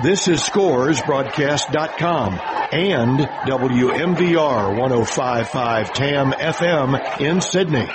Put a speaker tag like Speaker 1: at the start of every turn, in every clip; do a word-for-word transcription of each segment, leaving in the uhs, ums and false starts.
Speaker 1: This is Scores Broadcast dot com and W M V R one oh five point five T A M F M in Sydney.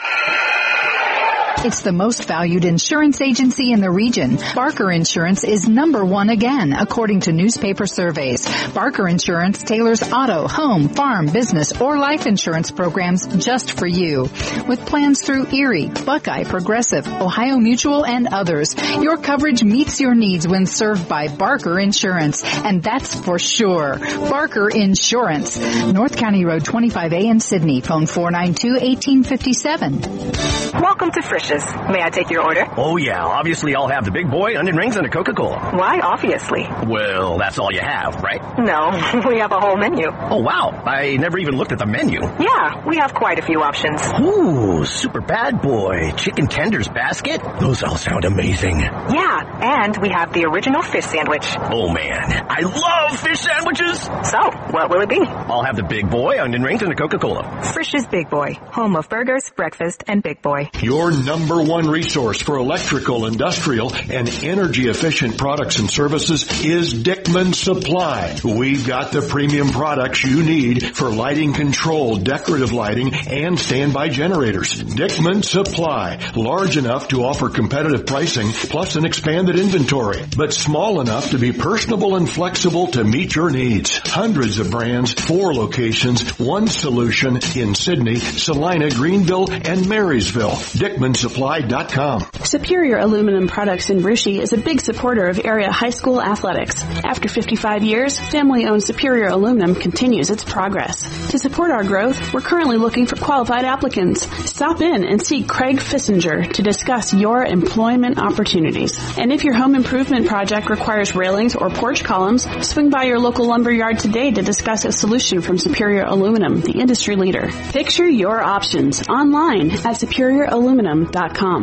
Speaker 2: It's the most valued insurance agency in the region. Barker Insurance is number one again, according to newspaper surveys. Barker Insurance tailors auto, home, farm, business, or life insurance programs just for you. With plans through Erie, Buckeye, Progressive, Ohio Mutual, and others, your coverage meets your needs when served by Barker Insurance, and that's for sure. Barker Insurance. North County Road twenty-five A in Sydney. Phone four nine two, one eight five seven.
Speaker 3: Welcome to Frisch's. May I take your order?
Speaker 4: Oh, yeah. Obviously, I'll have the big boy, onion rings, and a Coca-Cola.
Speaker 3: Why obviously?
Speaker 4: Well, that's all you have, right?
Speaker 3: No, we have a whole menu.
Speaker 4: Oh, wow. I never even looked at the menu.
Speaker 3: Yeah, we have quite a few options.
Speaker 4: Ooh, super bad boy. Chicken tenders basket? Those all sound amazing.
Speaker 3: Yeah, and we have the original fish sandwich.
Speaker 4: Oh, man. I love fish sandwiches.
Speaker 3: So, what will it be?
Speaker 4: I'll have the big boy, onion rings, and a Coca-Cola.
Speaker 3: Frisch's Big Boy, home of burgers, breakfast, and Big Boy.
Speaker 1: Your number one resource for electrical, industrial, and energy-efficient products and services is Dickman Supply. We've got the premium products you need for lighting control, decorative lighting, and standby generators. Dickman Supply, large enough to offer competitive pricing plus an expanded inventory, but small enough to be personable and flexible to meet your needs. Hundreds of brands, four locations, one solution in Sydney, Salina, Greenville, and Marysville. Dickman Supply dot com.
Speaker 5: Superior Aluminum Products in Brushy is a big supporter of area high school athletics. After fifty-five years, family-owned Superior Aluminum continues its progress. To support our growth, we're currently looking for qualified applicants. Stop in and see Craig Fissinger to discuss your employment opportunities. And if your home improvement project requires railings or porch columns, swing by your local lumber yard today to discuss a solution from Superior Aluminum, the industry leader. Picture your options online at superior aluminum dot com.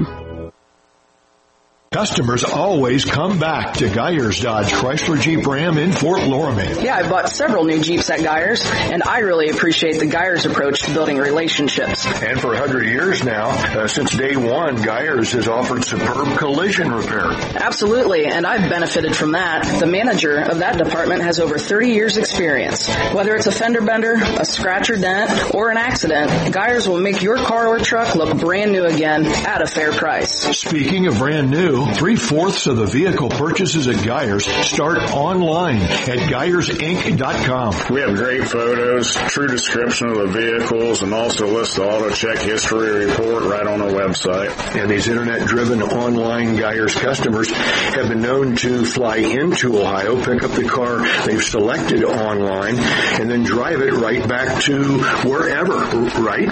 Speaker 1: Customers always come back to Geyers Dodge Chrysler Jeep Ram in Fort Loramie.
Speaker 6: Yeah, I bought several new Jeeps at Geyers, and I really appreciate the Geyers approach to building relationships.
Speaker 1: And for one hundred years now, uh, since day one, Geyers has offered superb collision repair.
Speaker 6: Absolutely, and I've benefited from that. The manager of that department has over thirty years experience. Whether it's a fender bender, a scratch or dent, or an accident, Geyers will make your car or truck look brand new again at a fair price.
Speaker 1: Speaking of brand new, three-fourths of the vehicle purchases at Geyers start online at Geyers Inc dot com.
Speaker 7: We have great photos, true description of the vehicles, and also list the auto check history report right on our website.
Speaker 1: And these internet-driven online Geyers customers have been known to fly into Ohio, pick up the car they've selected online, and then drive it right back to wherever, right?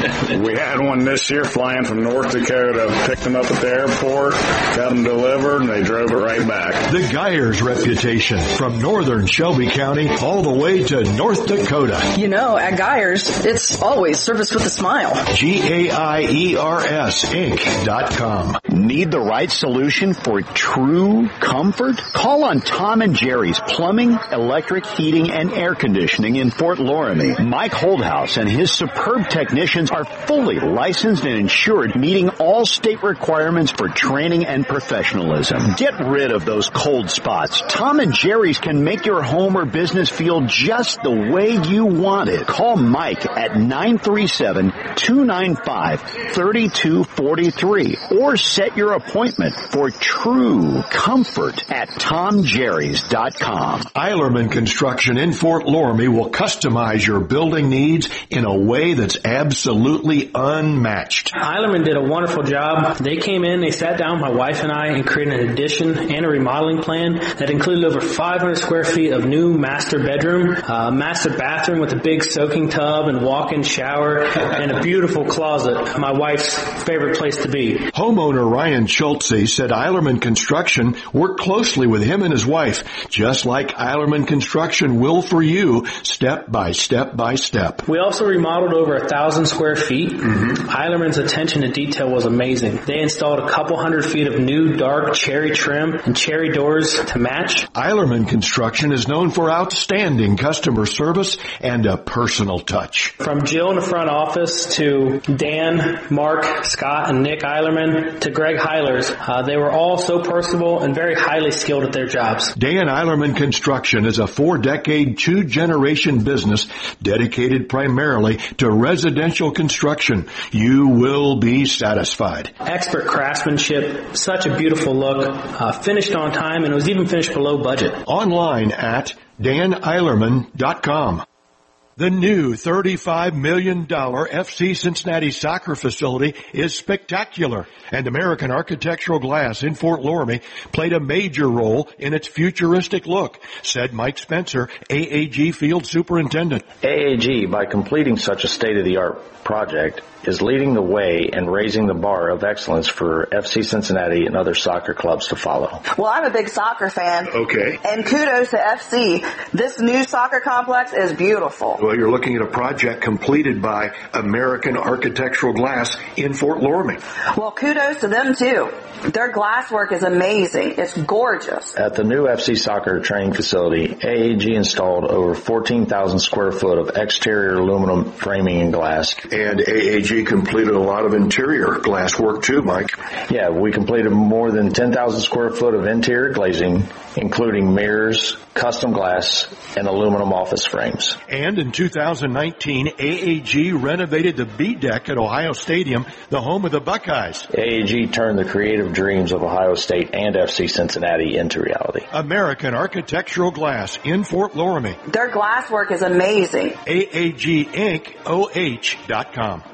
Speaker 7: We had one this year flying from North Dakota, picked them up at the airport, got them delivered, and they drove it right back.
Speaker 1: The Geyers reputation, from northern Shelby County all the way to North Dakota.
Speaker 6: You know, at Geyers, it's always service with a smile.
Speaker 1: G A I E R S Inc dot com.
Speaker 8: Need the right solution for true comfort? Call on Tom and Jerry's Plumbing, Electric, Heating, and Air Conditioning in Fort Loramie. Mike Holdhouse and his superb technicians are fully licensed and insured, meeting all state requirements for training and professionalism. Get rid of those cold spots. Tom and Jerry's can make your home or business feel just the way you want it. Call Mike at nine three seven, two nine five, three two four three or set your appointment for true comfort at tom jerrys dot com.
Speaker 1: Eilerman Construction in Fort Loramie will customize your building needs in a way that's absolutely unmatched.
Speaker 9: Eilerman did a wonderful job. They came in, they sat down, my wife and I, and created an addition and a remodeling plan that included over five hundred square feet of new master bedroom, uh, master bathroom with a big soaking tub and walk-in shower, and a beautiful closet, my wife's favorite place to be.
Speaker 1: Homeowner Ryan Schultze said Eilerman Construction worked closely with him and his wife, just like Eilerman Construction will for you, step by step by step.
Speaker 9: We also remodeled over a thousand square feet. Mm-hmm. Eilerman's attention to detail was amazing. They installed a couple hundred feet of new dark cherry trim and cherry doors to match.
Speaker 1: Eilerman Construction is known for outstanding customer service and a personal touch.
Speaker 9: From Jill in the front office to Dan, Mark, Scott, and Nick Eilerman to Greg Heilers, uh, they were all so personable and very highly skilled at their jobs.
Speaker 1: Dan Eilerman Construction is a four-decade, two-generation business dedicated primarily to residential construction. You will be satisfied.
Speaker 9: Expert craftsmanship, such a beautiful look, uh, finished on time, and it was even finished below budget.
Speaker 1: Online at dan eilerman dot com. The new thirty-five million dollars F C Cincinnati soccer facility is spectacular, and American Architectural Glass in Fort Loramie played a major role in its futuristic look, said Mike Spencer, A A G Field Superintendent.
Speaker 10: A A G, by completing such a state-of-the-art project, is leading the way and raising the bar of excellence for F C Cincinnati and other soccer clubs to follow.
Speaker 11: Well, I'm a big soccer fan.
Speaker 1: Okay.
Speaker 11: And kudos to F C. This new soccer complex is beautiful.
Speaker 1: Well, you're looking at a project completed by American Architectural Glass in Fort Loramie.
Speaker 11: Well, kudos to them, too. Their glass work is amazing. It's gorgeous.
Speaker 10: At the new F C soccer training facility, A A G installed over fourteen thousand square foot of exterior aluminum framing and glass.
Speaker 1: And A A G completed a lot of interior glass work too, Mike.
Speaker 10: Yeah, we completed more than ten thousand square foot of interior glazing, including mirrors, custom glass, and aluminum office frames.
Speaker 1: And in two thousand nineteen, A A G renovated the B deck at Ohio Stadium, the home of the Buckeyes.
Speaker 10: A A G turned the creative dreams of Ohio State and F C Cincinnati into reality.
Speaker 1: American Architectural Glass in Fort Loramie.
Speaker 11: Their glass work is amazing.
Speaker 1: A A G Inc O H dot com.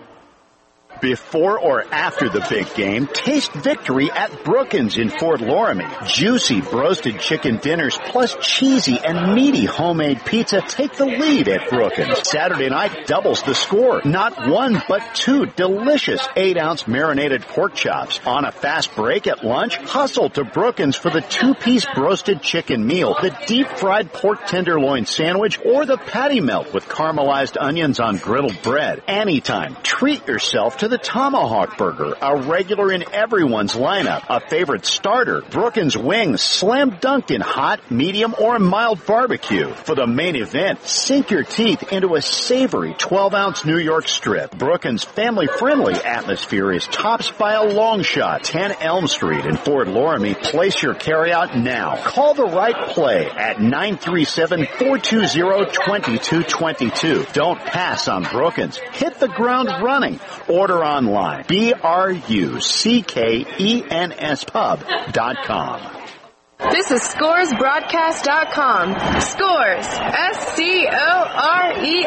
Speaker 8: Before or after the big game, taste victory at Brookins in Fort Loramie. Juicy roasted chicken dinners plus cheesy and meaty homemade pizza take the lead at Brookins. Saturday night doubles the score. Not one, but two delicious eight ounce marinated pork chops. On a fast break at lunch, hustle to Brookins for the two-piece roasted chicken meal, the deep-fried pork tenderloin sandwich, or the patty melt with caramelized onions on griddled bread. Anytime, treat yourself to the Tomahawk Burger, a regular in everyone's lineup, a favorite starter. Brookins wings, slam dunked in hot, medium, or mild barbecue. For the main event, sink your teeth into a savory twelve ounce New York strip. Brookins' family-friendly atmosphere is tops by a long shot. ten Elm Street in Fort Loramie. Place your carryout now. Call the right play at nine three seven, four two zero, two two two two. Don't pass on Brookins. Hit the ground running. Order online. B R U C K E N S pub dot com.
Speaker 12: This is Scores Broadcast dot com. Scores, S C O R E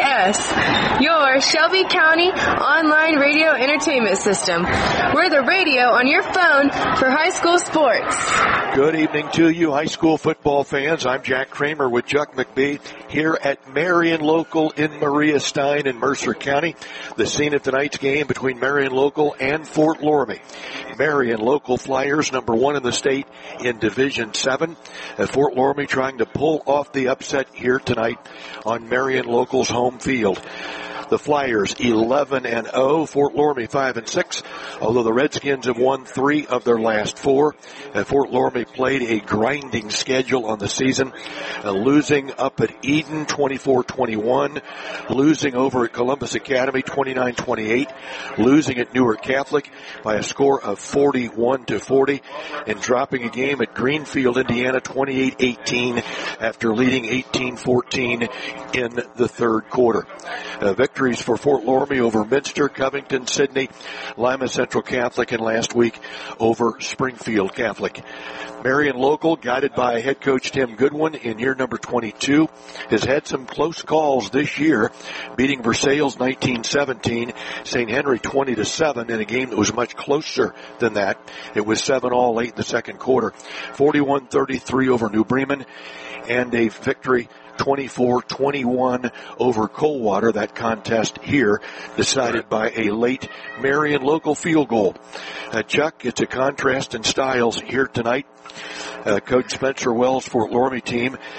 Speaker 12: S, your Shelby County online radio entertainment system. We're the radio on your phone for high school sports.
Speaker 1: Good evening to you, high school football fans. I'm Jack Kramer with Chuck McBee here at Marion Local in Maria Stein in Mercer County. The scene of tonight's game between Marion Local and Fort Loramie. Marion Local Flyers, number one in the state in Division seven. At Fort Loramie trying to pull off the upset here tonight on Marion Local's home field. The Flyers eleven and oh, Fort Loramie five and six, although the Redskins have won three of their last four. And Fort Loramie played a grinding schedule on the season, uh, losing up at Eden twenty-four twenty-one, losing over at Columbus Academy twenty-nine twenty-eight, losing at Newark Catholic by a score of forty-one to forty, and dropping a game at Greenfield, Indiana twenty-eight eighteen after leading eighteen fourteen in the third quarter. Uh, victory for Fort Loramie over Minster, Covington, Sidney, Lima Central Catholic, and last week over Springfield Catholic. Marion Local, guided by head coach Tim Goodwin in year number twenty-two, has had some close calls this year, beating Versailles nineteen seventeen, Saint Henry twenty to seven in a game that was much closer than that. It was seven all late in the second quarter. forty-one thirty-three over New Bremen, and a victory twenty-four twenty-one over Coldwater. That contest here decided by a late Marion Local field goal. Uh, Chuck, it's a contrast in styles here tonight. Uh, Coach Spencer Wells, Fort Loramie team,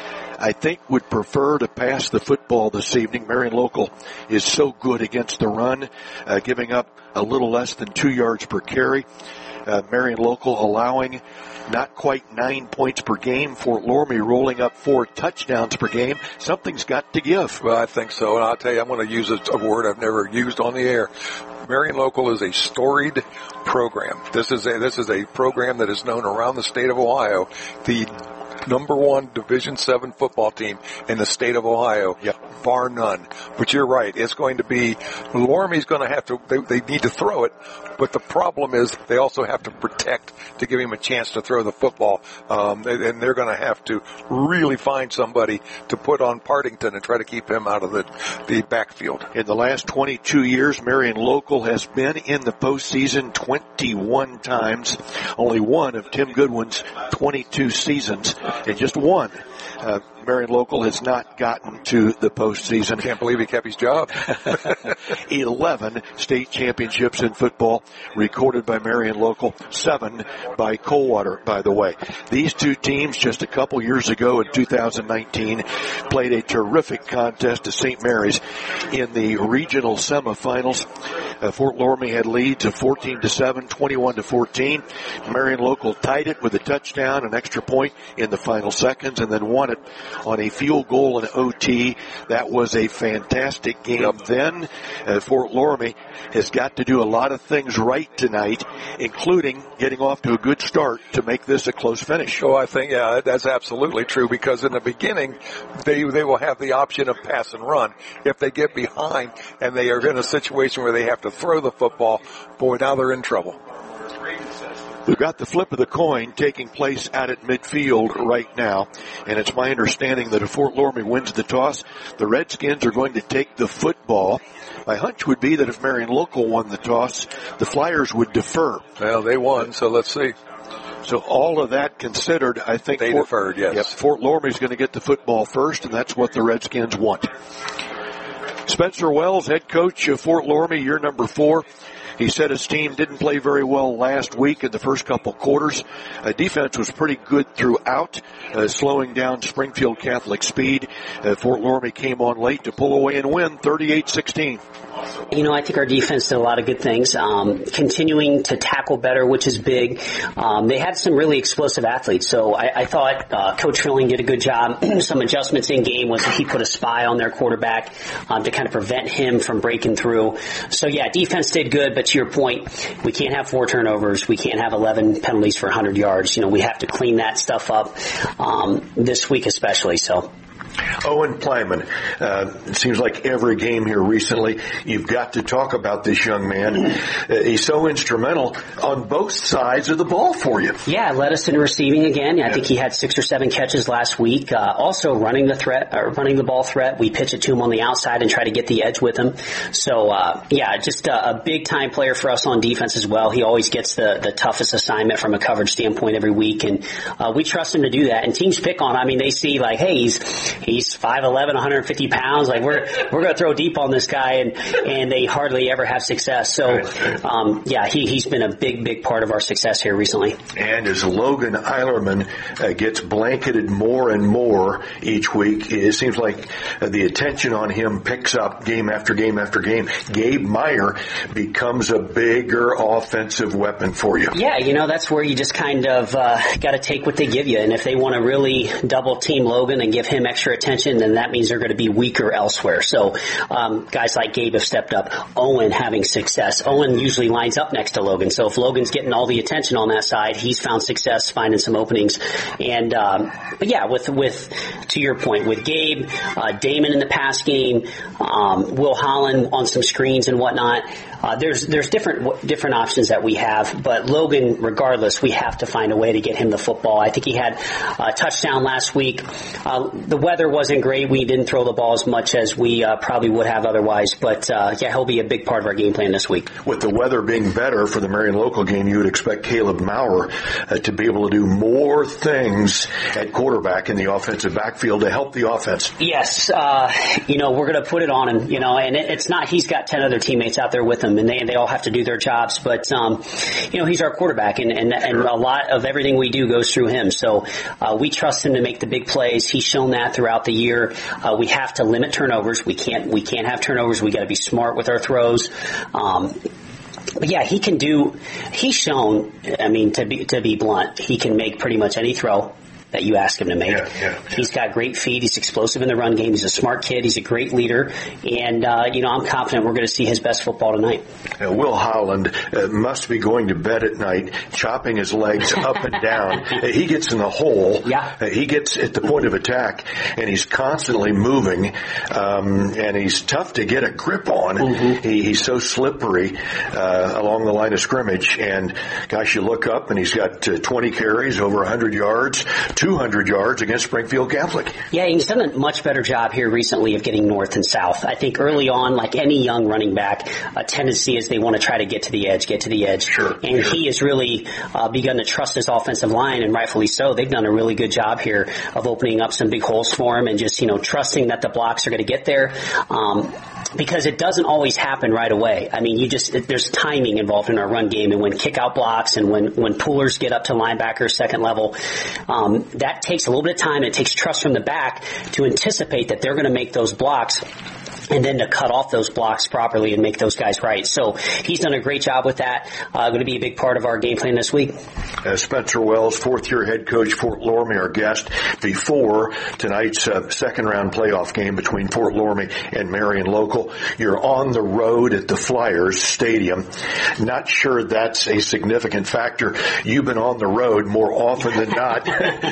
Speaker 1: I think would prefer to pass the football this evening. Marion Local is so good against the run, uh, giving up a little less than two yards per carry. Uh, Marion Local allowing not quite nine points per game. Fort Loramie rolling up four touchdowns per game. Something's got to give.
Speaker 13: Well, I think so. And I'll tell you, I'm going to use a, a word I've never used on the air. Marion Local is a storied program. This is a, this is a program that is known around the state of Ohio. The number one Division seven football team in the state of Ohio, yep. bar none. But you're right. It's going to be, Loramie's going to have to, they, they need to throw it. But the problem is they also have to protect to give him a chance to throw the football. Um, and they're going to have to really find somebody to put on Partington and try to keep him out of the, the backfield.
Speaker 1: In the last twenty-two years, Marion Local has been in the postseason twenty-one times. Only one of Tim Goodwin's twenty-two seasons. And just one. Uh, Marion Local has not gotten to the postseason.
Speaker 13: Can't believe he kept his job.
Speaker 1: eleven state championships in football recorded by Marion Local, seven by Coldwater, by the way. These two teams just a couple years ago in two thousand nineteen played a terrific contest at Saint Mary's in the regional semifinals. Uh, Fort Loramie had leads of fourteen to seven, twenty-one to fourteen. Marion Local tied it with a touchdown, an extra point in the final seconds, and then won it on a field goal in O T. That was a fantastic game. Yep. Then uh, Fort Loramie has got to do a lot of things right tonight, including getting off to a good start to make this a close finish.
Speaker 13: Oh, I think, yeah, that's absolutely true, because in the beginning, they they will have the option of pass and run. If they get behind and they are in a situation where they have to throw the football, boy, now they're in trouble.
Speaker 1: We've got the flip of the coin taking place out at midfield right now, and it's my understanding that if Fort Loramie wins the toss, the Redskins are going to take the football. My hunch would be that if Marion Local won the toss, the Flyers would defer.
Speaker 13: Well, they won, so let's see.
Speaker 1: So all of that considered, I think
Speaker 13: they
Speaker 1: Fort,
Speaker 13: deferred, yes.
Speaker 1: Yep, Fort Loramie is going to get the football first, and that's what the Redskins want. Spencer Wells, head coach of Fort Loramie, year number four. He said his team didn't play very well last week in the first couple quarters. Uh, defense was pretty good throughout, uh, slowing down Springfield Catholic speed. Uh, Fort Loramie came on late to pull away and win thirty-eight sixteen.
Speaker 14: You know, I think our defense did a lot of good things, um, continuing to tackle better, which is big. Um, they had some really explosive athletes, so I, I thought uh, Coach Filling did a good job. Some adjustments in game was he put a spy on their quarterback um, to kind of prevent him from breaking through. So, yeah, defense did good, but to your point, we can't have four turnovers. We can't have eleven penalties for one hundred yards. You know, we have to clean that stuff up um, this week especially, so.
Speaker 1: Owen Plyman, uh, it seems like every game here recently, you've got to talk about this young man. Uh, he's so instrumental on both sides of the ball for you.
Speaker 14: Yeah, led us in receiving again. I think he had six or seven catches last week. Uh, also running the threat, or running the ball threat. We pitch it to him on the outside and try to get the edge with him. So, uh, yeah, just a, a big time player for us on defense as well. He always gets the, the toughest assignment from a coverage standpoint every week, and uh, we trust him to do that. And teams pick on him. I mean, they see like, hey, he's He's five eleven, one hundred fifty pounds. Like we're we're going to throw deep on this guy, and and they hardly ever have success. So, um, yeah, he he's been a big big part of our success here recently.
Speaker 1: And as Logan Eilerman uh, gets blanketed more and more each week, it seems like uh, the attention on him picks up game after game after game. Gabe Meyer becomes a bigger offensive weapon for you.
Speaker 14: Yeah, you know that's where you just kind of uh, got to take what they give you, and if they want to really double team Logan and give him extra attention, then that means they're going to be weaker elsewhere. So um, guys like Gabe have stepped up. Owen having success. Owen usually lines up next to Logan. So if Logan's getting all the attention on that side, he's found success finding some openings. And um, but yeah, with with to your point, with Gabe, uh, Damon in the pass game, um, Will Holland on some screens and whatnot. Uh, there's there's different different options that we have, but Logan, regardless, we have to find a way to get him the football. I think he had a touchdown last week. Uh, the weather was wasn't great. We didn't throw the ball as much as we uh, probably would have otherwise. But, uh, yeah, he'll be a big part of our game plan this week.
Speaker 1: With the weather being better for the Marion local game, you would expect Caleb Maurer uh, to be able to do more things at quarterback in the offensive backfield to help the offense.
Speaker 14: Yes. Uh, you know, we're going to put it on him, you know, and it, it's not he's got ten other teammates out there with him, and they they all have to do their jobs. But, um, you know, he's our quarterback, and, and, and a lot of everything we do goes through him. So uh, we trust him to make the big plays. He's shown that throughout the year. Uh, we have to limit turnovers. We can't we can't have turnovers. We got to be smart with our throws. Um, But yeah, he can do, he's shown, I mean, to be, to be blunt, he can make pretty much any throw that you ask him to make.
Speaker 1: Yeah, yeah, yeah.
Speaker 14: He's got great feet. He's explosive in the run game. He's a smart kid. He's a great leader. And, uh, you know, I'm confident we're going to see his best football tonight.
Speaker 1: Uh, Will Howland uh, must be going to bed at night, chopping his legs up and down. Uh, he gets in the hole.
Speaker 14: Yeah.
Speaker 1: Uh, he gets at the point of attack, and he's constantly moving, um, and he's tough to get a grip on. Mm-hmm. He, he's so slippery uh, along the line of scrimmage. And, gosh, you look up, and he's got uh, twenty carries, over one hundred yards, two hundred yards against Springfield Catholic.
Speaker 14: Yeah, he's done a much better job here recently of getting north and south. I think early on, like any young running back, a tendency is they want to try to get to the edge, get to the edge.
Speaker 1: Sure,
Speaker 14: and
Speaker 1: sure.
Speaker 14: he has really uh, begun to trust his offensive line, and rightfully so. They've done a really good job here of opening up some big holes for him and just, you know, trusting that the blocks are going to get there. Um, because it doesn't always happen right away. I mean, you just, there's timing involved in our run game, and when kick out blocks and when, when poolers get up to linebacker second level, um, that takes a little bit of time, and it takes trust from the back to anticipate that they're going to make those blocks, and then to cut off those blocks properly and make those guys right. So he's done a great job with that. Uh, going to be a big part of our game plan this week.
Speaker 1: Uh, Spencer Wells, fourth-year head coach, Fort Loramie, our guest before tonight's uh, second-round playoff game between Fort Loramie and Marion Local. You're on the road at the Flyers Stadium. Not sure that's a significant factor. You've been on the road more often than not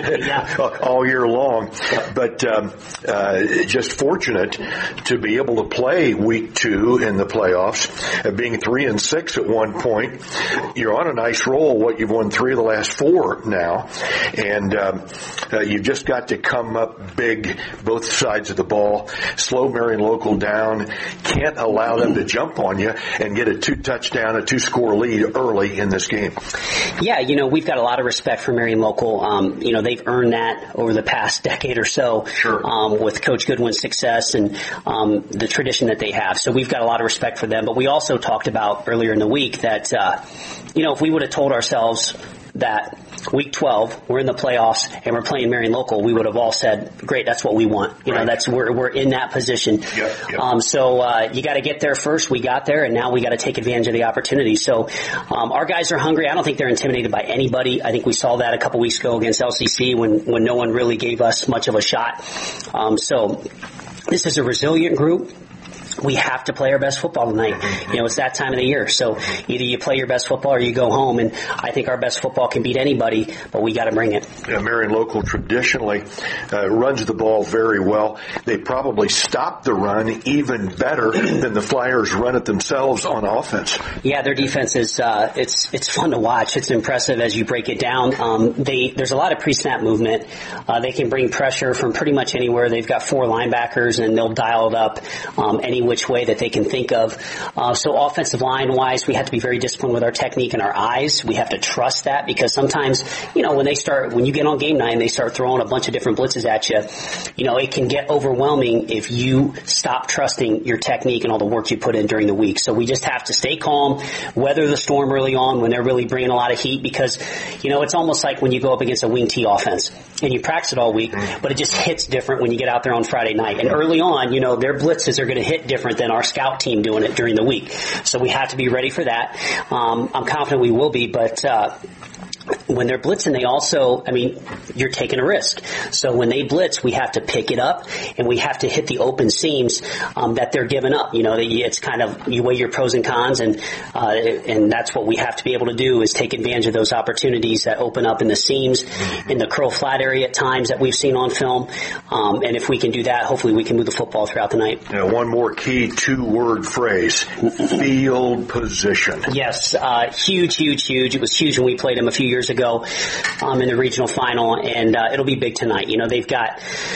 Speaker 1: all year long. But um, uh, just fortunate to be able to play week two in the playoffs, uh, being three and six at one point. You're on a nice roll. What you've won three of the last four now, and um, uh, you've just got to come up big, both sides of the ball. Slow Marion Local down. Can't allow them to jump on you and get a two touchdown, a two score lead early in this game.
Speaker 14: Yeah, you know, we've got a lot of respect for Marion Local. Um, you know, they've earned that over the past decade or so.
Speaker 1: Sure.
Speaker 14: Um, with Coach Goodwin's success and um, the tradition that they have. So we've got a lot of respect for them. But we also talked about earlier in the week that, uh, you know, if we would have told ourselves that week twelve, we're in the playoffs and we're playing Marion Local, we would have all said, great, that's what we want. You right. know, that's, we're, we're in that position.
Speaker 1: Yep, yep.
Speaker 14: Um, so, uh, you gotta get there first. We got there, and now we gotta take advantage of the opportunity. So, um, our guys are hungry. I don't think they're intimidated by anybody. I think we saw that a couple weeks ago against L C C when, when no one really gave us much of a shot. Um, so, this is a resilient group. We have to play our best football tonight. You know, it's that time of the year. So either you play your best football or you go home. And I think our best football can beat anybody, but we got to bring it.
Speaker 1: Yeah, Marion Local traditionally uh, runs the ball very well. They probably stop the run even better than the Flyers run it themselves on offense.
Speaker 14: Yeah, their defense is uh, it's it's fun to watch. It's impressive as you break it down. Um, they there's a lot of pre-snap movement. Uh, they can bring pressure from pretty much anywhere. They've got four linebackers, and they'll dial it up um, any which way that they can think of. Uh, so offensive line wise, we have to be very disciplined with our technique and our eyes. We have to trust that, because sometimes, you know, when they start, when you get on game night and they start throwing a bunch of different blitzes at you, you know, it can get overwhelming if you stop trusting your technique and all the work you put in during the week. So we just have to stay calm, weather the storm early on when they're really bringing a lot of heat, because, you know, it's almost like when you go up against a wing T offense and you practice it all week, but it just hits different when you get out there on Friday night. And early on, you know, their blitzes are going to hit different than our scout team doing it during the week. So we have to be ready for that. Um, I'm confident we will be, but uh, when they're blitzing, they also, I mean, you're taking a risk. So when they blitz, we have to pick it up, and we have to hit the open seams um, that they're giving up. You know, it's kind of, you weigh your pros and cons, and uh, and that's what we have to be able to do, is take advantage of those opportunities that open up in the seams, in the curl flat area at times that we've seen on film. Um, and if we can do that, hopefully we can move the football throughout the night.
Speaker 1: Now, one more key two-word phrase, field position.
Speaker 14: Yes, uh, huge, huge, huge. It was huge when we played them a few years ago um, in the regional final, and uh, it'll be big tonight. You know, they've got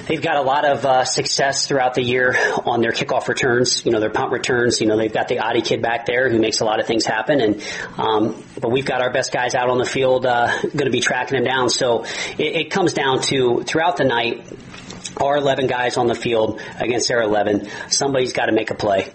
Speaker 14: they've got a lot of uh, success throughout the year on their kickoff returns, you know, their punt returns. You know, they've got the Adi kid back there who makes a lot of things happen. And um, but we've got our best guys out on the field uh, going to be tracking them down. So it, it comes down to throughout the night, our eleven guys on the field against their eleven, somebody's got to make a play.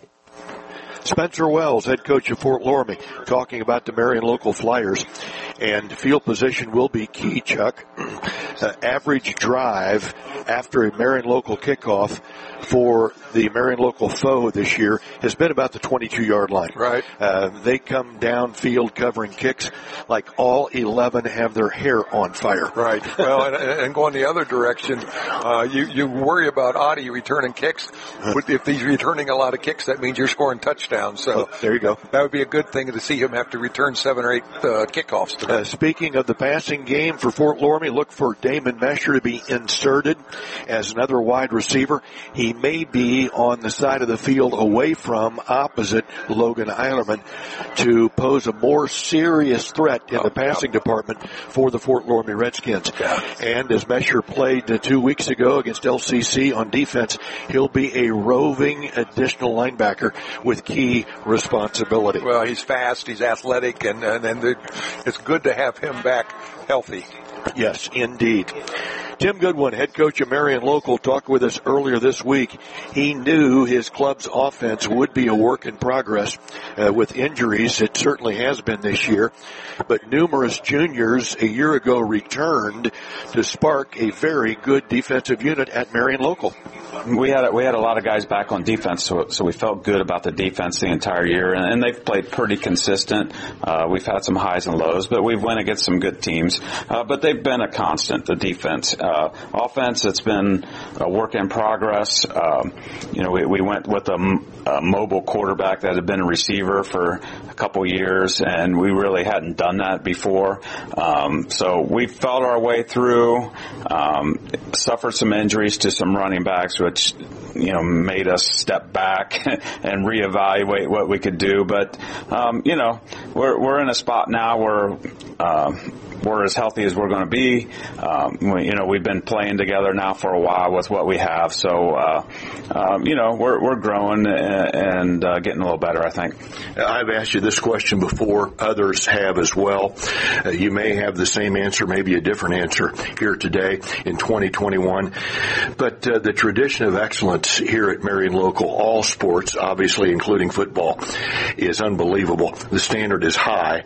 Speaker 1: Spencer Wells, head coach of Fort Loramie, talking about the Marion local Flyers. And field position will be key, Chuck. Uh, average drive after a Marion local kickoff for the Marion local foe this year has been about the twenty-two yard line.
Speaker 13: Right.
Speaker 1: Uh, they come downfield covering kicks like all eleven have their hair on fire.
Speaker 13: Right. Well, and, and going the other direction, uh, you, you worry about Adi returning kicks. If he's returning a lot of kicks, that means you're scoring touchdowns. So
Speaker 1: oh, there you go.
Speaker 13: That would be a good thing to see him have to return seven or eight uh, kickoffs today.
Speaker 1: Uh, speaking of the passing game for Fort Loramie, look for Damon Mesher to be inserted as another wide receiver. He may be on the side of the field away from opposite Logan Eilerman to pose a more serious threat in oh, the passing yeah. department for the Fort Loramie Redskins.
Speaker 13: Yeah.
Speaker 1: And as Mesher played uh, two weeks ago against L C C on defense, he'll be a roving additional linebacker with key responsibility.
Speaker 13: Well, he's fast, he's athletic, and, and, and it's good to have him back healthy.
Speaker 1: Yes, indeed. Tim Goodwin, head coach of Marion Local, talked with us earlier this week. He knew his club's offense would be a work in progress uh, with injuries. It certainly has been this year. But numerous juniors a year ago returned to spark a very good defensive unit at Marion Local.
Speaker 15: We had a, we had a lot of guys back on defense, so so we felt good about the defense the entire year, and, and they've played pretty consistent. Uh, we've had some highs and lows, but we've went against some good teams. Uh, but they've been a constant, the defense. Uh, offense, it's been a work in progress. Um, you know, we, we went with a, a mobile quarterback that had been a receiver for a couple years, and we really hadn't done that before. Um, so we felt our way through, um, suffered some injuries to some running backs, which, you know, made us step back and reevaluate what we could do. But, um, you know, we're, we're in a spot now where, uh, we're as healthy as we're going to be. Um, we, you know, we've been playing together now for a while with what we have. So, uh, um, you know, we're, we're growing and, and uh, getting a little better, I think.
Speaker 1: I've asked you this question before. Others have as well. Uh, you may have the same answer, maybe a different answer here today in twenty twenty-one. But uh, the tradition of excellence here at Marion Local, all sports, obviously including football, is unbelievable. The standard is high.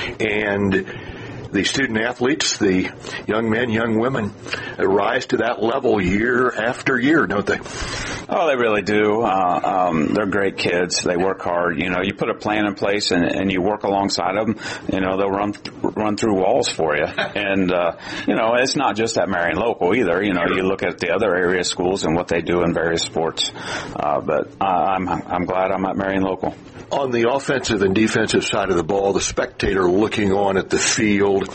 Speaker 1: And the student athletes, the young men, young women, rise to that level year after year, don't they?
Speaker 15: Oh, they really do. Uh, um, they're great kids. They work hard. You know, you put a plan in place and, and you work alongside them. You know, they'll run th- run through walls for you. And uh, you know, it's not just at Marion Local either. You know, you look at the other area schools and what they do in various sports. Uh, but uh, I'm I'm glad I'm at Marion Local.
Speaker 1: On the offensive and defensive side of the ball, the spectator looking on at the field,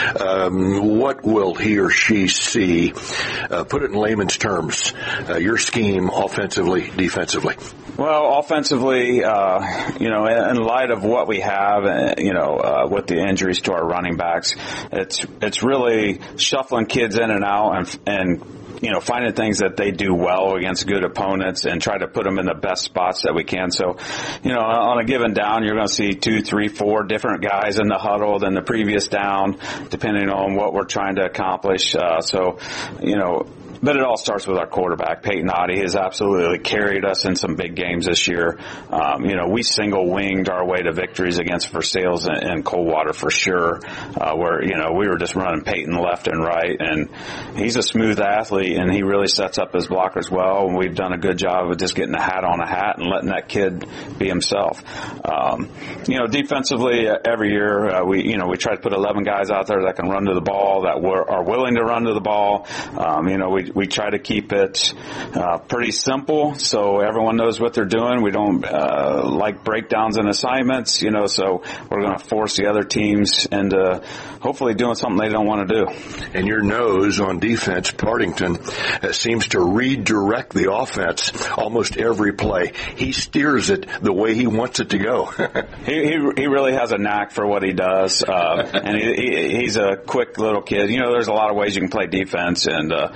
Speaker 1: um, what will he or she see? Uh, put it in layman's terms, uh, your scheme offensively, defensively.
Speaker 15: Well, offensively, uh, you know, in, in light of what we have, uh, you know, uh, with the injuries to our running backs, it's it's really shuffling kids in and out and and you know, finding things that they do well against good opponents and try to put them in the best spots that we can. So, you know, on a given down, you're going to see two, three, four different guys in the huddle than the previous down, depending on what we're trying to accomplish. Uh, so, you know, but it all starts with our quarterback, Peyton Adi, has absolutely carried us in some big games this year. Um, you know, we single-winged our way to victories against Versailles and, and Coldwater for sure, uh, where, you know, we were just running Peyton left and right. And he's a smooth athlete, and he really sets up his blockers well. And we've done a good job of just getting a hat on a hat and letting that kid be himself. Um, you know, defensively, uh, every year, uh, we, you know, we try to put eleven guys out there that can run to the ball, that were, are willing to run to the ball. Um, you know, we We try to keep it uh, pretty simple so everyone knows what they're doing. We don't uh, like breakdowns and assignments, you know, so we're going to force the other teams into hopefully doing something they don't want to do.
Speaker 1: And your nose on defense, Partington, uh, seems to redirect the offense almost every play. He steers it the way he wants it to go.
Speaker 15: he, he he really has a knack for what he does, uh, and he, he, he's a quick little kid. You know, there's a lot of ways you can play defense, and uh,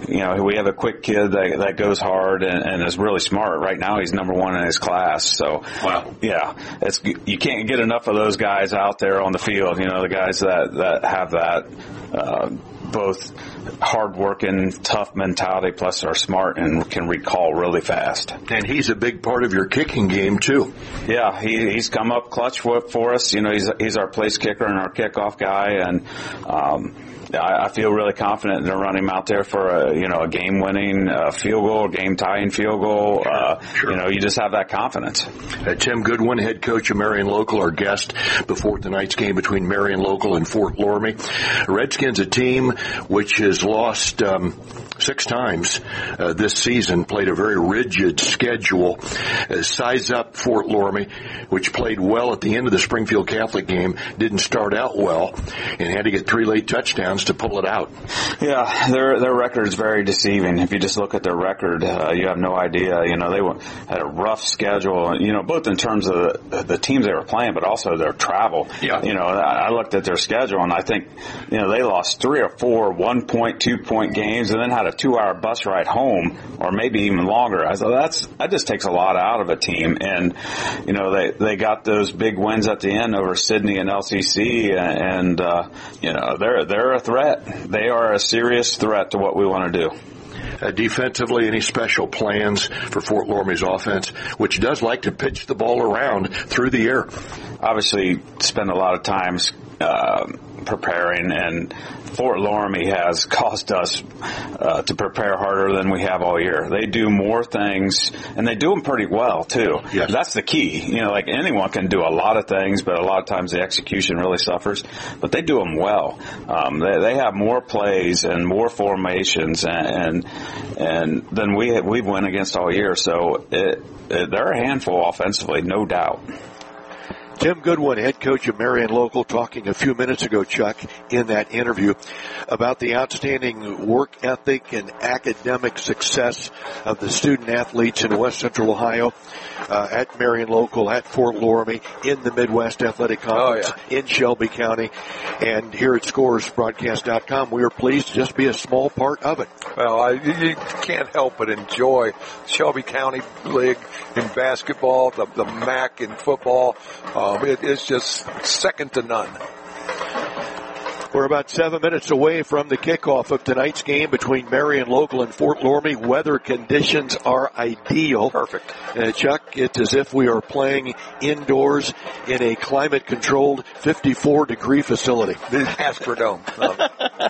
Speaker 15: you know, we have a quick kid that, that goes hard and, and is really smart. Right now he's number one in his class. So,
Speaker 1: wow.
Speaker 15: yeah, it's, you can't get enough of those guys out there on the field. You know, the guys that, that have that, uh, both hard-working, tough mentality, plus are smart and can recall really fast.
Speaker 1: And he's a big part of your kicking game, too.
Speaker 15: Yeah, he, he's come up clutch for, for us. You know, he's he's our place kicker and our kickoff guy, and um, I, I feel really confident to run him out there for a, you know, a game-winning uh, field goal, game-tying field goal.
Speaker 1: Sure,
Speaker 15: uh,
Speaker 1: sure.
Speaker 15: You know, you just have that confidence.
Speaker 1: Uh, Tim Goodwin, head coach of Marion Local, our guest before tonight's game between Marion Local and Fort Loramie. Redskins, a team which has lost um, six times uh, this season, played a very rigid schedule. Uh, size up Fort Loramie, which played well at the end of the Springfield Catholic game, didn't start out well, and had to get three late touchdowns to pull it out.
Speaker 15: Yeah, their their record is very deceiving. If you just look at their record, uh, you have no idea. You know, they were, had a rough schedule, you know, both in terms of the, the teams they were playing, but also their travel.
Speaker 1: Yeah.
Speaker 15: You know, I, I looked at their schedule, and I think, you know, they lost three or four one-point, two-point games and then had a two-hour bus ride home, or maybe even longer. I thought, that's, that just takes a lot out of a team. And, you know, they, they got those big wins at the end over Sidney and L C C, and, uh, you know, they're, they're a threat. They are a serious threat to what we want to do.
Speaker 1: Uh, defensively, any special plans for Fort Loramie's offense, which does like to pitch the ball around through the air?
Speaker 15: Obviously, spend a lot of times uh, preparing, and Fort Loramie has caused us uh, to prepare harder than we have all year. They do more things, and they do them pretty well, too.
Speaker 1: Yes.
Speaker 15: That's the key. You know, like anyone can do a lot of things, but a lot of times the execution really suffers. But they do them well. Um, they, they have more plays and more formations, and and, and than we have, we've won against all year. So it, it, they're a handful offensively, no doubt.
Speaker 1: Tim Goodwin, head coach of Marion Local, talking a few minutes ago, Chuck, in that interview about the outstanding work ethic and academic success of the student athletes in West Central Ohio, uh, at Marion Local, at Fort Loramie, in the Midwest Athletic Conference, oh, yeah. in Shelby County. And here at Scores Broadcast dot com, we are pleased to just be a small part of it.
Speaker 13: Well, I, you can't help but enjoy Shelby County League in basketball, the, the M A C in football. Um, it is just second to none.
Speaker 1: We're about seven minutes away from the kickoff of tonight's game between Marion Local and Fort Loramie. Weather conditions are ideal.
Speaker 13: Perfect.
Speaker 1: Uh, Chuck, it's as if we are playing indoors in a climate-controlled fifty-four degree facility.
Speaker 13: The Astrodome. Um,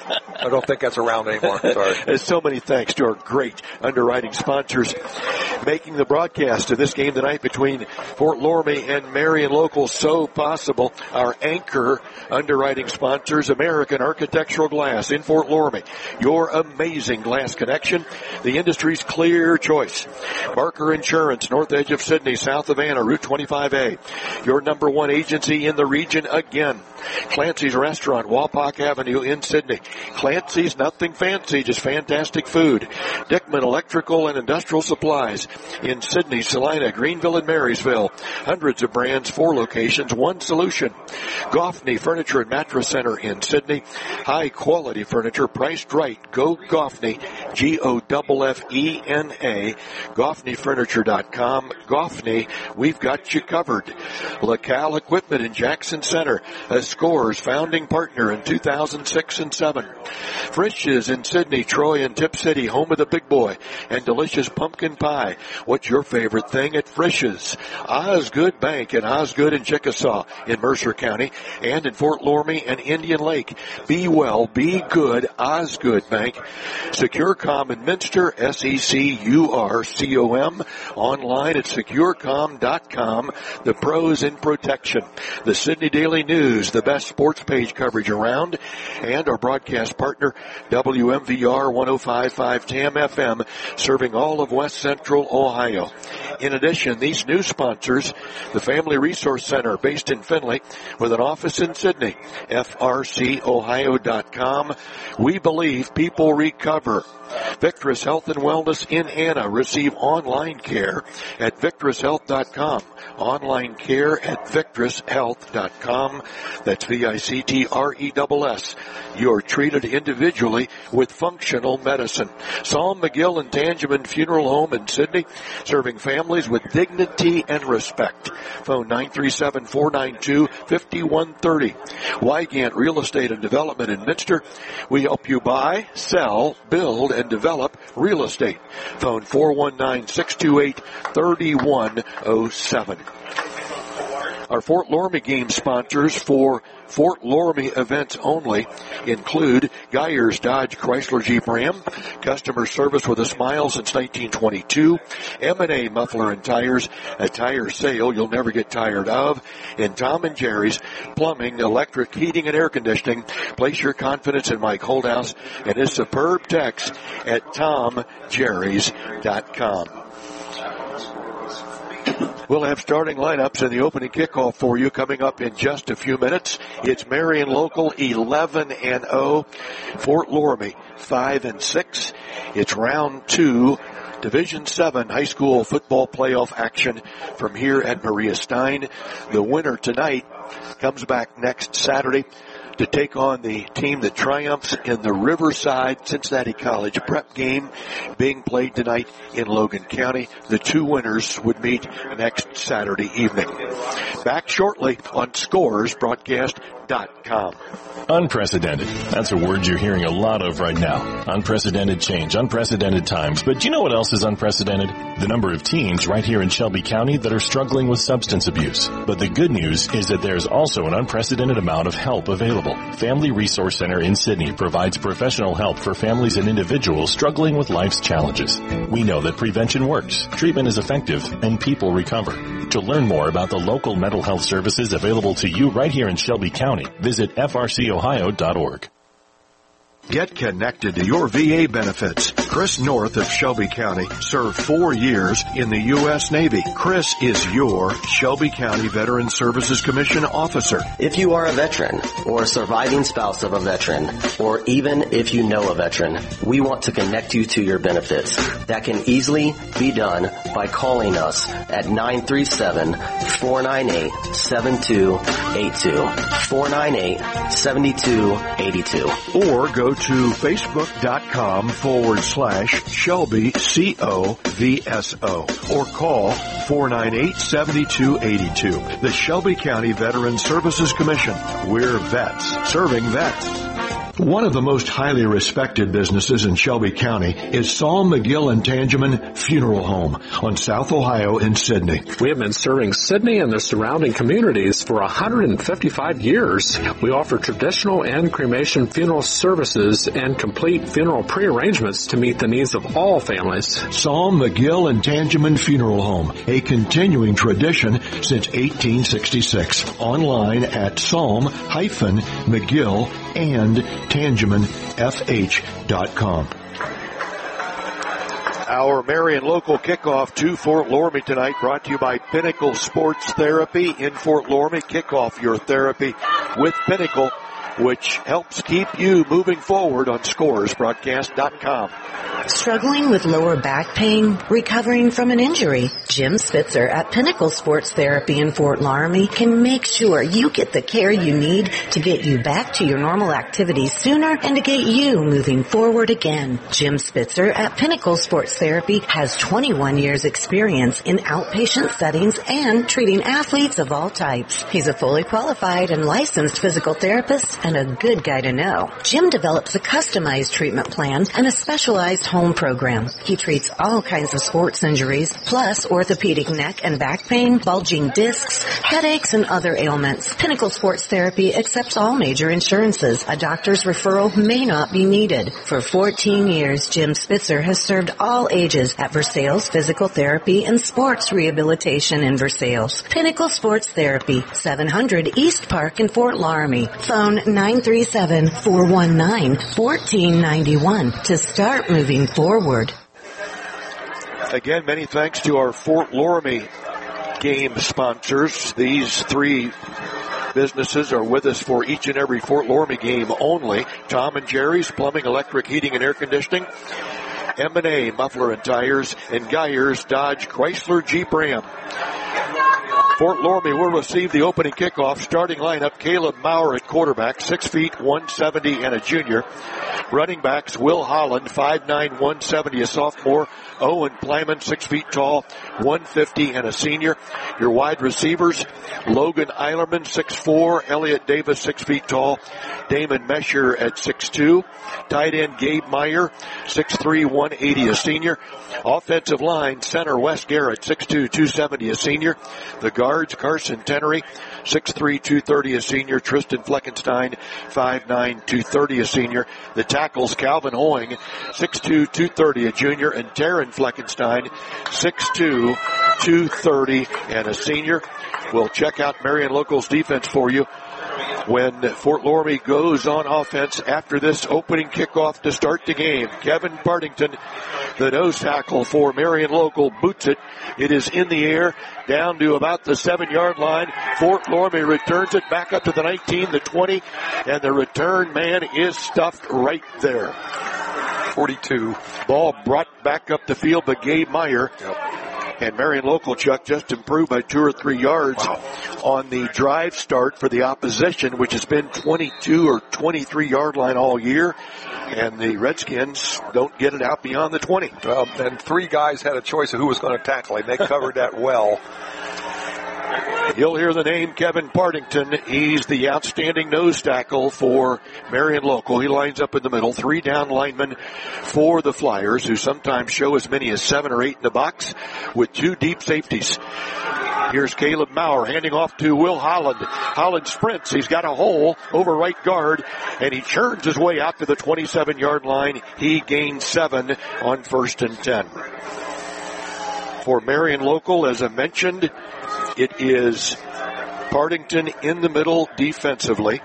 Speaker 13: I don't think that's around anymore. Sorry.
Speaker 1: There's so many thanks to our great underwriting sponsors making the broadcast of this game tonight between Fort Loramie and Marion Local so possible. Our anchor underwriting sponsors, American Architectural Glass in Fort Loramie. Your amazing glass connection, the industry's clear choice. Barker Insurance, north edge of Sydney, south of Anna, Route twenty-five A. Your number one agency in the region again. Clancy's Restaurant, Wapak Avenue in Sydney. Clancy's, nothing fancy, just fantastic food. Dickman Electrical and Industrial Supplies in Sydney, Salina, Greenville, and Marysville. Hundreds of brands, four locations, one solution. Goffney Furniture and Mattress Center in Sydney. High quality furniture, priced right. Go Goffney, G O F F E N A, Goffney Furniture dot com. Goffney, we've got you covered. LaCal Equipment in Jackson Center, a Scores founding partner in two thousand six and seven. Frisch's in Sydney, Troy, and Tip City, home of the big boy and delicious pumpkin pie. What's your favorite thing at Frisch's? Osgood Bank in Osgood and Chickasaw in Mercer County, and in Fort Loramie and Indian Lake. Be well, be good, Osgood Bank. SecureCom in Minster, S E C U R C O M, online at securecom dot com. The pros in protection. The Sydney Daily News, the best sports page coverage around, and our broadcast partner, W M V R one oh five point five T A M F M, serving all of West Central Ohio. In addition, these new sponsors, the Family Resource Center based in Findlay with an office in Sydney, F R C Ohio dot com. We believe people recover Victorous Health and Wellness in Anna. Receive online care at victorous health dot com. Online care at victorous health dot com. That's V I C T R E S S. You're treated individually with functional medicine. Psalm McGill and Tangeman Funeral Home in Sydney, serving families with dignity and respect. Phone nine three seven, four nine two, five one three zero. Wygant Real Estate and Development in Minster. We help you buy, sell, build, and develop real estate. Phone four one nine, six two eight, three one zero seven. Our Fort Loramie game sponsors for Fort Loramie events only include Geyers Dodge Chrysler Jeep Ram, customer service with a smile since nineteen twenty-two, M and A Muffler and Tires, a tire sale you'll never get tired of, and Tom and Jerry's Plumbing, Electric, Heating, and Air Conditioning. Place your confidence in Mike Holdhouse and his superb techs at tom jerrys dot com. We'll have starting lineups in the opening kickoff for you coming up in just a few minutes. It's Marion Local eleven and oh, Fort Loramie five and six. It's round two, Division seven high school football playoff action from here at Maria Stein. The winner tonight comes back next Saturday to take on the team that triumphs in the Riverside Cincinnati College prep game being played tonight in Logan County. The two winners would meet next Saturday evening. Back shortly on Scores Broadcast dot com.
Speaker 16: Unprecedented. That's a word you're hearing a lot of right now. Unprecedented change, unprecedented times. But do you know what else is unprecedented? The number of teens right here in Shelby County that are struggling with substance abuse. But the good news is that there's also an unprecedented amount of help available. Family Resource Center in Sydney provides professional help for families and individuals struggling with life's challenges. We know that prevention works, treatment is effective, and people recover. To learn more about the local mental health services available to you right here in Shelby County, visit f r c ohio dot org.
Speaker 1: Get connected to your V A benefits. Chris North of Shelby County served four years in the U S Navy. Chris is your Shelby County Veteran Services Commission officer.
Speaker 17: If you are a veteran or a surviving spouse of a veteran, or even if you know a veteran, we want to connect you to your benefits. That can easily be done by calling us at nine three seven, four nine eight, seven two eight two, four nine eight, seven two eight two.
Speaker 1: Or go to facebook.com forward slash Shelby C O V S O or call four nine eight, seven two eight two. The Shelby County Veteran Services Commission. We're vets serving vets. One of the most highly respected businesses in Shelby County is Psalm McGill and Tangeman Funeral Home on South Ohio in Sydney.
Speaker 18: We have been serving Sydney and the surrounding communities for one hundred fifty-five years. We offer traditional and cremation funeral services and complete funeral prearrangements to meet the needs of all families.
Speaker 1: Psalm McGill and Tangeman Funeral Home, a continuing tradition since eighteen sixty-six. Online at psalm mcgill and tangeman f h dot com. Our Marion Local kickoff to Fort Loramie tonight brought to you by Pinnacle Sports Therapy in Fort Loramie. Kick off your therapy with Pinnacle, which helps keep you moving forward on Scores Broadcast dot com.
Speaker 19: Struggling with lower back pain? Recovering from an injury? Jim Spitzer at Pinnacle Sports Therapy in Fort Loramie can make sure you get the care you need to get you back to your normal activities sooner and to get you moving forward again. Jim Spitzer at Pinnacle Sports Therapy has twenty-one years experience in outpatient settings and treating athletes of all types. He's a fully qualified and licensed physical therapist and a good guy to know. Jim develops a customized treatment plan and a specialized home program. He treats all kinds of sports injuries, plus orthopedic neck and back pain, bulging discs, headaches, and other ailments. Pinnacle Sports Therapy accepts all major insurances. A doctor's referral may not be needed. For fourteen years, Jim Spitzer has served all ages at Versailles Physical Therapy and Sports Rehabilitation in Versailles. Pinnacle Sports Therapy, seven hundred East Park in Fort Loramie. Phone nine three seven, four one nine, one four nine one to start moving forward.
Speaker 1: Again, many thanks to our Fort Loramie game sponsors. These three businesses are with us for each and every Fort Loramie game only. Tom and Jerry's Plumbing, Electric, Heating, and Air Conditioning. M and A Muffler and Tires, and Geyers Dodge Chrysler Jeep Ram. Fort Loramie will receive the opening kickoff. Starting lineup, Caleb Maurer at quarterback, six feet, one seventy, and a junior. Running backs, Will Holland, five nine, one seventy, a sophomore. Owen Plyman, six feet tall, one fifty, and a senior. Your wide receivers, Logan Eilerman, six four, Elliot Davis, six feet tall, Damon Mesher at six two. Tight end, Gabe Meyer, six three, one eighty, a senior. Offensive line, center, Wes Garrett, six two, two seventy, a senior. The guards, Carson Tenery, six three, two thirty, a senior. Tristan Fleckenstein, five nine, two thirty, a senior. The tackles, Calvin Hoying, six two, two thirty, a junior. And Darren Fleckenstein, six two, two thirty, and a senior. We'll check out Marion Local's defense for you when Fort Loramie goes on offense after this opening kickoff to start the game. Kevin Partington, the nose tackle for Marion Local, boots it. It is in the air down to about the seven-yard line. Fort Loramie returns it back up to the nineteen, the twenty, and the return man is stuffed right there. forty-two. Ball brought back up the field by Gabe Meyer. Yep. And Marion Local, Chuck, just improved by two or three yards wow. on the drive start for the opposition, which has been twenty-two or twenty-three yard line all year. And the Redskins don't get it out beyond the twenty.
Speaker 13: Well, and three guys had a choice of who was going to tackle him. They covered that well.
Speaker 1: You'll hear the name Kevin Partington. He's the outstanding nose tackle for Marion Local. He lines up in the middle. Three down linemen for the Flyers, who sometimes show as many as seven or eight in the box with two deep safeties. Here's Caleb Maurer handing off to Will Holland. Holland sprints. He's got a hole over right guard, and he churns his way out to the twenty-seven-yard line. He gains seven on first and ten. For Marion Local, as I mentioned, it is Partington in the middle defensively.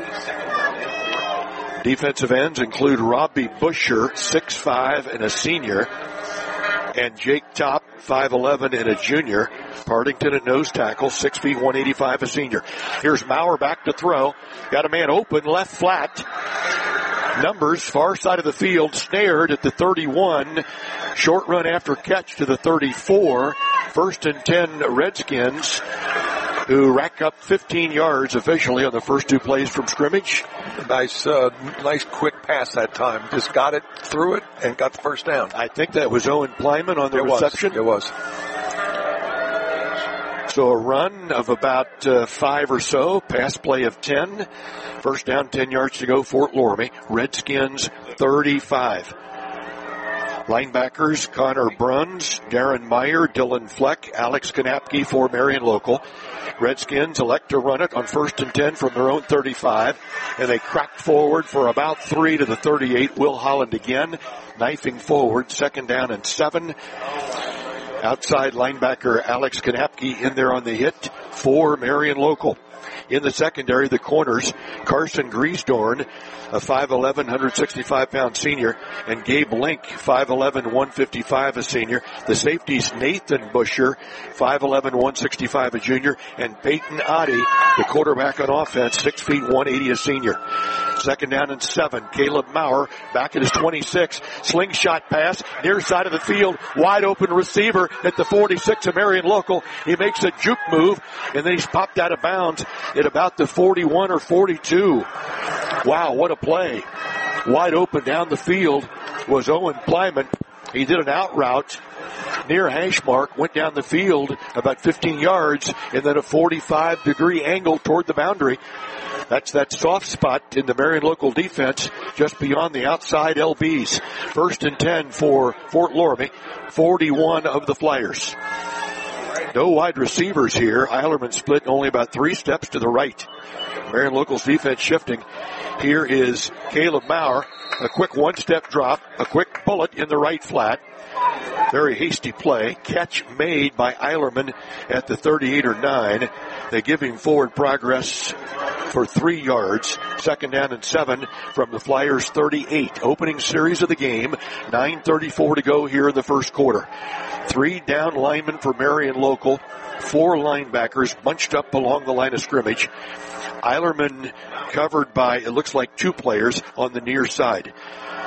Speaker 1: Defensive ends include Robbie Busher, six five and a senior, and Jake Top, five eleven and a junior. Partington at nose tackle, six feet, one eighty-five, a senior. Here's Maurer back to throw. Got a man open, left flat. Numbers, far side of the field, snared at the thirty-one. Short run after catch to the thirty-four. First and ten Redskins, who rack up fifteen yards officially on the first two plays from scrimmage.
Speaker 13: Nice, uh, nice quick pass that time. Just got it, threw it, and got the first down.
Speaker 1: I think that was Owen Plyman on the
Speaker 13: it
Speaker 1: reception.
Speaker 13: Was. It was.
Speaker 1: So a run of about uh, five or so, pass play of ten. First down, ten yards to go, Fort Loramie. Redskins thirty-five. Linebackers, Connor Bruns, Darren Meyer, Dylan Fleck, Alex Kanapke for Marion Local. Redskins elect to run it on first and ten from their own thirty-five, and they crack forward for about three to the thirty-eight. Will Holland again, knifing forward, second down and seven. Outside linebacker Alex Kanapke in there on the hit for Marion Local. In the secondary, the corners, Carson Griesdorn, a five eleven, one sixty-five pound senior, and Gabe Link, five eleven, one fifty-five, a senior. The safeties, Nathan Busher, five eleven, one sixty-five, a junior, and Peyton Oddie, the quarterback on offense, six feet, one eighty, a senior. Second down and seven. Caleb Maurer back at his twenty-six. Slingshot pass, near side of the field, wide open receiver at the forty-six of Marion Local. He makes a juke move, and then he's popped out of bounds at about the forty-one or forty-two. Wow, what a play. Wide open down the field was Owen Plyman. He did an out route near hash mark, went down the field about fifteen yards, and then a forty-five degree angle toward the boundary. That's that soft spot in the Marion Local defense just beyond the outside L Bs. First and ten for Fort Loramie, forty-one of the Flyers. No wide receivers here. Eilerman split only about three steps to the right. Marion Local's defense shifting. Here is Caleb Maurer. A quick one-step drop. A quick bullet in the right flat. Very hasty play. Catch made by Eilerman at the thirty-eight or nine. They give him forward progress for three yards. Second down and seven from the Flyers thirty-eight. Opening series of the game. nine thirty-four to go here in the first quarter. Three down linemen for Marion Local. Four linebackers bunched up along the line of scrimmage. Eilerman covered by, it looks like, two players on the near side.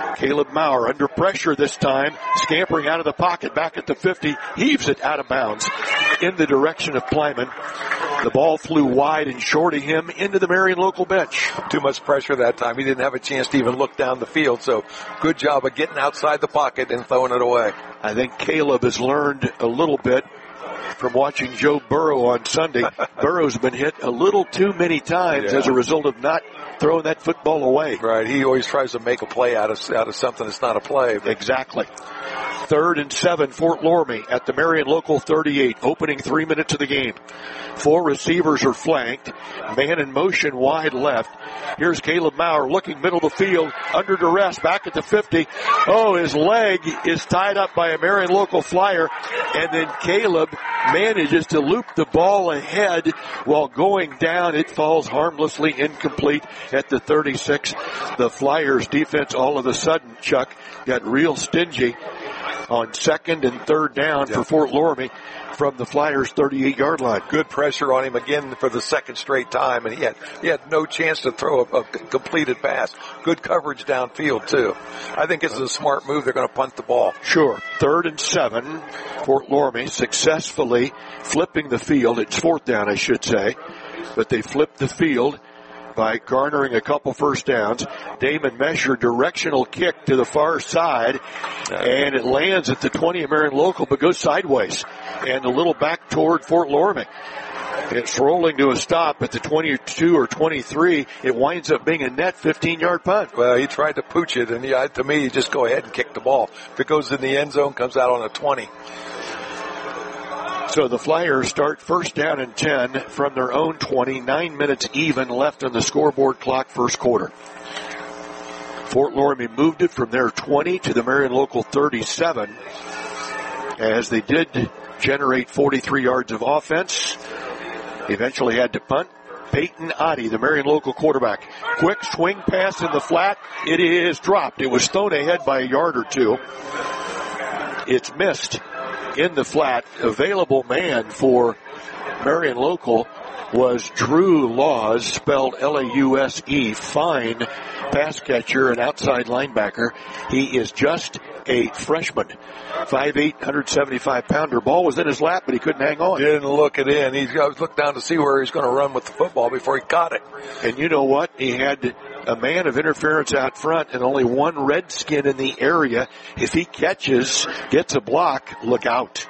Speaker 1: Caleb Maurer under pressure this time, scampering out of the pocket, back at the fifty, heaves it out of bounds in the direction of Plyman. The ball flew wide and short of him into the Marion local bench.
Speaker 13: Too much pressure that time. He didn't have a chance to even look down the field, so good job of getting outside the pocket and throwing it away.
Speaker 1: I think Caleb has learned a little bit from watching Joe Burrow on Sunday. Burrow's been hit a little too many times yeah. as a result of not throwing that football away.
Speaker 13: Right. He always tries to make a play out of out of something that's not a play. But.
Speaker 1: Exactly. Third and seven, Fort Loramie at the Marion local thirty-eight, opening three minutes of the game. Four receivers are flanked. Man in motion wide left. Here's Caleb Maurer looking middle of the field, under duress, back at the fifty. Oh, his leg is tied up by a Marion local flyer, and then Caleb manages to loop the ball ahead while going down. It falls harmlessly incomplete at the thirty-six. The Flyers defense all of a sudden, Chuck, got real stingy on second and third down yeah. for Fort Loramie from the Flyers' thirty-eight-yard line.
Speaker 13: Good pressure on him again for the second straight time, and he had he had no chance to throw a, a completed pass. Good coverage downfield, too. I think this is a smart move. They're going to punt the ball.
Speaker 1: Sure. Third and seven. Fort Loramie successfully flipping the field. It's fourth down, I should say. But they flipped the field by garnering a couple first downs. Damon Mesher, directional kick to the far side, and it lands at the twenty of Marion local, but goes sideways and a little back toward Fort Loramie. It's rolling to a stop at the twenty-two or twenty-three. It winds up being a net fifteen-yard punt.
Speaker 13: Well, he tried to pooch it, and he, to me, you just go ahead and kick the ball. If it goes in the end zone, comes out on a twenty.
Speaker 1: So the Flyers start first down and ten from their own twenty. Nine minutes even left on the scoreboard clock, first quarter. Fort Loramie moved it from their twenty to the Marion local thirty-seven, as they did generate forty-three yards of offense. Eventually had to punt. Peyton Oddie, the Marion local quarterback. Quick swing pass in the flat. It is dropped. It was thrown ahead by a yard or two. It's missed in the flat. Available man for Marion local was Drew Laws, spelled L A U S E. Fine pass catcher and outside linebacker. He is just a freshman. five eight, one seventy-five pounder. Ball was in his lap, but he couldn't hang on.
Speaker 13: Didn't look it in. He looked down to see where he's going to run with the football before he caught it.
Speaker 1: And you know what? He had a man of interference out front and only one Redskin in the area. If he catches, gets a block, look out.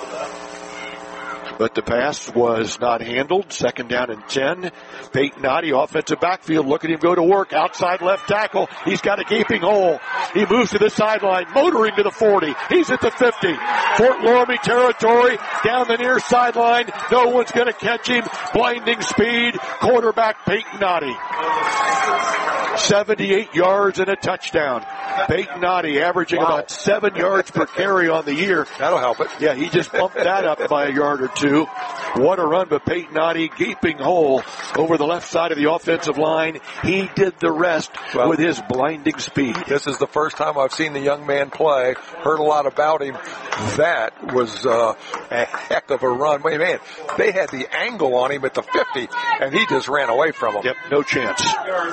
Speaker 1: But the pass was not handled. Second down and ten. Peyton Oddie, offensive backfield. Look at him go to work. Outside left tackle. He's got a gaping hole. He moves to the sideline, motoring to the forty. He's at the fifty. Fort Loramie territory, down the near sideline. No one's going to catch him. Blinding speed. Quarterback Peyton Oddie. seventy-eight yards and a touchdown. Peyton Oddie averaging wow. about seven yards per carry on the year.
Speaker 13: That'll help it.
Speaker 1: Yeah, he just bumped that up by a yard or two. What a run by Peyton Oddie. Gaping hole over the left side of the offensive line. He did the rest well, with his blinding speed.
Speaker 13: This is the first time I've seen the young man play. Heard a lot about him. That was uh, a heck of a run. Wait, man, they had the angle on him at the fifty, and he just ran away from him.
Speaker 1: Yep, no chance.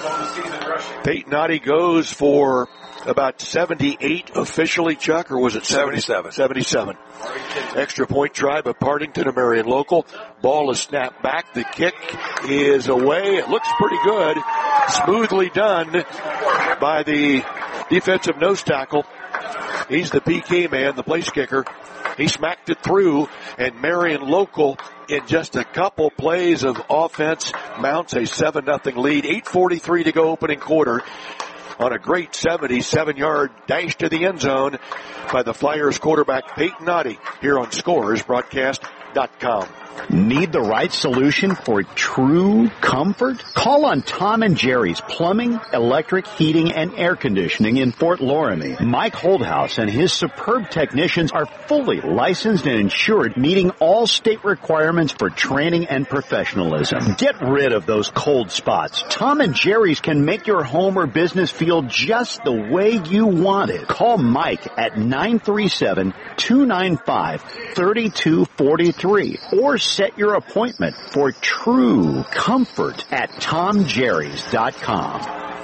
Speaker 1: Peyton Oddie goes for about seventy-eight officially, Chuck, or was it
Speaker 13: seventy-seven?
Speaker 1: seventy-seven. Extra point try by Partington to Marion local. Ball is snapped back. The kick is away. It looks pretty good. Smoothly done by the defensive nose tackle. He's the P K man, the place kicker. He smacked it through, and Marion local, in just a couple plays of offense, mounts a seven nothing lead. eight forty-three to go opening quarter. On a great seventy-seven-yard dash to the end zone by the Flyers quarterback Peyton Oddie here on Scores Broadcast dot com.
Speaker 8: Need the right solution for true comfort? Call on Tom and Jerry's Plumbing, Electric, Heating, and Air Conditioning in Fort Loramie. Mike Holdhouse and his superb technicians are fully licensed and insured, meeting all state requirements for training and professionalism. Get rid of those cold spots. Tom and Jerry's can make your home or business feel just the way you want it. Call Mike at nine three seven, two nine five, three two four three or set your appointment for true comfort at tom jerrys dot com.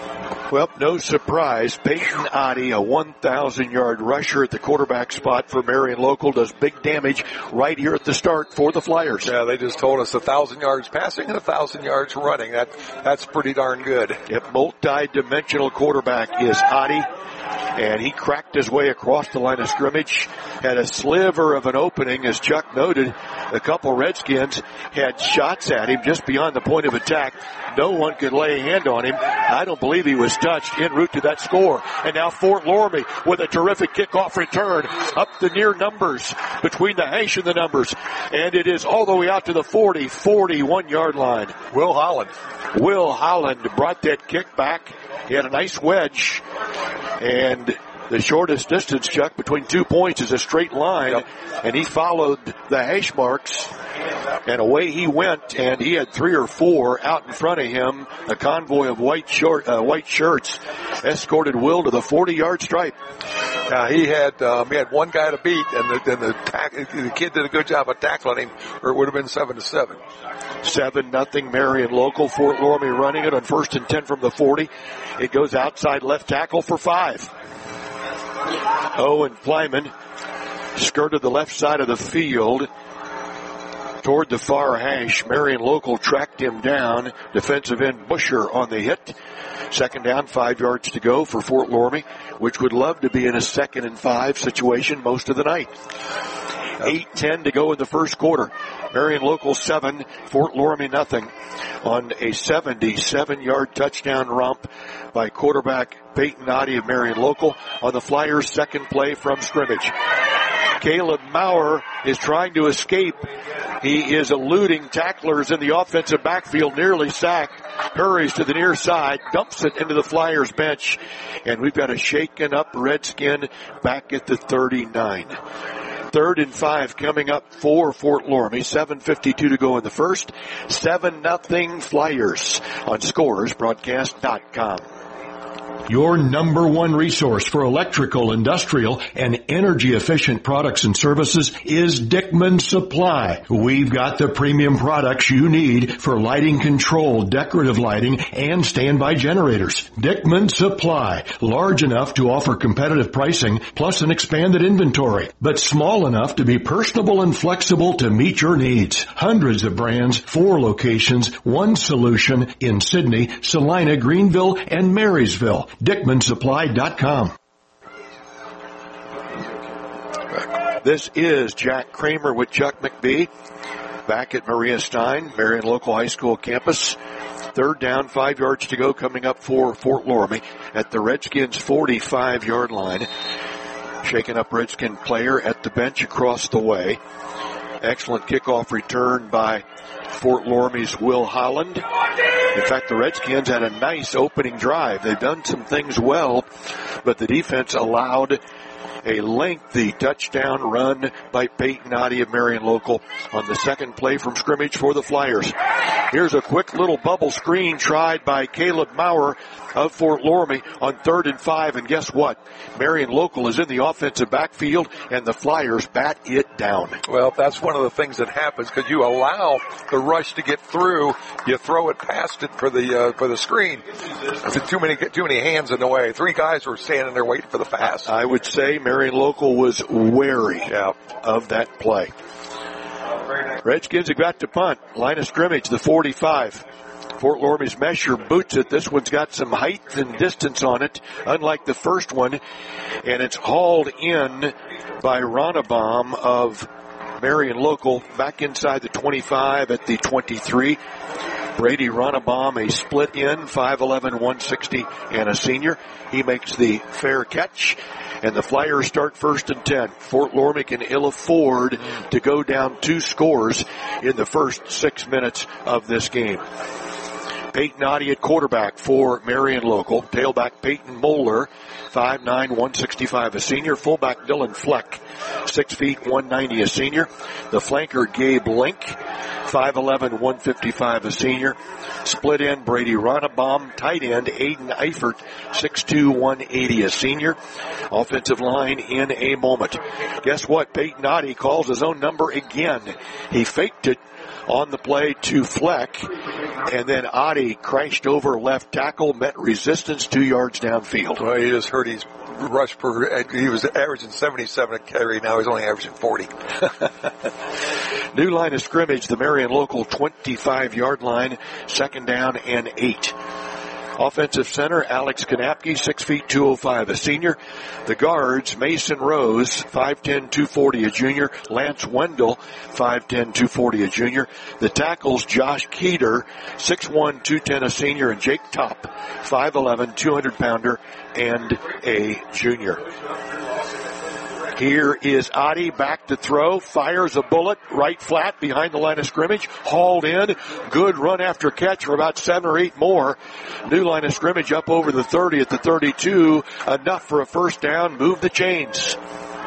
Speaker 1: Well, no surprise. Peyton Oddie, a one thousand yard rusher at the quarterback spot for Marion Local, does big damage right here at the start for the Flyers.
Speaker 13: Yeah, they just told us one thousand yards passing and one thousand yards running. That That's pretty darn good.
Speaker 1: Yep, multi-dimensional quarterback is Oddie. And he cracked his way across the line of scrimmage, had a sliver of an opening, as Chuck noted. A couple Redskins had shots at him just beyond the point of attack. No one could lay a hand on him. I don't believe he was touched en route to that score. And now Fort Loramie with a terrific kickoff return up the near numbers, between the hash and the numbers. And it is all the way out to the forty, forty-one yard line.
Speaker 13: Will Holland.
Speaker 1: Will Holland brought that kick back. He had a nice wedge. And the shortest distance, Chuck, between two points is a straight line. Yep. And he followed the hash marks, and away he went, and he had three or four out in front of him. A convoy of white short, uh, white shirts escorted Will to the forty yard stripe.
Speaker 13: Now he had, um, he had one guy to beat, and the, and the, tack, the kid did a good job of tackling him, or it would have been seven to seven.
Speaker 1: Seven nothing Marion Local. Fort Loramie running it on first and ten from the forty. It goes outside left tackle for five. Owen Plyman skirted the left side of the field toward the far hash. Marion Local tracked him down. Defensive end Busher on the hit. Second down, five yards to go for Fort Loramie, which would love to be in a second and five situation most of the night. eight ten to go in the first quarter. Marion Local seven, Fort Loramie nothing, on a seventy-seven yard touchdown romp by quarterback Peyton Oddie of Marion Local on the Flyers' second play from scrimmage. Caleb Maurer is trying to escape. He is eluding tacklers in the offensive backfield, nearly sacked. Hurries to the near side, dumps it into the Flyers bench, and we've got a shaken up Redskin back at the thirty-nine. Third and five coming up for Fort Loramie. seven fifty-two to go in the first. seven nothing Flyers on Scores Broadcast dot com. Your number one resource for electrical, industrial, and energy-efficient products and services is Dickman Supply. We've got the premium products you need for lighting control, decorative lighting, and standby generators. Dickman Supply, large enough to offer competitive pricing plus an expanded inventory, but small enough to be personable and flexible to meet your needs. Hundreds of brands, four locations, one solution in Sydney, Salina, Greenville, and Marysville. Dickman Supply dot com. This is Jack Kramer with Chuck McBee back at Maria Stein, Marion Local High School campus. Third down, five yards to go coming up for Fort Loramie at the Redskins' forty-five yard line. Shaken up Redskin player at the bench across the way. Excellent kickoff return by Fort Loramie's Will Holland. In fact, the Redskins had a nice opening drive. They've done some things well, but the defense allowed a lengthy touchdown run by Peyton Oddie of Marion Local on the second play from scrimmage for the Flyers. Here's a quick little bubble screen tried by Caleb Maurer of Fort Loramie on third and five, and guess what? Marion Local is in the offensive backfield, and the Flyers bat it down.
Speaker 13: Well, that's one of the things that happens because you allow the rush to get through. You throw it past it for the uh, for the screen. Too many too many hands in the way. Three guys were standing there waiting for the pass.
Speaker 1: I would say Marion Local was wary
Speaker 13: yeah.
Speaker 1: of that play. Redskins have got to punt. Line of scrimmage, the forty-five. Fort Loramie's Mesher boots it. This one's got some height and distance on it, unlike the first one. And it's hauled in by Ronnebaum of Marion Local back inside the twenty-five at the twenty-three. Brady Ronnebaum, a split end, five eleven, one sixty, and a senior. He makes the fair catch. And the Flyers start first and ten. Fort Loramie can ill afford to go down two scores in the first six minutes of this game. Peyton Oddie at quarterback for Marion Local. Tailback Peyton Moeller, five nine, one sixty-five, a senior. Fullback Dylan Fleck, six feet, one ninety, a senior. The flanker Gabe Link, five eleven, one fifty-five, a senior. Split end Brady Ronnebaum. Tight end Aiden Eifert, six two, one eighty, a senior. Offensive line in a moment. Guess what? Peyton Oddie calls his own number again. He faked it on the play to Fleck, And then Adi crashed over left tackle, met resistance two yards downfield.
Speaker 13: Well, you just heard he's rush per, he was averaging seventy-seven a carry. Now he's only averaging forty.
Speaker 1: New line of scrimmage, the Marion local twenty-five yard line, second down and eight. Offensive center, Alex Kanapke, six feet, two oh five, a senior. The guards, Mason Rose, five ten, two forty, a junior. Lance Wendell, five ten, two forty, a junior. The tackles, Josh Keeter, six one, two ten, a senior. And Jake Top, five eleven, two hundred pounder and a junior. Here is Adi back to throw, fires a bullet, right flat behind the line of scrimmage, hauled in, good run after catch for about seven or eight more. New line of scrimmage up over the thirty at the thirty-two, enough for a first down, move the chains.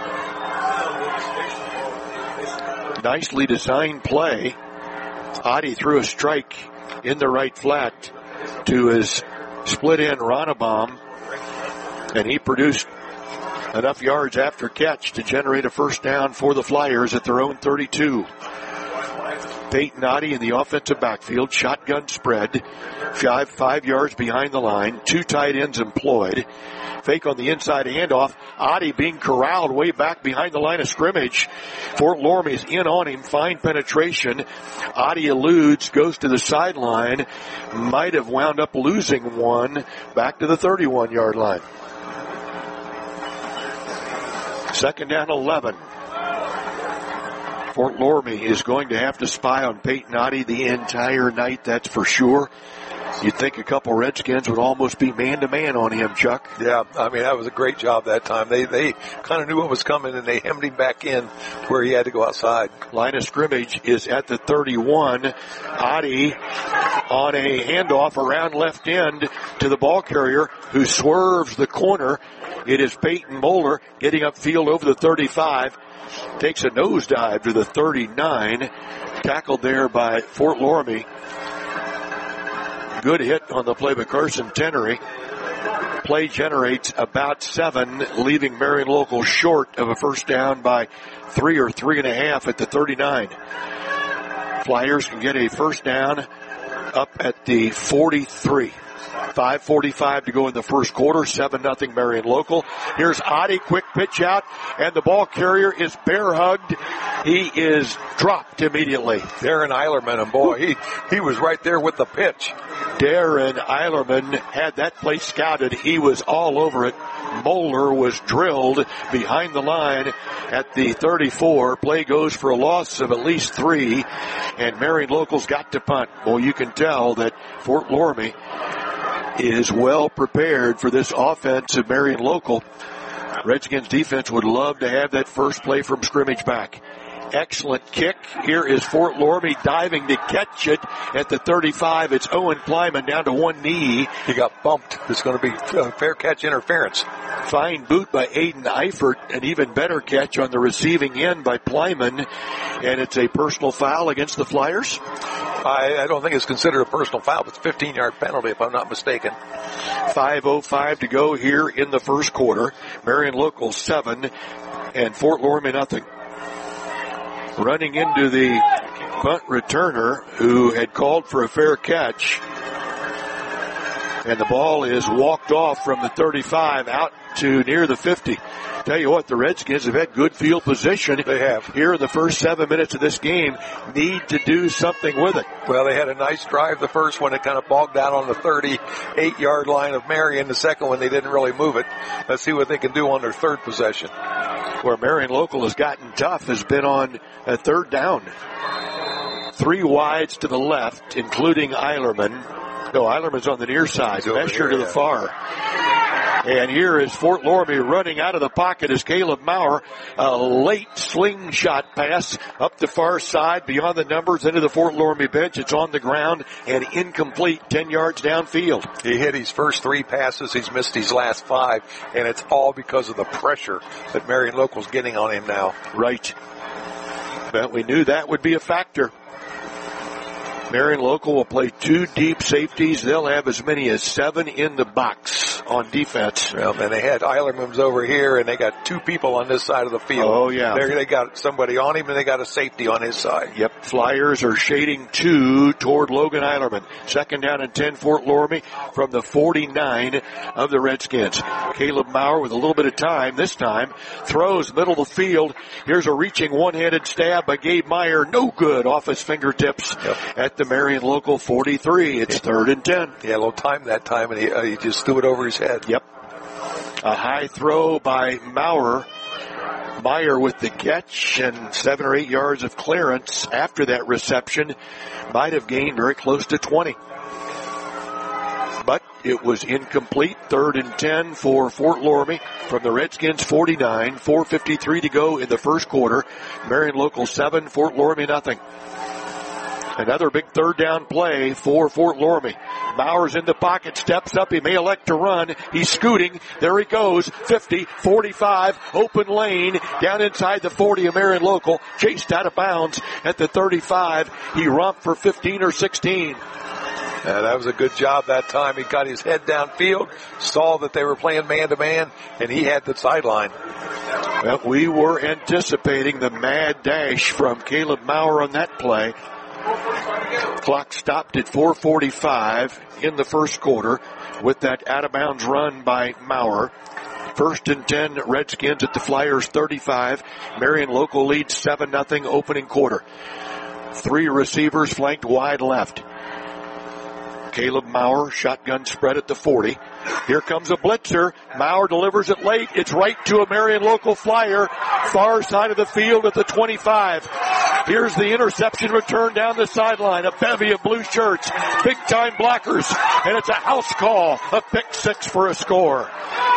Speaker 1: Nicely designed play. Adi threw a strike in the right flat to his split end Ronnebaum, and he produced enough yards after catch to generate a first down for the Flyers at their own thirty-two. Peyton Adi in the offensive backfield, shotgun spread, five, five yards behind the line, two tight ends employed. Fake on the inside handoff. Adi being corralled way back behind the line of scrimmage. Fort Loramie's in on him, fine penetration. Adi eludes, goes to the sideline, might have wound up losing one back to the thirty-one yard line. Second down, eleven. Fort Loramie is going to have to spy on Peyton Adi the entire night, that's for sure. You'd think a couple Redskins would almost be man-to-man on him, Chuck.
Speaker 13: Yeah, I mean, that was a great job that time. They they kind of knew what was coming, and they hemmed him back in where he had to go outside.
Speaker 1: Line of scrimmage is at the thirty-one. Adi on a handoff around left end to the ball carrier who swerves the corner. It is Peyton Moeller getting upfield over the thirty-five. Takes a nosedive to the thirty-nine. Tackled there by Fort Loramie. Good hit on the play by Carson Tenery. Play generates about seven, leaving Marion Local short of a first down by three or three and a half at the thirty-nine. Flyers can get a first down up at the forty-three. five forty-five to go in the first quarter, seven nothing Marion Local. Here's Adi, quick pitch out, and the ball carrier is bear hugged. He is dropped immediately.
Speaker 13: Darren Eilerman, and boy, he, he was right there with the pitch.
Speaker 1: Darren Eilerman had that play scouted. He was all over it. Moeller was drilled behind the line at the thirty-four. Play goes for a loss of at least three, and Marion Local's got to punt. Well, you can tell that Fort Loramie is well prepared for this offense of Marion Local. Redskins defense would love to have that first play from scrimmage back. Excellent kick. Here is Fort Loramie diving to catch it at the thirty-five. It's Owen Plyman down to one knee.
Speaker 13: He got bumped. It's going to be fair catch interference.
Speaker 1: Fine boot by Aiden Eifert. An even better catch on the receiving end by Plyman. And it's a personal foul against the Flyers.
Speaker 13: I, I don't think it's considered a personal foul, but it's a fifteen yard penalty if I'm not mistaken.
Speaker 1: five oh five to go here in the first quarter. Marion Local seven and Fort Loramie nothing. Running into the punt returner who had called for a fair catch. And the ball is walked off from the thirty-five out to near the fifty. Tell you what, the Redskins have had good field position.
Speaker 13: They have.
Speaker 1: Here in the first seven minutes of this game, need to do something with it.
Speaker 13: Well, they had a nice drive the first one. It kind of bogged down on the thirty-eight yard line of Marion. The second one, they didn't really move it. Let's see what they can do on their third possession.
Speaker 1: Where Marion Local has gotten tough has been on a third down. Three wides to the left, including Eilerman. No, Eilerman's on the near side. Mesher to the far. And here is Fort Loramie running out of the pocket as Caleb Maurer. A late slingshot pass up the far side beyond the numbers into the Fort Loramie bench. It's on the ground and incomplete ten yards downfield.
Speaker 13: He hit his first three passes. He's missed his last five. And it's all because of the pressure that Marion Local's getting on him now.
Speaker 1: Right. But we knew that would be a factor. Marion Local will play two deep safeties. They'll have as many as seven in the box.
Speaker 20: on defense.
Speaker 13: Well, and they had Eilerman's over here, and they got two people on this side of the field.
Speaker 20: Oh, yeah.
Speaker 13: They're, they got somebody on him, and they got a safety on his side.
Speaker 20: Yep, Flyers are shading two toward Logan Eilerman. Second down and ten, Fort Loramie from the forty-nine of the Redskins. Caleb Maurer with a little bit of time this time. Throws middle of the field. Here's a reaching one-handed stab by Gabe Meyer. No good off his fingertips yep. at the Marion Local forty-three. It's third and ten.
Speaker 13: Yeah, a little time that time, and he, uh, he just threw it over his head.
Speaker 20: Yep. A high throw by Maurer. Meyer with the catch and seven or eight yards of clearance after that reception. Might have gained very close to twenty. But it was incomplete. Third and ten for Fort Loramie from the Redskins forty-nine. four fifty-three to go in the first quarter. Marion Local seven, Fort Loramie nothing. Another big third down play for Fort Loramie. Maurer's in the pocket, steps up. He may elect to run. He's scooting. There he goes. fifty, forty-five, open lane, down inside the forty of Marion Local. Chased out of bounds at the thirty-five. He romped for fifteen or sixteen.
Speaker 13: Yeah, that was a good job that time. He got his head downfield, saw that they were playing man-to-man, and he had the sideline.
Speaker 20: Well, we were anticipating the mad dash from Caleb Maurer on that play. Clock stopped at four forty-five in the first quarter with that out-of-bounds run by Maurer. First and ten, Redskins at the Flyers thirty-five. Marion Local leads seven nothing opening quarter. Three receivers flanked wide left. Caleb Maurer, shotgun spread at the forty. Here comes a blitzer. Maurer delivers it late. It's right to a Marion Local Flyer. Far side of the field at the twenty-five. Here's the interception return down the sideline. A bevy of blue shirts. Big time blockers. And it's a house call. A pick six for a score.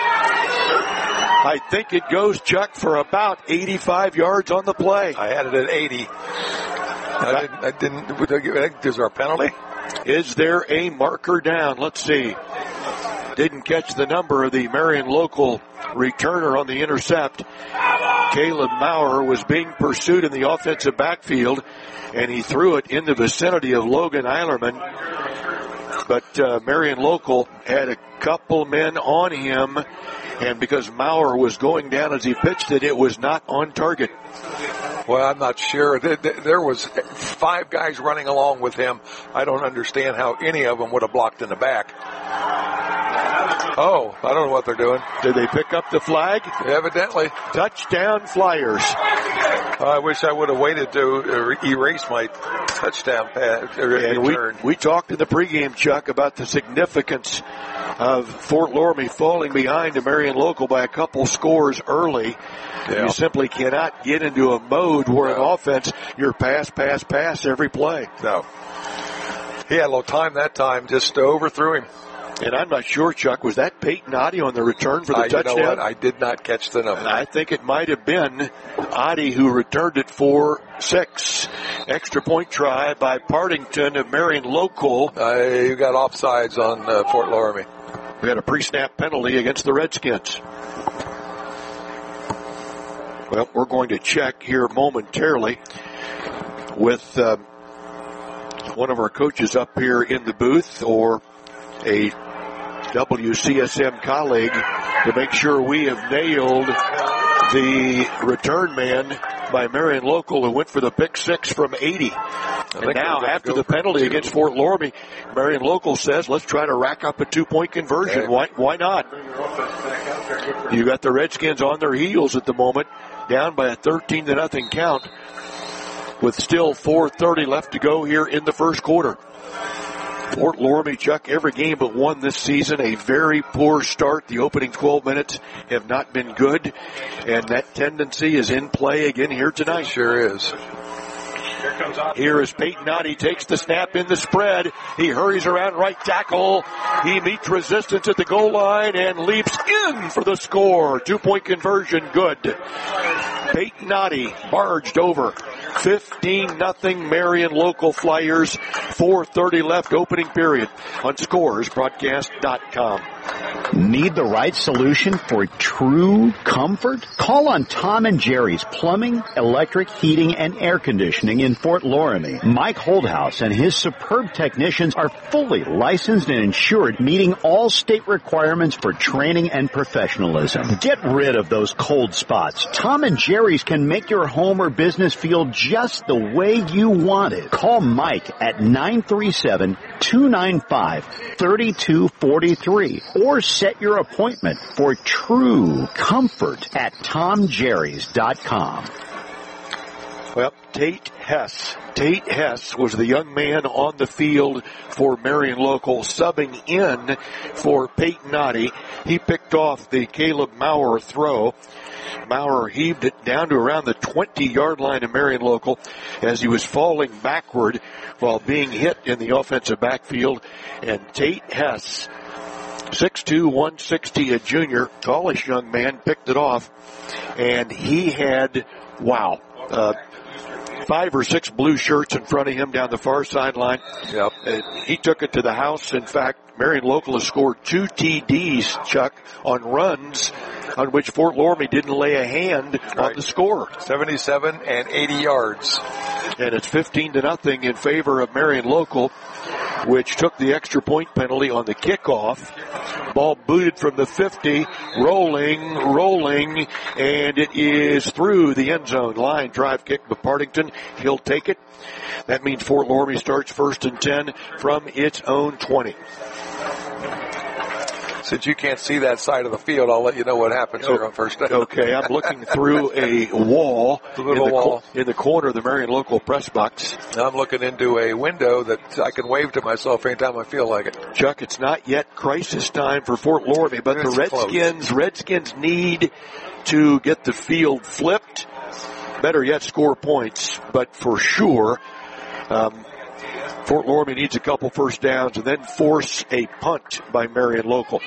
Speaker 20: I think it goes, Chuck, for about eighty-five yards on the play.
Speaker 13: I had it at eighty. I didn't, I didn't, is there a penalty?
Speaker 20: Is there a marker down? Let's see. Didn't catch the number of the Marion Local returner on the intercept. Caleb Maurer was being pursued in the offensive backfield, and he threw it in the vicinity of Logan Eilerman. But uh, Marion Local had a couple men on him, and because Maurer was going down as he pitched it, it was not on target.
Speaker 13: Well, I'm not sure. There was five guys running along with him. I don't understand how any of them would have blocked in the back. Oh, I don't know what they're doing.
Speaker 20: Did they pick up the flag?
Speaker 13: Evidently.
Speaker 20: Touchdown Flyers.
Speaker 13: I wish I would have waited to erase my touchdown pass.
Speaker 20: And we, we talked in the pregame, Chuck, about the significance of Fort Loramie falling behind to Marion Local by a couple scores early. Yeah. You simply cannot get into a mode where no. an offense, you're pass, pass, pass every play.
Speaker 13: No. He had a little time that time, just overthrew him.
Speaker 20: And I'm not sure, Chuck, was that Peyton Oddie on the return for the
Speaker 13: I,
Speaker 20: touchdown?
Speaker 13: You know what? I did not catch the number.
Speaker 20: I think it might have been Oddie who returned it for six. Extra point try by Partington of Marion Local.
Speaker 13: Uh, you got offsides on uh, Fort Loramie.
Speaker 20: We had a pre-snap penalty against the Redskins. Well, we're going to check here momentarily with uh, one of our coaches up here in the booth or a W C S M colleague to make sure we have nailed the return man by Marion Local who went for the pick six from eighty. And now, after the penalty against Fort Loramie, Marion Local says, let's try to rack up a two-point conversion. Why, why not? You got the Redskins on their heels at the moment, down by a thirteen to nothing count, with still four thirty left to go here in the first quarter. Fort Loramie, Chuck, every game but one this season, a very poor start. The opening twelve minutes have not been good, and that tendency is in play again here tonight.
Speaker 13: Sure is.
Speaker 20: Here is Peyton Oddie, takes the snap in the spread. He hurries around right tackle. He meets resistance at the goal line and leaps in for the score. Two-point conversion, good. Peyton Oddie barged over. fifteen nothing Marion Local Flyers. four thirty left opening period on scores broadcast dot com.
Speaker 8: Need the right solution for true comfort? Call on Tom and Jerry's Plumbing, Electric, Heating, and Air Conditioning in Fort Laramie. Mike Holdhouse and his superb technicians are fully licensed and insured, meeting all state requirements for training and professionalism. Get rid of those cold spots. Tom and Jerry's can make your home or business feel just the way you want it. Call Mike at nine three seven, two nine five, three two four three or set your appointment for true comfort at tom jerrys dot com.
Speaker 20: Well, Tate Hess. Tate Hess was the young man on the field for Marion Local, subbing in for Peyton Noddy. He picked off the Caleb Maurer throw. Maurer heaved it down to around the twenty-yard line of Marion Local as he was falling backward while being hit in the offensive backfield. And Tate Hess, six two, one sixty, a junior, tallish young man, picked it off. And he had, wow, uh, five or six blue shirts in front of him down the far sideline. Yep. And he took it to the house. In fact, Marion Local has scored two T Ds, Chuck, on runs on which Fort Laramie didn't lay a hand right on the score.
Speaker 13: seventy-seven and eighty yards.
Speaker 20: And it's fifteen to nothing in favor of Marion Local, which took the extra point penalty on the kickoff. Ball booted from the fifty, rolling, rolling, and it is through the end zone. Line drive kick by Partington. He'll take it. That means Fort Laramie starts first and ten from its own twenty.
Speaker 13: Since you can't see that side of the field, I'll let you know what happens here on first down.
Speaker 20: Okay, I'm looking through a wall,
Speaker 13: the little
Speaker 20: in, the
Speaker 13: wall.
Speaker 20: Co- in the corner of the Marion Local press box.
Speaker 13: I'm looking into a window that I can wave to myself anytime I feel like it.
Speaker 20: Chuck, it's not yet crisis time for Fort Laramie, but it's the Redskins, close. Redskins need to get the field flipped. Better yet, score points. But for sure, um, Fort Laramie needs a couple first downs and then force a punt by Marion Local.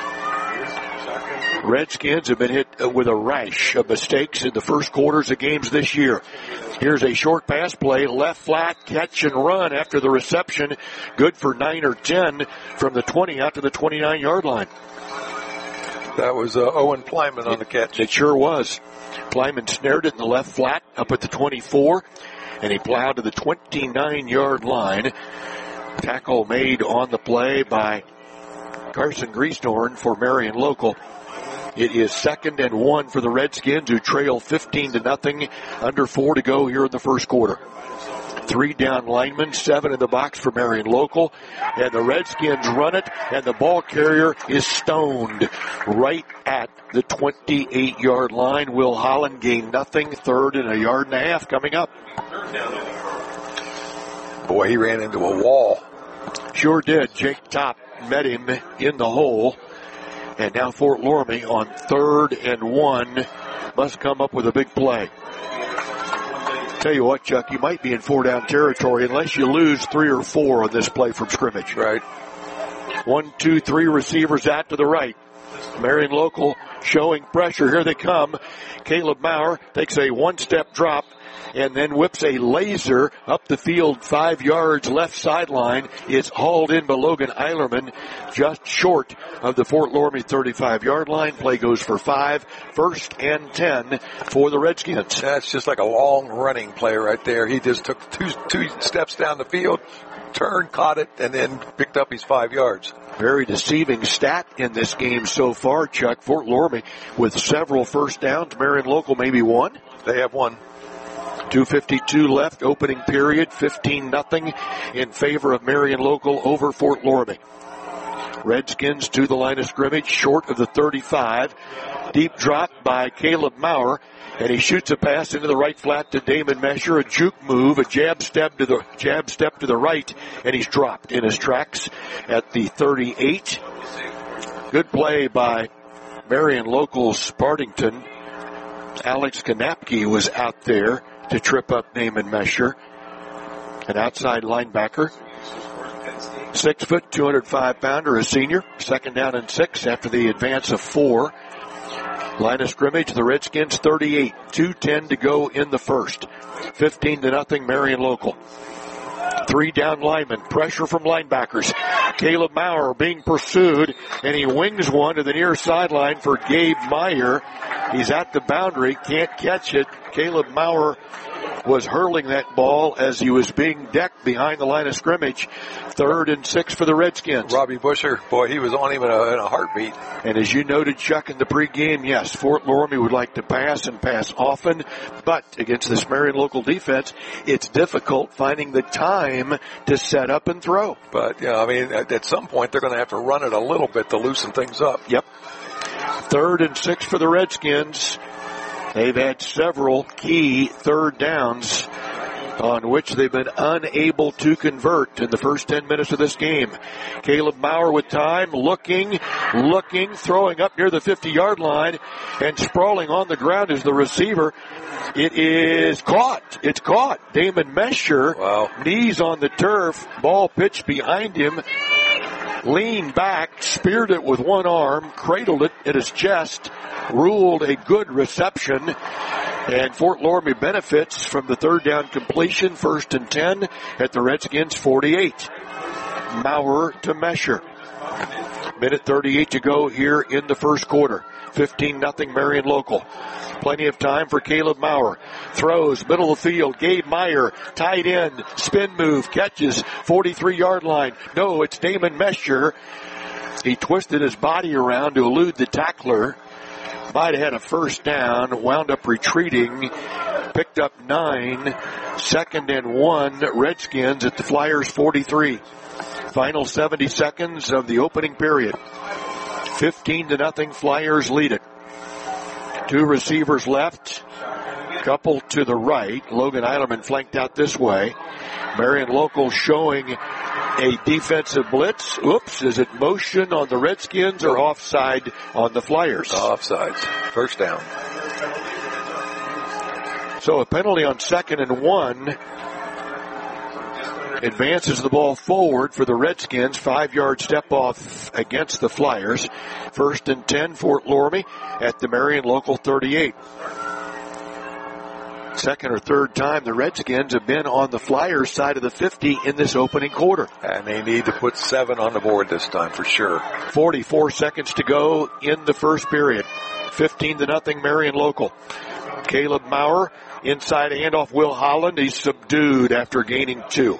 Speaker 20: Redskins have been hit with a rash of mistakes in the first quarters of games this year. Here's a short pass play, left flat, catch and run after the reception. Good for nine or ten from the twenty out to the twenty-nine-yard line.
Speaker 13: That was uh, Owen Plyman on the catch.
Speaker 20: It sure was. Plyman snared it in the left flat up at the twenty-four. And he plowed to the twenty-nine-yard line. Tackle made on the play by Carson Griesdorn for Marion Local. It is second and one for the Redskins, who trail fifteen to nothing. Under four to go here in the first quarter. Three down linemen, seven in the box for Marion Local. And the Redskins run it, and the ball carrier is stoned right at the twenty-eight-yard line. Will Holland gain nothing. Third and a yard and a half coming up.
Speaker 13: Boy, he ran into a wall.
Speaker 20: Sure did. Jake Top met him in the hole. And now Fort Laramie on third and one must come up with a big play. Tell you what, Chuck, you might be in four down territory unless you lose three or four on this play from scrimmage.
Speaker 13: Right.
Speaker 20: One, two, three receivers out to the right. Marion Local showing pressure. Here they come. Caleb Maurer takes a one-step drop and then whips a laser up the field five yards left sideline. It's hauled in by Logan Eilerman just short of the Fort Laramie thirty-five-yard line. Play goes for five. First and ten for the Redskins.
Speaker 13: That's just like a long running play right there. He just took two, two steps down the field, turned, caught it, and then picked up his five yards.
Speaker 20: Very deceiving stat in this game so far, Chuck. Fort Laramie with several first downs. Marion Local maybe one.
Speaker 13: They have one.
Speaker 20: two fifty-two left, opening period, fifteen nothing in favor of Marion Local over Fort Laramie. Redskins to the line of scrimmage, short of the thirty-five. Deep drop by Caleb Maurer, and he shoots a pass into the right flat to Damon Mesher, a juke move, a jab step to the jab step to the right, and he's dropped in his tracks at the thirty-eight. Good play by Marion Local's Partington. Alex Kanapke was out there to trip up Damon Mesher, an outside linebacker. Six foot, two hundred five pounder, a senior. Second down and six after the advance of four. Line of scrimmage, the Redskins thirty-eight. two ten to go in the first. fifteen to nothing, Marion Local. Three down linemen. Pressure from linebackers. Caleb Maurer being pursued, and he wings one to the near sideline for Gabe Meyer. He's at the boundary, can't catch it. Caleb Maurer was hurling that ball as he was being decked behind the line of scrimmage. Third and six for the Redskins.
Speaker 13: Robbie Busher, boy, he was on him in a, in a heartbeat.
Speaker 20: And as you noted, Chuck, in the pregame, yes, Fort Loramie would like to pass and pass often, but against this Marion local defense, it's difficult finding the time to set up and throw.
Speaker 13: But, yeah, I mean, at, at some point, they're going to have to run it a little bit to loosen things up.
Speaker 20: Yep. Third and six for the Redskins. They've had several key third downs on which they've been unable to convert in the first ten minutes of this game. Caleb Maurer with time, looking, looking, throwing up near the fifty-yard line, and sprawling on the ground is the receiver. It is caught. It's caught. Damon Mesher,
Speaker 13: wow.
Speaker 20: Knees on the turf, ball pitched behind him, leaned back, speared it with one arm, cradled it at his chest, ruled a good reception, and Fort Loramie benefits from the third down completion, first and ten at the Redskins forty-eight. Maurer to Mesher. Minute thirty-eight to go here in the first quarter. fifteen nothing Marion local. Plenty of time for Caleb Maurer. Throws, middle of the field. Gabe Meyer, tight end, spin move, catches, forty-three-yard line. No, it's Damon Mesher. He twisted his body around to elude the tackler. Might have had a first down, wound up retreating, picked up nine, second and one, Redskins at the Flyers forty-three. Final seventy seconds of the opening period. fifteen to nothing, Flyers lead it. Two receivers left, couple to the right. Logan Eilerman flanked out this way. Marion local showing a defensive blitz. Oops, is it motion on the Redskins or offside on the Flyers?
Speaker 13: Offsides. First down.
Speaker 20: So a penalty on second and one advances the ball forward for the Redskins. Five-yard step off against the Flyers. First and ten, Fort Loramie at the Marion local thirty-eight. Second or third time the Redskins have been on the Flyers side of the fifty in this opening quarter.
Speaker 13: And they need to put seven on the board this time for sure.
Speaker 20: forty-four seconds to go in the first period. fifteen to nothing Marion local. Caleb Maurer inside handoff Will Holland. He's subdued after gaining two.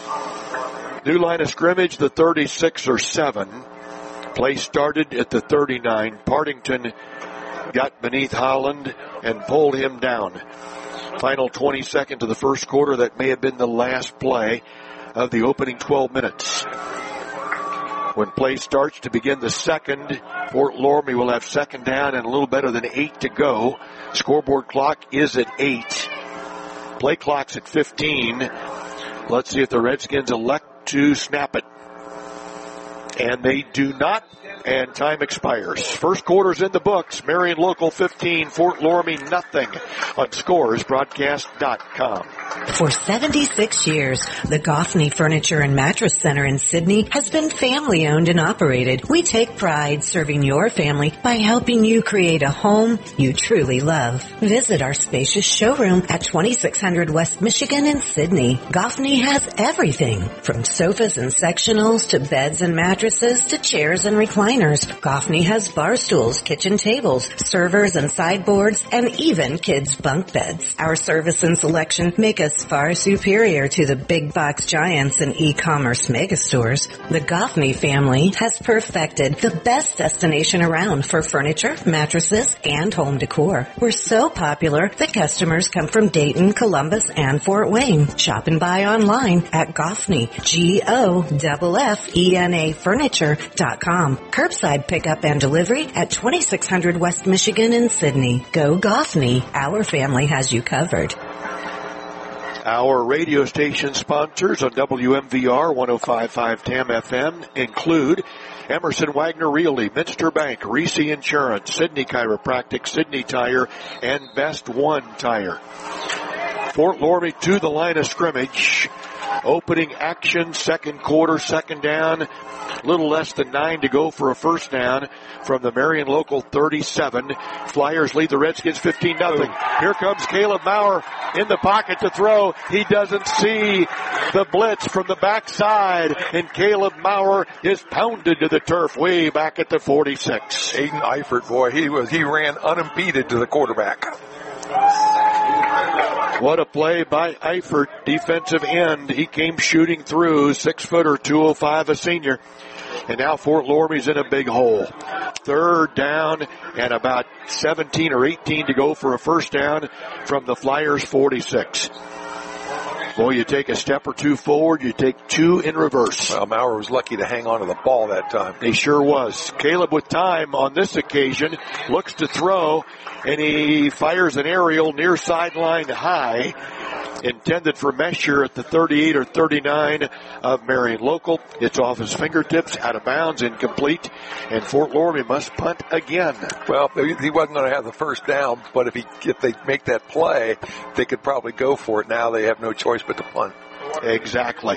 Speaker 20: New line of scrimmage, the thirty-six or seven. Play started at the thirty-nine. Partington got beneath Holland and pulled him down. Final twenty seconds of the first quarter. That may have been the last play of the opening twelve minutes. When play starts to begin the second, Fort Loramie will have second down and a little better than eight to go. Scoreboard clock is at eight. Play clock's at fifteen. Let's see if the Redskins elect to snap it. And they do not, and time expires. First quarter's in the books. Marion local fifteen, Fort Loramie nothing on scores broadcast dot com.
Speaker 19: For seventy-six years, the Goffney Furniture and Mattress Center in Sydney has been family owned and operated. We take pride serving your family by helping you create a home you truly love. Visit our spacious showroom at twenty-six hundred West Michigan in Sydney. Goffney has everything from sofas and sectionals to beds and mattresses to chairs and recliners. Goffney has bar stools, kitchen tables, servers and sideboards, and even kids' bunk beds. Our service and selection make us far superior to the big box giants and e-commerce megastores. The Goffney family has perfected the best destination around for furniture, mattresses, and home decor. We're so popular that customers come from Dayton, Columbus, and Fort Wayne. Shop and buy online at Goffney, G O F F E N A furniture dot com. Curbside pickup and delivery at twenty-six hundred West Michigan in Sydney. Go Goffney. Our family has you covered.
Speaker 20: Our radio station sponsors on W M V R one oh five point five T A M F M include Emerson Wagner Realty, Minster Bank, Reese Insurance, Sydney Chiropractic, Sydney Tire, and Best One Tire. Fort Loramie to the line of scrimmage. Opening action, second quarter, second down. Little less than nine to go for a first down from the Marion Local thirty-seven. Flyers lead the Redskins fifteen nothing. Here comes Caleb Maurer in the pocket to throw. He doesn't see the blitz from the backside, and Caleb Maurer is pounded to the turf way back at the forty-six.
Speaker 13: Aiden Eifert, boy, he was he ran unimpeded to the quarterback.
Speaker 20: What a play by Eifert, defensive end. He came shooting through, six footer, two oh five, a senior. And now Fort Loramie's in a big hole. Third down and about seventeen or eighteen to go for a first down from the Flyers forty-six. Boy, you take a step or two forward, you take two in reverse.
Speaker 13: Well, Maurer was lucky to hang on to the ball that time.
Speaker 20: He sure was. Caleb with time on this occasion looks to throw, and he fires an aerial near sideline high, intended for Mesher at the thirty-eight or thirty-nine of Marion Local. It's off his fingertips, out of bounds, incomplete, and Fort Loramie must punt again.
Speaker 13: Well, he wasn't going to have the first down, but if he if they make that play, they could probably go for it. Now they have no choice but to punt.
Speaker 20: Exactly.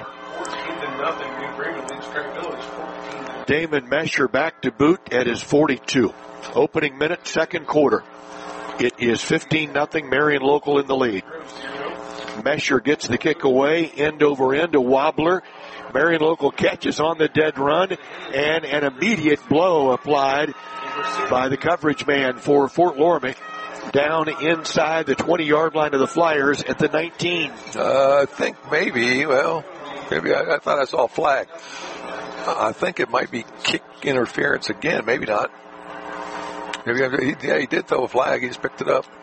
Speaker 20: Damon Mesher back to boot at his forty-two. Opening minute, second quarter. It is fifteen nothing, Marion Local in the lead. Mesher gets the kick away, end over end, a wobbler. Marion Local catches on the dead run, and an immediate blow applied by the coverage man for Fort Loramie. Down inside the twenty-yard line of the Flyers at the nineteen.
Speaker 13: Uh, I think maybe, well, maybe I, I thought I saw a flag. I think it might be kick interference again, maybe not. Maybe I, yeah, he did throw a flag, he just picked it up.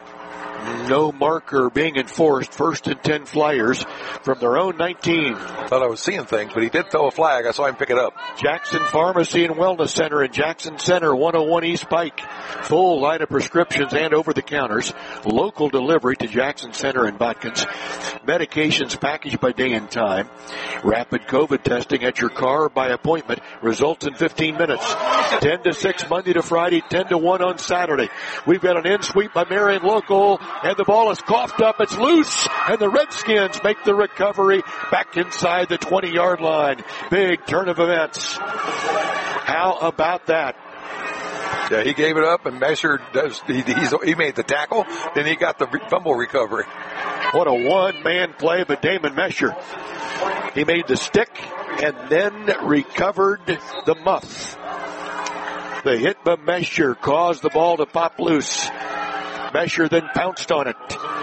Speaker 20: No marker being enforced. First and ten Flyers from their own nineteen.
Speaker 13: Thought I was seeing things, but he did throw a flag. I saw him pick it up.
Speaker 20: Jackson Pharmacy and Wellness Center in Jackson Center, one oh one East Pike. Full line of prescriptions and over-the-counters. Local delivery to Jackson Center and Botkins. Medications packaged by day and time. Rapid COVID testing at your car by appointment. Results in fifteen minutes. ten to six Monday to Friday, ten to one on Saturday. We've got an in sweep by Marion Local. And the ball is coughed up. It's loose. And the Redskins make the recovery back inside the twenty-yard line. Big turn of events. How about that?
Speaker 13: Yeah, he gave it up, and Mesher does. He, he's, he made the tackle. Then he got the fumble recovery.
Speaker 20: What a one-man play by Damon Mesher. He made the stick and then recovered the muff. The hit by Mesher caused the ball to pop loose. Mesher then pounced on it.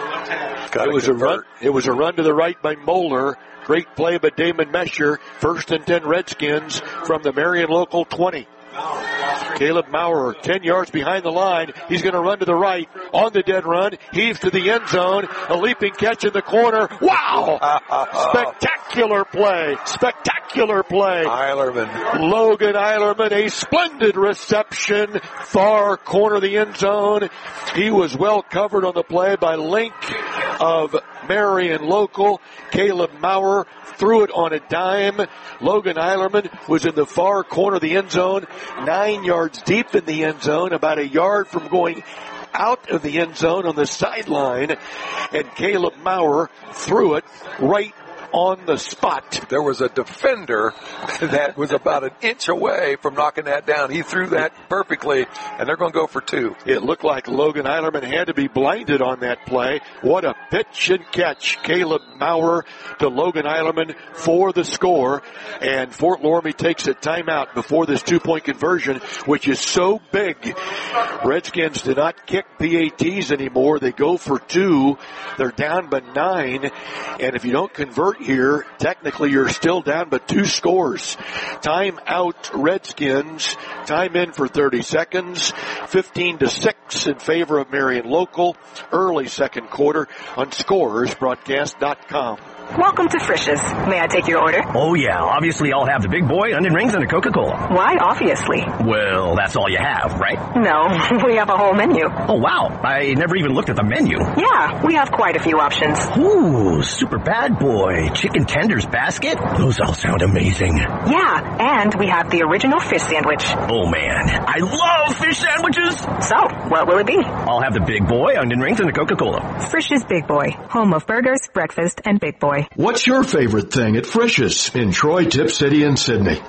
Speaker 20: It was a run. It was a run to the right by Moeller. Great play by Damon Mesher. First and ten Redskins from the Marion Local twenty. Caleb Maurer, ten yards behind the line. He's going to run to the right on the dead run. Heaves to the end zone. A leaping catch in the corner. Wow! Spectacular play. Spectacular play.
Speaker 13: Eilerman.
Speaker 20: Logan Eilerman, a splendid reception. Far corner of the end zone. He was well covered on the play by Link of Marion Local. Caleb Maurer threw it on a dime. Logan Eilerman was in the far corner of the end zone, nine yards deep in the end zone, about a yard from going out of the end zone on the sideline, and Caleb Maurer threw it right on the spot.
Speaker 13: There was a defender that was about an inch away from knocking that down. He threw that perfectly, and they're going to go for two.
Speaker 20: It looked like Logan Eilerman had to be blinded on that play. What a pitch and catch. Caleb Maurer to Logan Eilerman for the score, and Fort Loramie takes a timeout before this two-point conversion, which is so big. Redskins do not kick P A Ts anymore. They go for two. They're down by nine, and if you don't convert here, technically you're still down but two scores. Time out Redskins. Time in for thirty seconds. fifteen to six in favor of Marion Local. Early second quarter on Scores Broadcast dot com.
Speaker 3: Welcome to Frisch's. May I take your order?
Speaker 4: Oh, yeah. Obviously, I'll have the big boy, onion rings, and a Coca-Cola.
Speaker 3: Why, obviously?
Speaker 4: Well, that's all you have, right?
Speaker 3: No, we have a whole menu.
Speaker 4: Oh, wow. I never even looked at the menu.
Speaker 3: Yeah, we have quite a few options.
Speaker 4: Ooh, super bad boy. Chicken tenders basket? Those all sound amazing.
Speaker 3: Yeah, and we have the original fish sandwich.
Speaker 4: Oh, man. I love fish sandwiches.
Speaker 3: So, what will it be?
Speaker 4: I'll have the big boy, onion rings, and a Coca-Cola.
Speaker 3: Frisch's Big Boy, home of burgers, breakfast, and Big Boy. Boy.
Speaker 1: What's your favorite thing at Frisch's in Troy, Tip City, and Sydney?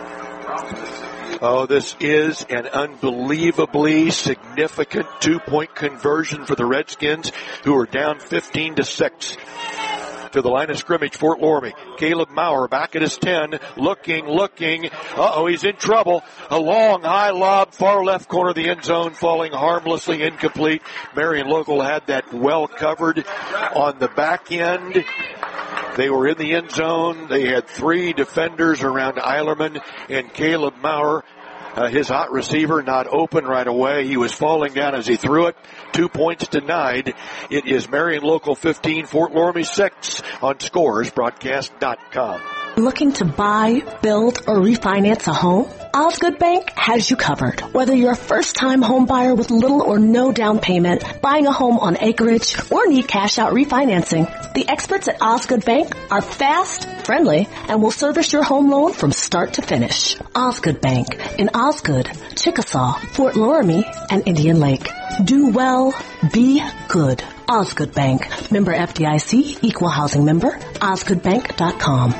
Speaker 20: Oh, this is an unbelievably significant two-point conversion for the Redskins, who are down fifteen to six. To the line of scrimmage, Fort Loramie. Caleb Maurer back at his ten, looking, looking. Uh-oh, he's in trouble. A long, high lob, far left corner of the end zone, falling harmlessly incomplete. Marion Local had that well covered on the back end. They were in the end zone. They had three defenders around Eilerman and Caleb Maurer. Uh, his hot receiver not open right away. He was falling down as he threw it. Two points denied. It is Marion Local fifteen, Fort Loramie six on scores broadcast dot com.
Speaker 21: Looking to buy, build, or refinance a home? Osgood Bank has you covered. Whether you're a first-time home buyer with little or no down payment, buying a home on acreage, or need cash-out refinancing, the experts at Osgood Bank are fast, friendly, and will service your home loan from start to finish. Osgood Bank in Osgood, Chickasaw, Fort Loramie, and Indian Lake. Do well, be good. Osgood Bank. Member F D I C, Equal Housing Member, osgood bank dot com.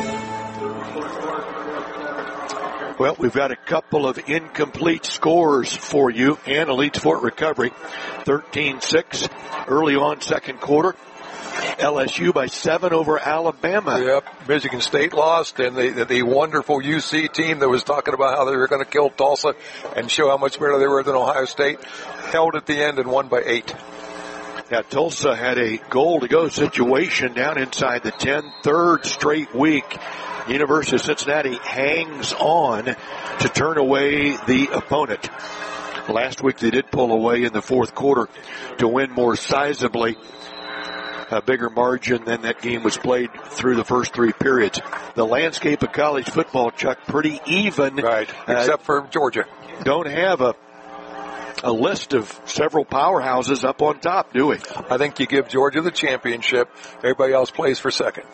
Speaker 20: Well, we've got a couple of incomplete scores for you. Anna leads Fort Recovery thirteen six early on second quarter. L S U by seven over Alabama.
Speaker 13: Yep, Michigan State lost, and the, the wonderful U C team that was talking about how they were going to kill Tulsa and show how much better they were than Ohio State held at the end and won by eight.
Speaker 20: Now, Tulsa had a goal-to-go situation down inside the ten, third straight week. University of Cincinnati hangs on to turn away the opponent. Last week they did pull away in the fourth quarter to win more sizably. A bigger margin than that game was played through the first three periods. The landscape of college football, Chuck, pretty even.
Speaker 13: Right, except uh, for Georgia.
Speaker 20: Don't have a a list of several powerhouses up on top, do we?
Speaker 13: I think you give Georgia the championship. Everybody else plays for second.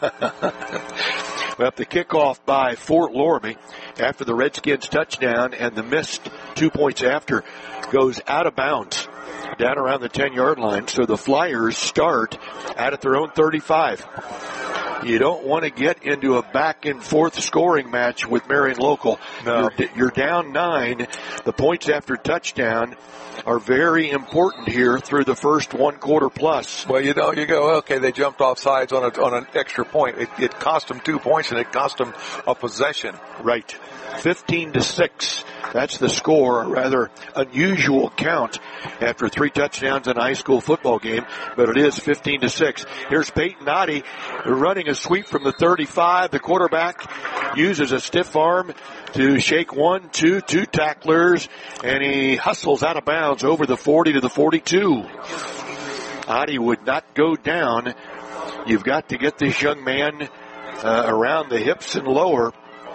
Speaker 20: Well, the kickoff by Fort Loramie after the Redskins touchdown and the missed two points after goes out of bounds down around the ten-yard line. So the Flyers start out at their own thirty-five. You don't want to get into a back-and-forth scoring match with Marion Local.
Speaker 13: No.
Speaker 20: You're, you're down nine. The points after touchdown are very important here through the first one quarter plus.
Speaker 13: Well, you know, you go, okay, they jumped off sides on a, on an extra point. It, it cost them two points and it cost them a possession.
Speaker 20: Right. fifteen to six. That's the score. A rather unusual count after three touchdowns in a high school football game, but it is fifteen to six. Here's Peyton Noddy running a sweep from the thirty-five. The quarterback uses a stiff arm to shake one, two, two tacklers, and he hustles out of bounds over the forty to the forty-two. Noddy would not go down. You've got to get this young man uh, around the hips and lower.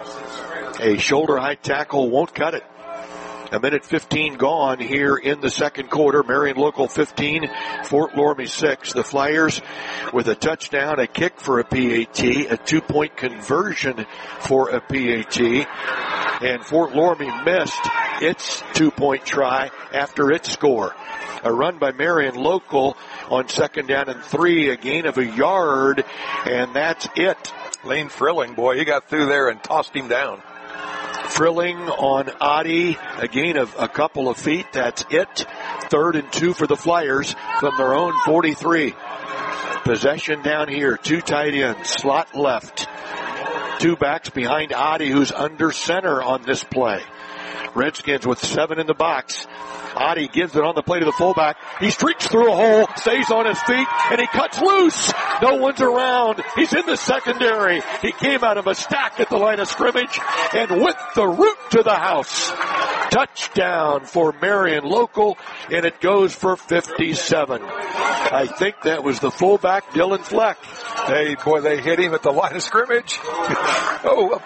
Speaker 20: A shoulder-high tackle won't cut it. A minute fifteen gone here in the second quarter. Marion Local fifteen, Fort Loramie six. The Flyers with a touchdown, a kick for a P A T, a two-point conversion for a P A T. And Fort Loramie missed its two-point try after its score. A run by Marion Local on second down and three, a gain of a yard, and that's it.
Speaker 13: Lane Frilling, boy, he got through there and tossed him down.
Speaker 20: Frilling on Adi, a gain of a couple of feet. That's it. Third and two for the Flyers from their own forty-three. Possession down here. Two tight ends. Slot left. Two backs behind Adi, who's under center on this play. Redskins with seven in the box. Adi gives it on the play to the fullback. He streaks through a hole, stays on his feet, and he cuts loose. No one's around. He's in the secondary. He came out of a stack at the line of scrimmage and with the root to the house. Touchdown for Marion Local, and it goes for fifty-seven. I think that was the fullback, Dylan Fleck.
Speaker 13: Hey, boy, they hit him at the line of scrimmage. oh,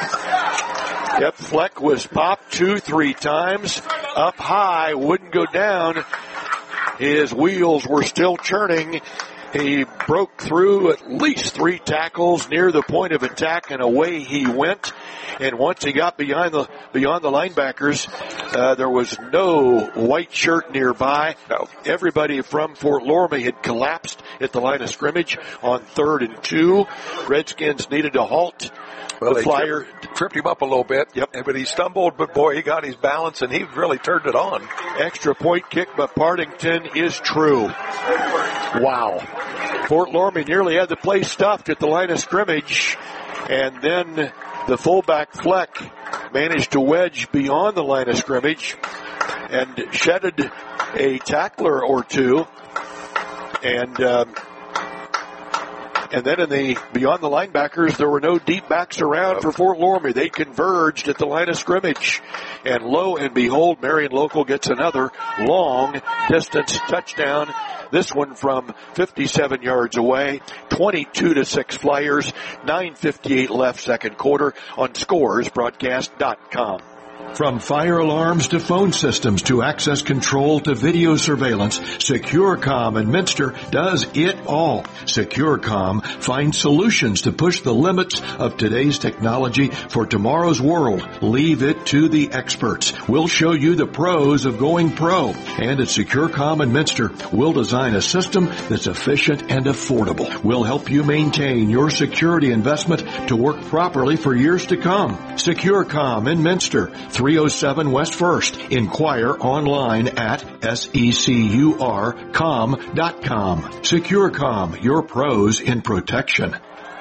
Speaker 20: Yep, Fleck was popped two, three times. Up high, wouldn't go down. His wheels were still churning. He broke through at least three tackles near the point of attack, and away he went. And once he got beyond the beyond the linebackers, uh, there was no white shirt nearby.
Speaker 13: No.
Speaker 20: Everybody from Fort Loramie had collapsed at the line of scrimmage on third and two. Redskins needed to halt.
Speaker 13: Well,
Speaker 20: the
Speaker 13: they
Speaker 20: flyer
Speaker 13: tripped, tripped him up a little bit.
Speaker 20: Yep.
Speaker 13: But he stumbled, but boy, he got his balance and he really turned it on.
Speaker 20: Extra point kick by Partington is true. Wow. Fort Loramie nearly had the play stuffed at the line of scrimmage. And then the fullback Fleck managed to wedge beyond the line of scrimmage and shedded a tackler or two. And, um, And then in the beyond the linebackers, there were no deep backs around for Fort Loramie. They converged at the line of scrimmage. And lo and behold, Marion Local gets another long distance touchdown. This one from fifty-seven yards away. twenty-two to six Flyers. nine fifty-eight left second quarter on scores broadcast dot com.
Speaker 1: From fire alarms to phone systems to access control to video surveillance, SecureCom in Minster does it all. SecureCom finds solutions to push the limits of today's technology for tomorrow's world. Leave it to the experts. We'll show you the pros of going pro. And at SecureCom in Minster, we'll design a system that's efficient and affordable. We'll help you maintain your security investment to work properly for years to come. SecureCom in Minster, three oh seven West First. Inquire online at secur com dot com. SecureCom, your pros in protection.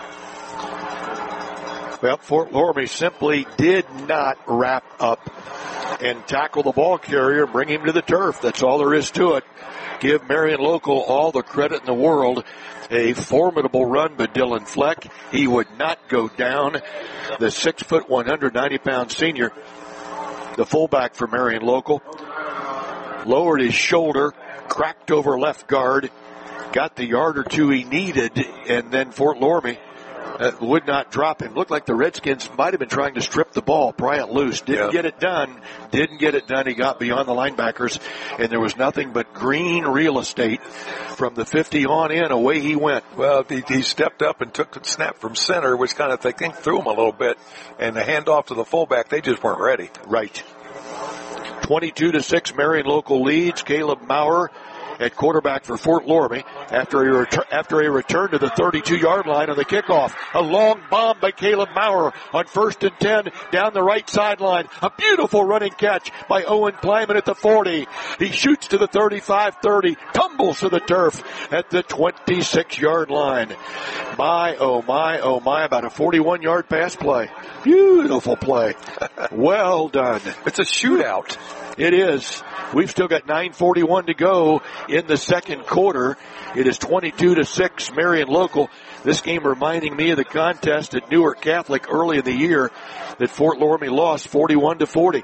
Speaker 20: Well, Fort Loramie simply did not wrap up and tackle the ball carrier and bring him to the turf. That's all there is to it. Give Marion Local all the credit in the world. A formidable run by Dylan Fleck. He would not go down. The six foot, one hundred ninety pound senior, the fullback for Marion Local, lowered his shoulder, cracked over left guard, got the yard or two he needed, and then Fort Loramie uh, would not drop him. Looked like the Redskins might have been trying to strip the ball, pry it loose. Didn't
Speaker 13: yeah.
Speaker 20: get it done. Didn't get it done. He got beyond the linebackers, and there was nothing but green real estate from the fifty on in. Away he went.
Speaker 13: Well, he, he stepped up and took the snap from center, which kind of, I think, threw him a little bit. And the handoff to the fullback, they just weren't ready.
Speaker 20: Right. twenty-two to six, Marion Local leads. Caleb Maurer at quarterback for Fort Loramie after a, retur- after a return to the thirty-two yard line on the kickoff. A long bomb by Caleb Maurer on first and ten down the right sideline. A beautiful running catch by Owen Kleiman at the forty. He shoots to the thirty-five thirty, tumbles to the turf at the twenty-six yard line. My, oh my, oh my, about a forty-one yard pass play. Beautiful play. Well done.
Speaker 13: It's a shootout.
Speaker 20: It is. We've still got nine forty-one to go in the second quarter. It is twenty-two to six, Marion Local. This game reminding me of the contest at Newark Catholic early in the year that Fort Loramie lost forty-one to forty.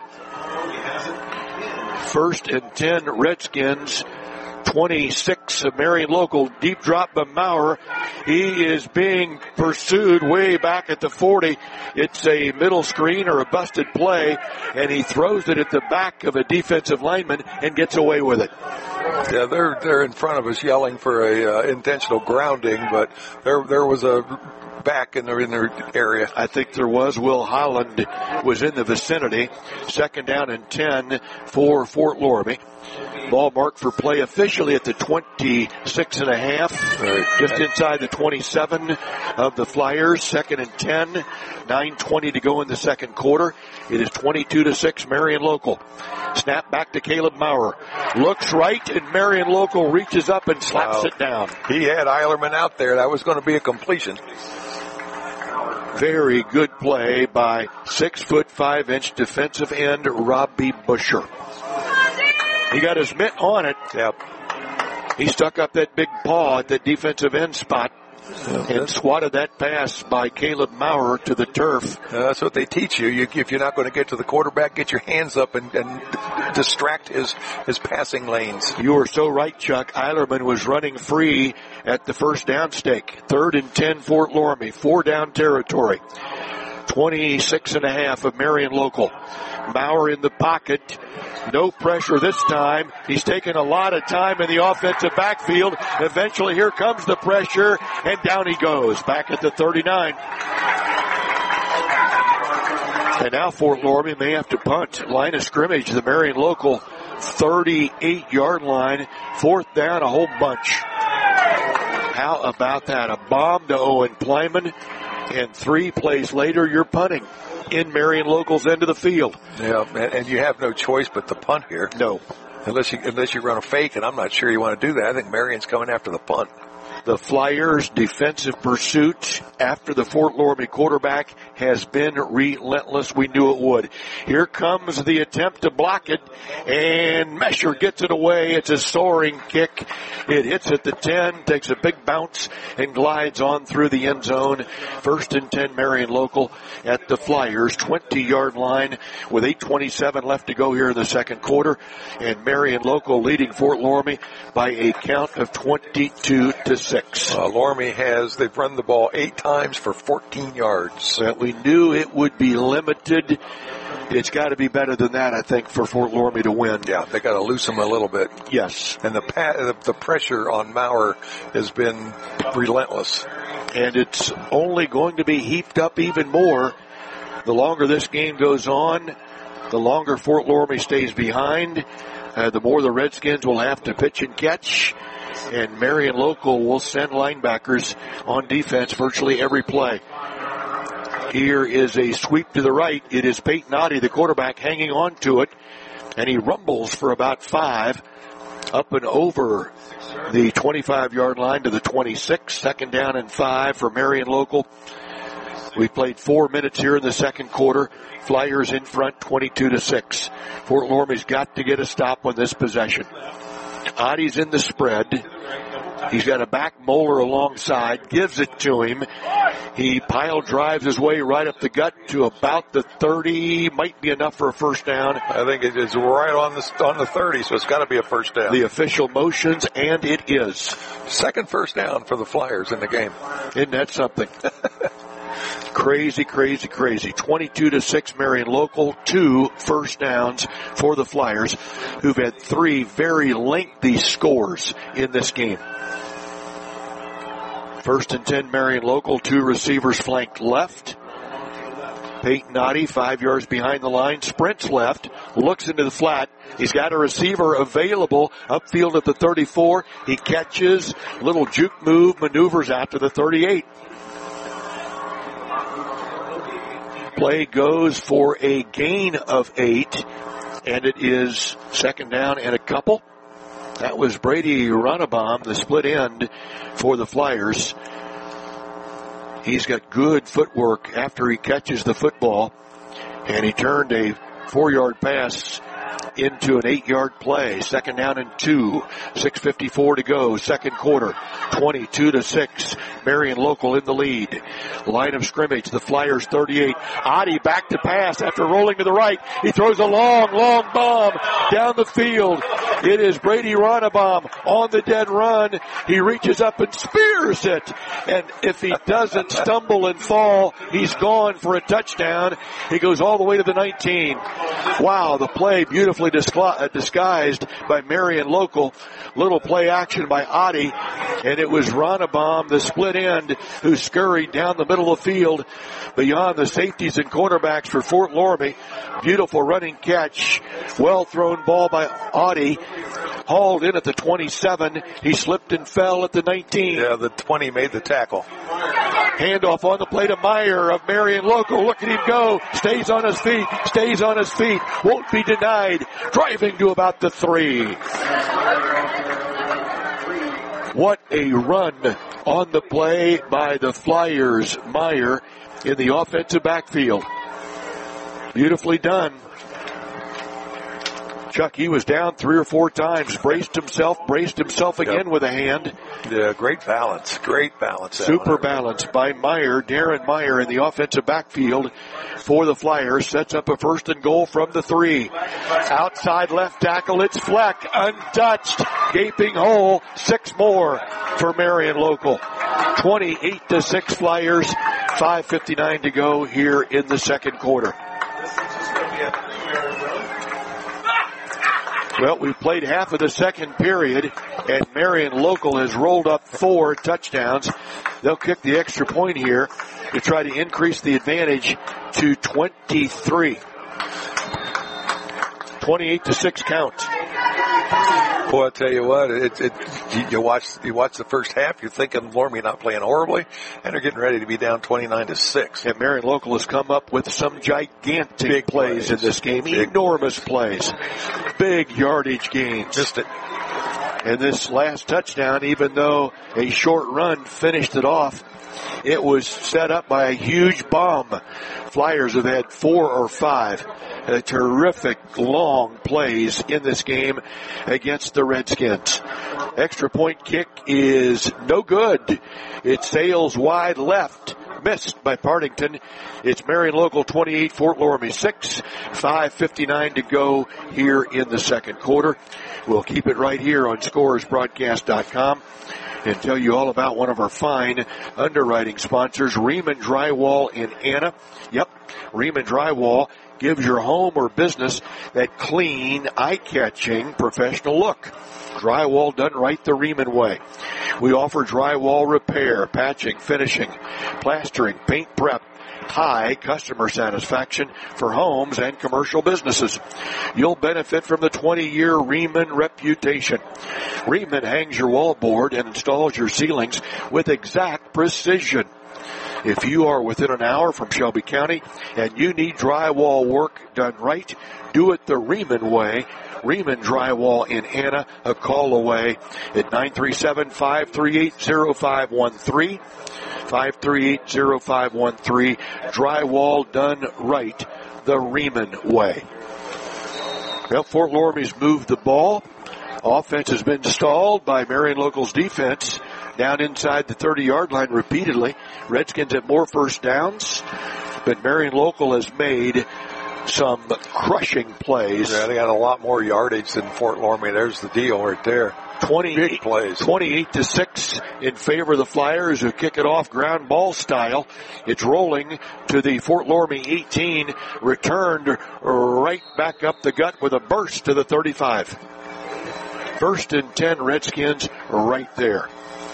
Speaker 20: First and ten, Redskins. twenty-six of Marion Local. Deep drop by Maurer. He is being pursued way back at the forty. It's a middle screen or a busted play, and he throws it at the back of a defensive lineman and gets away with it.
Speaker 13: Yeah, they're they're in front of us yelling for a uh, intentional grounding, but there there was a back in their in their area.
Speaker 20: I think there was. Will Holland was in the vicinity. Second down and ten for Fort Loramie. Ball marked for play officially at the twenty-six and a half, right, just inside the twenty-seven of the Flyers. Second and ten, nine twenty to go in the second quarter. It is twenty-two to six, Marion Local. Snap back to Caleb Maurer. Looks right, and Marion Local reaches up and slaps
Speaker 13: wow.
Speaker 20: it down.
Speaker 13: He had Eilerman out there. That was going to be a completion.
Speaker 20: Very good play by six foot five inch defensive end Robbie Busher. He got his mitt on it.
Speaker 13: Yep.
Speaker 20: He stuck up that big paw at that defensive end spot and swatted that pass by Caleb Maurer to the turf.
Speaker 13: Uh, that's what they teach you. you. If you're not going to get to the quarterback, get your hands up and, and distract his, his passing lanes.
Speaker 20: You are so right, Chuck. Eilerman was running free at the first down stake. Third and ten, Fort Loramie. Four down territory. twenty-six and a half of Marion Local. Maurer in the pocket. No pressure this time. He's taken a lot of time in the offensive backfield. Eventually, here comes the pressure, and down he goes. Back at the thirty-nine. And now Fort Loramie may have to punt. Line of scrimmage, the Marion Local thirty-eight yard line. Fourth down, a whole bunch. How about that? A bomb to Owen Plyman, and three plays later, you're punting in Marion Local's end of the field.
Speaker 13: Yeah, and you have no choice but to punt here.
Speaker 20: No.
Speaker 13: Unless you, unless you run a fake, and I'm not sure you want to do that. I think Marion's coming after the punt.
Speaker 20: The Flyers' defensive pursuit after the Fort Loramie quarterback has been relentless. We knew it would. Here comes the attempt to block it, and Mesher gets it away. It's a soaring kick. It hits at the ten, takes a big bounce, and glides on through the end zone. First and ten, Marion Local at the Flyers' twenty yard line with eight twenty-seven left to go here in the second quarter. And Marion Local leading Fort Loramie by a count of twenty-two to six.
Speaker 13: Uh, Loramie has, they've run the ball eight times for fourteen yards.
Speaker 20: That we knew it would be limited. It's got to be better than that, I think, for Fort Loramie to win.
Speaker 13: Yeah, they got to loosen them a little bit.
Speaker 20: Yes.
Speaker 13: And the, the the pressure on Maurer has been relentless.
Speaker 20: And it's only going to be heaped up even more. The longer this game goes on, the longer Fort Loramie stays behind, uh, the more the Redskins will have to pitch and catch. And Marion Local will send linebackers on defense virtually every play. Here is a sweep to the right. It is Peyton Oddie, the quarterback, hanging on to it. And he rumbles for about five up and over the twenty-five yard line to the twenty-six. Second down and five for Marion Local. We played four minutes here in the second quarter. Flyers in front, twenty-two to six. Fort Loramie's got to get a stop on this possession. Oddie's in the spread. He's got a back molar alongside, gives it to him. He pile drives his way right up the gut to about the thirty. Might be enough for a first down.
Speaker 13: I think it is right on the on the thirty, so it's got to be a first down.
Speaker 20: The official motions, and it is.
Speaker 13: Second first down for the Flyers in the game.
Speaker 20: Isn't that something? Crazy, crazy, crazy. twenty-two to six, Marion Local. Two first downs for the Flyers, who've had three very lengthy scores in this game. First and ten, Marion Local. Two receivers flanked left. Peyton Oddie, five yards behind the line, sprints left, looks into the flat. He's got a receiver available upfield at the thirty-four. He catches, little juke move, maneuvers out to the thirty-eight. Play goes for a gain of eight, and it is second down and a couple. That was Brady Runabaum, the split end for the Flyers. He's got good footwork after he catches the football, and he turned a four-yard pass into an eight-yard play. Second down and two. six fifty-four to go. Second quarter. twenty-two to six. Marion Local in the lead. Line of scrimmage. The Flyers thirty-eight. Oddie back to pass after rolling to the right. He throws a long, long bomb down the field. It is Brady Runabaum on the dead run. He reaches up and spears it. And if he doesn't stumble and fall, he's gone for a touchdown. He goes all the way to the nineteen. Wow, the play beautifully disguised by Marion Local. Little play action by Oddie, and it was Runabaum, the split end, who scurried down the middle of the field beyond the safeties and cornerbacks for Fort Loramie. Beautiful running catch. Well thrown ball by Oddie. Hauled in at the twenty-seven. He slipped and fell at the nineteen.
Speaker 13: Yeah, the twenty made the tackle.
Speaker 20: Handoff on the play to Meyer of Marion Local. Look at him go. Stays on his feet. Stays on his feet. Won't be denied. Driving to about the three. What a run on the play by the Flyers. Meyer in the offensive backfield. Beautifully done. Chuck, he was down three or four times, braced himself, braced himself again yep. with a hand.
Speaker 13: Yeah, great balance, great balance.
Speaker 20: Super balance by Meyer, Darren Meyer in the offensive backfield for the Flyers. Sets up a first and goal from the three. Outside left tackle, it's Fleck, untouched, gaping hole, six more for Marion Local. twenty-eight to six Flyers, five fifty-nine to go here in the second quarter. Well, we've played half of the second period, and Marion Local has rolled up four touchdowns. They'll kick the extra point here to try to increase the advantage to twenty-three. twenty-eight to six count.
Speaker 13: Boy, I tell you what, it, it, you, you watch you watch the first half, you're thinking Loramie not playing horribly, and they're getting ready to be down twenty-nine to six.
Speaker 20: And Marion Local has come up with some gigantic Big plays, plays in this game, Big enormous plays, big yardage gains.
Speaker 13: Just it.
Speaker 20: And this last touchdown, even though a short run finished it off, it was set up by a huge bomb. Flyers have had four or five uh, terrific long plays in this game against the Redskins. Extra point kick is no good. It sails wide left. Missed by Partington. It's Marion Local twenty-eight, Fort Loramie six. five fifty-nine to go here in the second quarter. We'll keep it right here on scores broadcast dot com and tell you all about one of our fine underwriting sponsors, Riemann Drywall in Anna. Yep, Riemann Drywall gives your home or business that clean, eye-catching, professional look. Drywall done right the Riemann way. We offer drywall repair, patching, finishing, plastering, paint prep, high customer satisfaction for homes and commercial businesses. You'll benefit from the twenty-year Riemann reputation. Riemann hangs your wallboard and installs your ceilings with exact precision. If you are within an hour from Shelby County and you need drywall work done right, do it the Riemann way. Riemann Drywall in Anna, a call away at nine three seven, five three eight, zero five one three. five three eight, zero five one three. Drywall done right the Riemann way. Well, Fort Loramie's moved the ball. Offense has been stalled by Marion Local's defense down inside the thirty-yard line repeatedly. Redskins have more first downs, but Marion Local has made some crushing plays.
Speaker 13: Yeah, they got a lot more yardage than Fort Loramie. There's the deal right there.
Speaker 20: twenty-eight,
Speaker 13: Big plays.
Speaker 20: twenty-eight to six in favor of the Flyers, who kick it off ground ball style. It's rolling to the Fort Loramie eighteen, returned right back up the gut with a burst to the thirty-five. First and ten Redskins right there.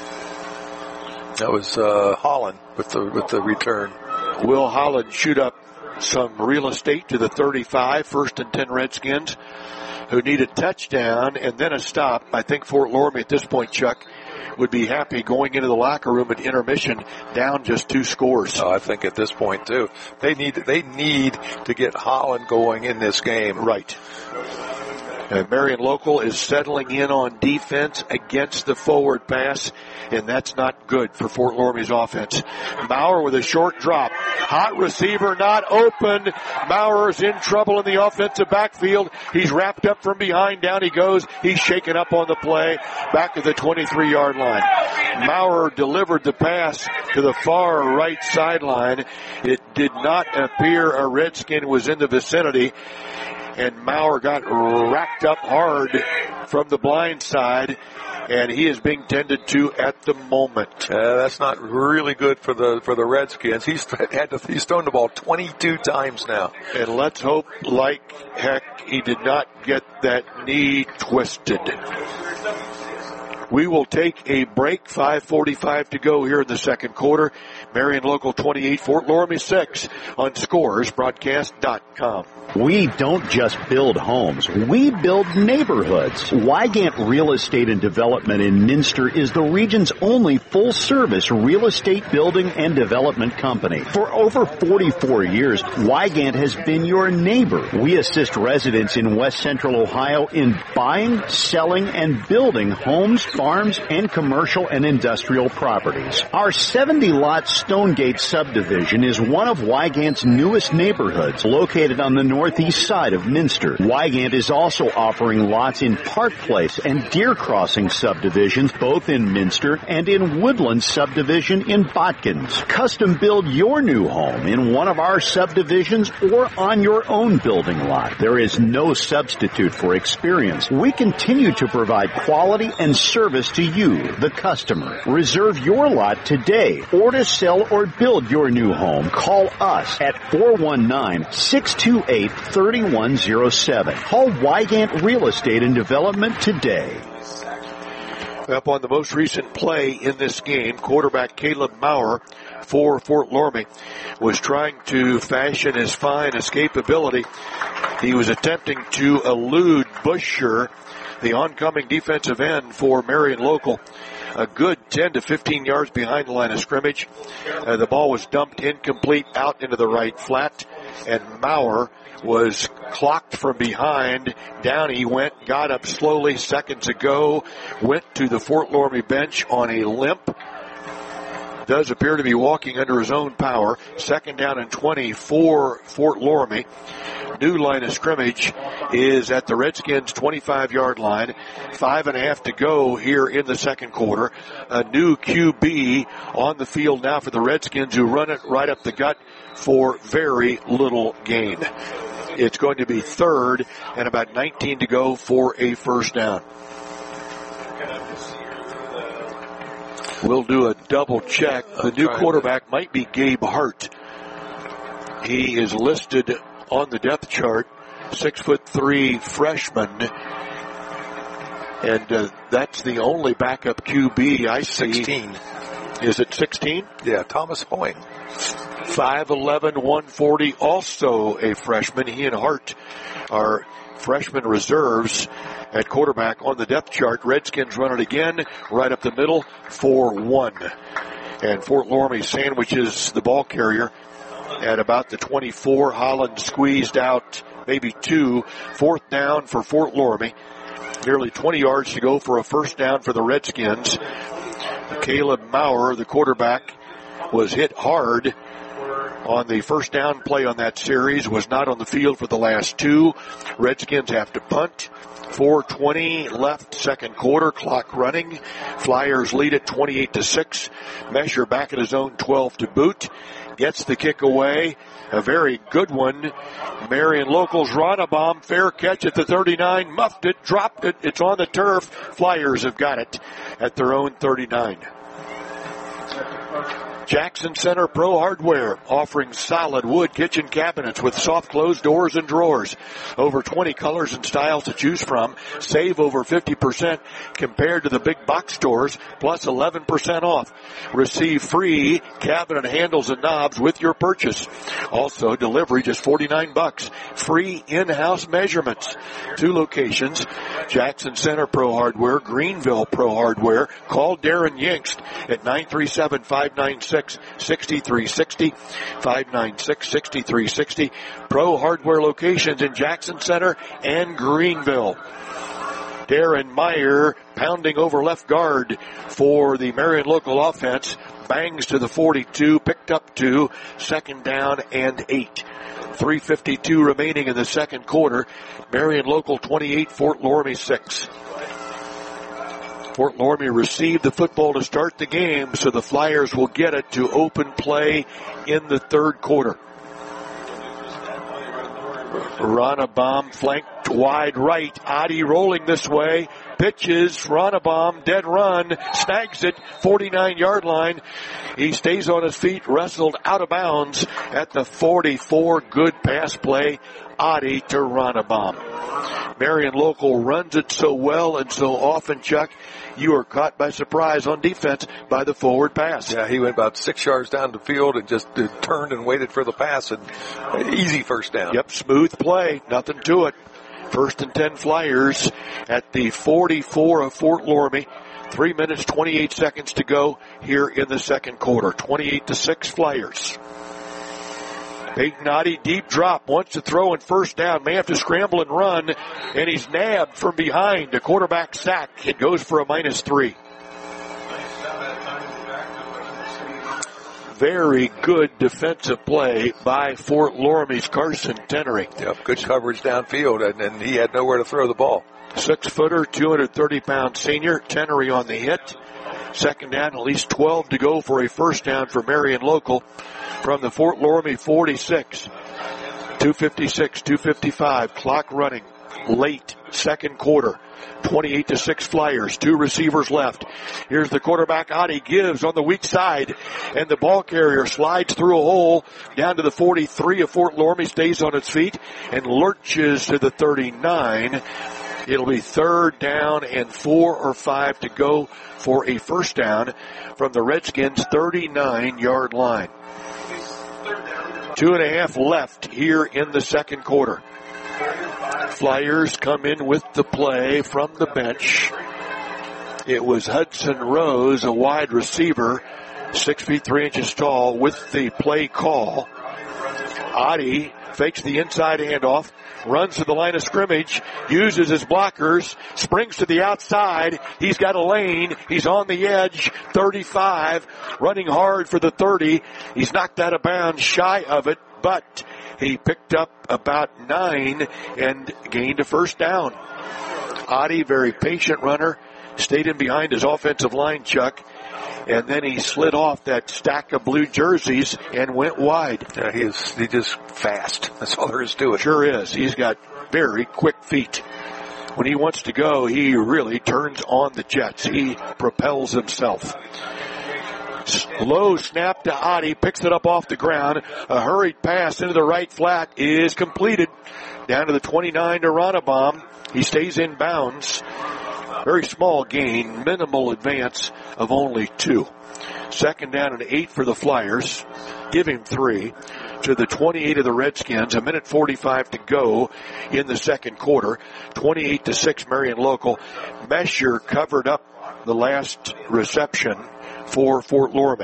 Speaker 13: That was uh, Holland with the with the return.
Speaker 20: Will Holland shoot up some real estate to the thirty-five, first and ten Redskins, who need a touchdown and then a stop. I think Fort Loramie at this point, Chuck, would be happy going into the locker room at intermission down just two scores.
Speaker 13: Oh, I think at this point too, they need they need to get Holland going in this game.
Speaker 20: Right. And Marion Local is settling in on defense against the forward pass, and that's not good for Fort Loramie's offense. Maurer with a short drop. Hot receiver not open. Maurer's in trouble in the offensive backfield. He's wrapped up from behind. Down he goes. He's shaken up on the play. Back to the twenty-three-yard line. Maurer delivered the pass to the far right sideline. It did not appear a Redskin was in the vicinity. And Maurer got racked up hard from the blind side, and he is being tended to at the moment.
Speaker 13: Uh, that's not really good for the for the Redskins. He's had to he's thrown the ball twenty-two times now.
Speaker 20: And let's hope, like heck, he did not get that knee twisted. We will take a break. five forty-five to go here in the second quarter. Marion Local twenty-eight, Fort Loramie six on scores broadcast dot com.
Speaker 8: We don't just build homes, we build neighborhoods. Wygant Real Estate and Development in Minster is the region's only full-service real estate building and development company. For over forty-four years, Wygant has been your neighbor. We assist residents in West Central Ohio in buying, selling, and building homes, farms, and commercial and industrial properties. Our seventy-lot Stonegate subdivision is one of Wygant's newest neighborhoods, located on the northeast side of Minster. Wygant is also offering lots in Park Place and Deer Crossing subdivisions, both in Minster, and in Woodland subdivision in Botkins. Custom build your new home in one of our subdivisions or on your own building lot. There is no substitute for experience. We continue to provide quality and service to you, the customer. Reserve your lot today, or to sell or build your new home, call us at four one nine, six two eight, three one zero seven. Call Wygant Real Estate and Development today.
Speaker 20: Up on the most recent play in this game, quarterback Caleb Maurer for Fort Loramie was trying to fashion his fine escapability. He was attempting to elude Busher, the oncoming defensive end for Marion Local, a good ten to fifteen yards behind the line of scrimmage. Uh, the ball was dumped incomplete out into the right flat, and Maurer was clocked from behind. Down he went, got up slowly seconds ago, went to the Fort Loramie bench on a limp. Does appear to be walking under his own power. Second down and twenty for Fort Loramie. New line of scrimmage is at the Redskins' twenty-five-yard line. Five and a half to go here in the second quarter. A new Q B on the field now for the Redskins, who run it right up the gut for very little gain. It's going to be third and about nineteen to go for a first down. We'll do a double check. The new quarterback might be Gabe Hart. He is listed on the depth chart, six foot three freshman. And uh, that's the only backup Q B I see.
Speaker 13: sixteen.
Speaker 20: Is it sixteen?
Speaker 13: Yeah, Thomas Hoying.
Speaker 20: five eleven, one forty, also a freshman. He and Hart are freshman reserves at quarterback on the depth chart. Redskins run it again, right up the middle, four one. And Fort Loramie sandwiches the ball carrier at about the twenty-four. Holland squeezed out maybe two. Fourth down for Fort Loramie. Nearly twenty yards to go for a first down for the Redskins. Caleb Maurer, the quarterback, was hit hard on the first down play on that series, was not on the field for the last two. Redskins have to punt. four twenty left, second quarter, clock running. Flyers lead it twenty-eight to six. Mesher back at his own twelve to boot. Gets the kick away. A very good one. Marion Local's Ronabom, fair catch at the thirty-nine, muffed it, dropped it. It's on the turf. Flyers have got it at their own thirty-nine. Jackson Center Pro Hardware, offering solid wood kitchen cabinets with soft closed doors and drawers. Over twenty colors and styles to choose from. Save over fifty percent compared to the big box stores, plus eleven percent off. Receive free cabinet handles and knobs with your purchase. Also, delivery just forty-nine bucks. Free in-house measurements. Two locations, Jackson Center Pro Hardware, Greenville Pro Hardware. Call Darren Yingst at nine three seven, five nine six, six three six zero, five nine six, six three six zero. Pro Hardware locations in Jackson Center and Greenville. Darren Meyer pounding over left guard for the Marion Local offense. Bangs to the forty-two, picked up two, second down and eight. three fifty-two remaining in the second quarter. Marion Local twenty-eight, Fort Loramie six. Fort Loramie received the football to start the game, so the Flyers will get it to open play in the third quarter. Ronabom flanked wide right. Adi rolling this way. Pitches. Ronabom, dead run. Snags it. forty-nine-yard line. He stays on his feet. Wrestled out of bounds at the forty-four. Good pass play. Adi to Ronabom. Marion Local runs it so well and so often, Chuck, you are caught by surprise on defense by the forward pass.
Speaker 13: Yeah, he went about six yards down the field and just uh, turned and waited for the pass, and uh, easy first down.
Speaker 20: Yep, smooth play, nothing to it. First and ten Flyers at the forty-four of Fort Loramie. Three minutes, twenty-eight seconds to go here in the second quarter. twenty-eight to six Flyers. Peyton Adi, deep drop, wants to throw in first down, may have to scramble and run, and he's nabbed from behind. A quarterback sack. It goes for a minus three. Very good defensive play by Fort Loramie's Carson Tenery.
Speaker 13: Yep, good coverage downfield, and, and he had nowhere to throw the ball.
Speaker 20: Six-footer, two hundred thirty pound senior. Tenery on the hit. Second down, at least twelve to go for a first down for Marion Local from the Fort Loramie forty-six. two fifty-six, two fifty-five, clock running. Late second quarter. twenty-eight to six Flyers. Two receivers left. Here's the quarterback. Adi gives on the weak side, and the ball carrier slides through a hole down to the forty-three of Fort Loramie, stays on its feet, and lurches to the thirty-nine. It'll be third down and four or five to go for a first down from the Redskins' thirty-nine-yard line. Two and a half left here in the second quarter. Flyers come in with the play from the bench. It was Hudson Rose, a wide receiver, six feet three inches tall, with the play call. Adi fakes the inside handoff, runs to the line of scrimmage, uses his blockers, springs to the outside. He's got a lane. He's on the edge, thirty-five, running hard for the thirty. He's knocked out of bounds, shy of it, but he picked up about nine and gained a first down. Adi, very patient runner, stayed in behind his offensive line, Chuck, and then he slid off that stack of blue jerseys and went wide.
Speaker 13: Yeah, he is, he just fast. That's all there is to it.
Speaker 20: Sure is. He's got very quick feet. When he wants to go, he really turns on the jets. He propels himself. Low snap to Adi, picks it up off the ground. A hurried pass into the right flat is completed. Down to the twenty-nine to Ronnebaum. He stays in bounds. Very small gain, minimal advance of only two. Second down and eight for the Flyers. Give him three to the twenty-eight of the Redskins. A minute forty-five to go in the second quarter. twenty-eight to six Marion Local. Mesher covered up the last reception for Fort Loramie.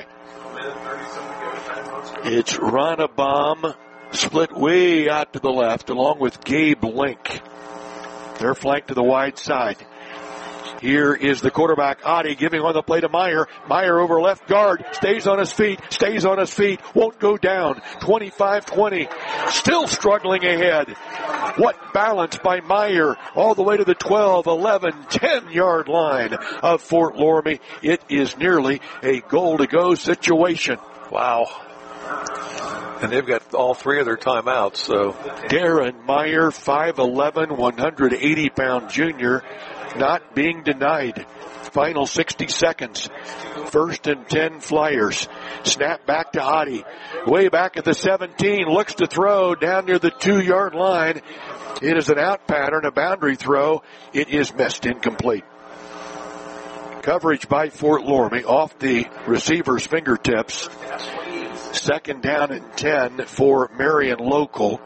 Speaker 20: It's Ronnebaum split way out to the left along with Gabe Link. They're flanked to the wide side. Here is the quarterback, Adi, giving on the play to Meyer. Meyer over left guard, stays on his feet, stays on his feet, won't go down. twenty-five twenty, still struggling ahead. What balance by Meyer all the way to the twelve, eleven, ten-yard line of Fort Loramie. It is nearly a goal-to-go situation.
Speaker 13: Wow. And they've got all three of their timeouts, so.
Speaker 20: Darren Meyer, five eleven, one hundred eighty pound junior, not being denied. Final sixty seconds. First and ten Flyers. Snap back to Adi. Way back at the seventeen. Looks to throw down near the two-yard line. It is an out pattern, a boundary throw. It is missed, incomplete. Coverage by Fort Loramie off the receiver's fingertips. Second down and ten for Marion Local.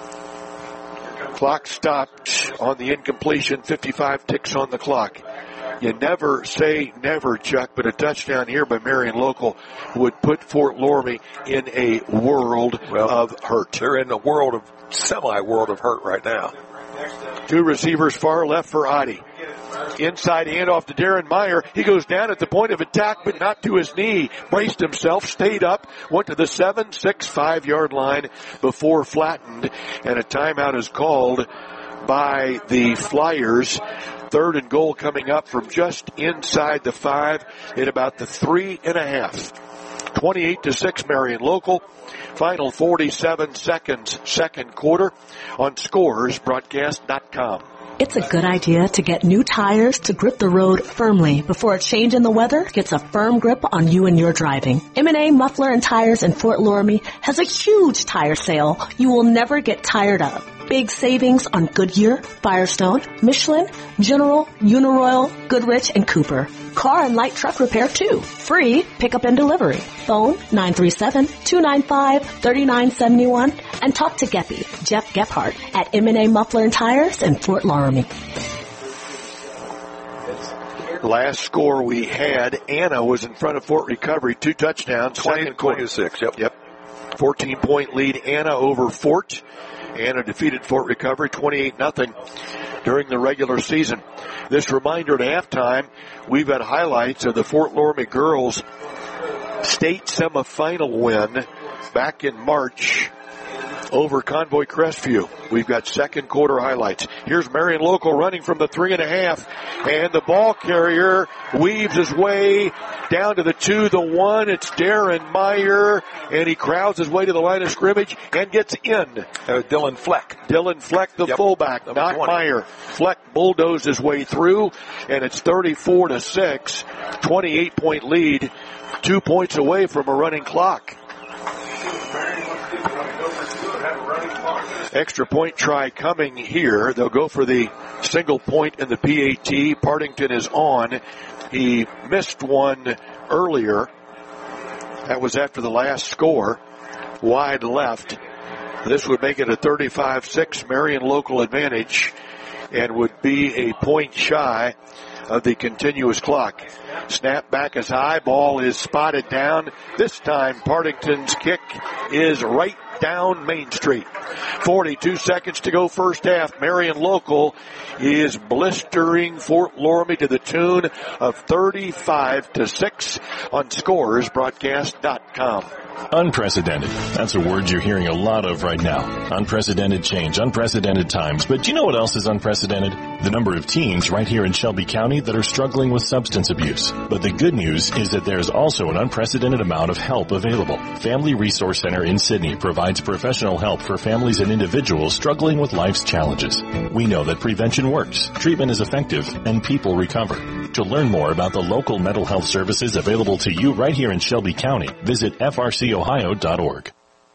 Speaker 20: Clock stopped on the incompletion. fifty-five ticks on the clock. You never say never, Chuck, but a touchdown here by Marion Local would put Fort Loramie in a world well, of hurt.
Speaker 13: They're in a world of, semi-world of hurt right now.
Speaker 20: Two receivers far left for Adi. Inside handoff to Darren Meyer. He goes down at the point of attack, but not to his knee. Braced himself, stayed up, went to the seven, six, five-yard line before flattened, and a timeout is called by the Flyers. Third and goal coming up from just inside the five at about the three and a half. twenty-eight to six Marion Local. Final forty-seven seconds, second quarter on scores broadcast dot com.
Speaker 21: It's a good idea to get new tires to grip the road firmly before a change in the weather gets a firm grip on you and your driving. M and A Muffler and Tires in Fort Loramie has a huge tire sale you will never get tired of. Big savings on Goodyear, Firestone, Michelin, General, Uniroyal, Goodrich, and Cooper. Car and light truck repair too. Free pickup and delivery. Phone nine three seven, two nine five, three nine seven one and talk to Geppy, Jeff Gephardt at M and A Muffler and Tires in Fort Loramie.
Speaker 20: Last score we had, Anna was in front of Fort Recovery, two touchdowns.
Speaker 13: twenty, twenty-six, yep.
Speaker 20: Yep. fourteen point lead, Anna over Fort. Anna defeated Fort Recovery twenty-eight nothing during the regular season. This reminder at halftime, we've got highlights of the Fort Loramie girls state semifinal win back in March over Convoy Crestview. We've got second quarter highlights. Here's Marion Local running from the three and a half, and the ball carrier weaves his way down to the two, the one. It's Darren Meyer, and he crowds his way to the line of scrimmage and gets in.
Speaker 13: Uh, Dylan Fleck.
Speaker 20: Dylan Fleck, the yep. fullback, Number not twenty. Meyer. Fleck bulldozed his way through, and it's thirty-four to six, twenty-eight point lead, two points away from a running clock. Extra point try coming here. They'll go for the single point in the P A T. Partington is on. He missed one earlier. That was after the last score. Wide left. This would make it a thirty-five six Marion local advantage and would be a point shy of the continuous clock. Snap back is high. Ball is spotted down. This time Partington's kick is right down Main Street. forty-two seconds to go first half. Marion local is blistering Fort Loramie to the tune of thirty-five to six on scores broadcast dot com.
Speaker 16: Unprecedented. That's a word you're hearing a lot of right now. Unprecedented change, unprecedented times. But do you know what else is unprecedented? The number of teens right here in Shelby County that are struggling with substance abuse. But the good news is that there's also an unprecedented amount of help available. Family Resource Center in Sidney provides professional help for families and individuals struggling with life's challenges. We know that prevention works, treatment is effective, and people recover. To learn more about the local mental health services available to you right here in Shelby County, visit f r c ohio dot org.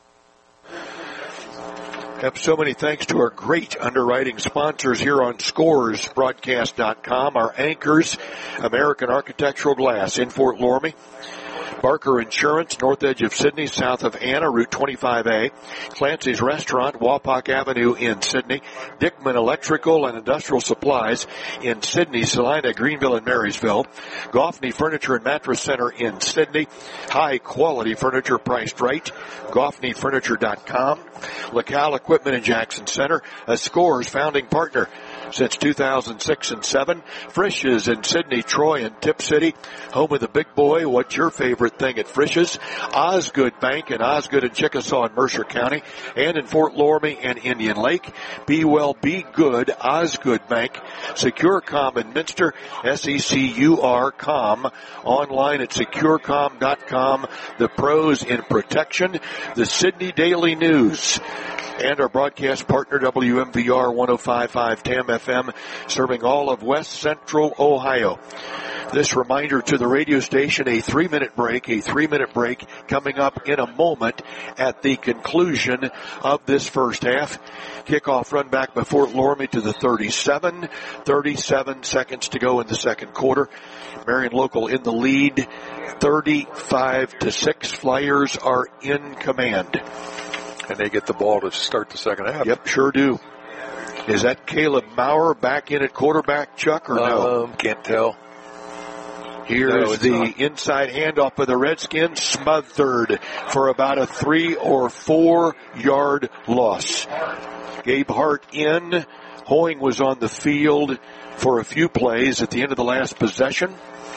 Speaker 20: Have so many thanks to our great underwriting sponsors here on scores broadcast dot com. Our anchors, American Architectural Glass in Fort Loramie, Barker Insurance, north edge of Sidney, south of Anna, Route twenty-five A. Clancy's Restaurant, Wapak Avenue in Sidney. Dickman Electrical and Industrial Supplies in Sidney, Salina, Greenville, and Marysville. Goffney Furniture and Mattress Center in Sidney. High quality furniture priced right. Goffney Furniture dot com. LaCal Equipment in Jackson Center, a Scores founding partner since two thousand six and seven. Frisch's in Sidney, Troy, and Tip City, home of the big boy. What's your favorite thing at Frisch's? Osgood Bank in Osgood and Chickasaw in Mercer County, and in Fort Loramie and Indian Lake. Be Well, Be Good, Osgood Bank. SecureCom in Minster, S E C U R com. Online at securecom dot com. The pros in protection. The Sidney Daily News. And our broadcast partner, W M V R one oh five point five T A M F M, serving all of West Central Ohio. This reminder to the radio station, a three-minute break, a three-minute break coming up in a moment at the conclusion of this first half. Kickoff run back by Fort Loramie to the thirty-seven. thirty-seven seconds to go in the second quarter. Marion local in the lead, thirty-five to six. Flyers are in command.
Speaker 13: And they get the ball to start the second half.
Speaker 20: Yep, sure do. Is that Caleb Maurer back in at quarterback, Chuck, or no?
Speaker 13: Um, can't tell.
Speaker 20: Here's
Speaker 13: no,
Speaker 20: the
Speaker 13: not.
Speaker 20: inside handoff of the Redskins, smothered for about a three or four yard loss. Gabe Hart in. Hoying was on the field for a few plays at the end of the last possession.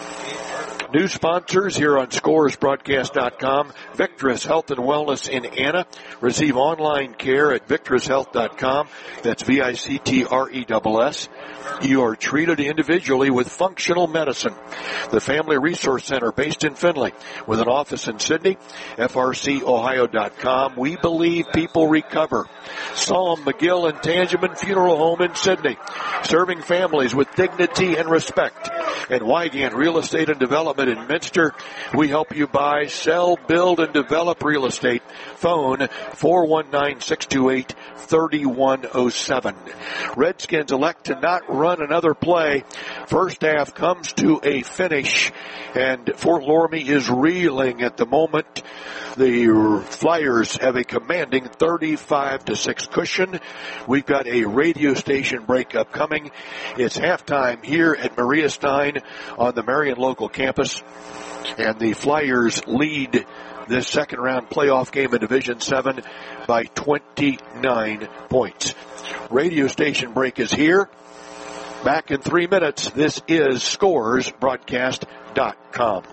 Speaker 20: New sponsors here on scores broadcast dot com. Victorous Health and Wellness in Anna. Receive online care at victorous health dot com. That's V I C T R E S S. You are treated individually with functional medicine. The Family Resource Center based in Findlay with an office in Sidney. F R C ohio dot com. We believe people recover. Psalm McGill and Tangeman Funeral Home in Sidney. Serving families with dignity and respect. And Wygant Real Estate and Development in Minster. We help you buy, sell, build, and develop real estate. Phone four one nine, six two eight, three one zero seven. Redskins elect to not run another play. First half comes to a finish, and Fort Loramie is reeling at the moment. The Flyers have a commanding thirty-five to six cushion. We've got a radio station break upcoming. It's halftime here at Maria Stein on the Marion local campus, and the Flyers lead this second round playoff game in Division seven by twenty-nine points. Radio station break is here. Back in three minutes. This is scores broadcast dot com.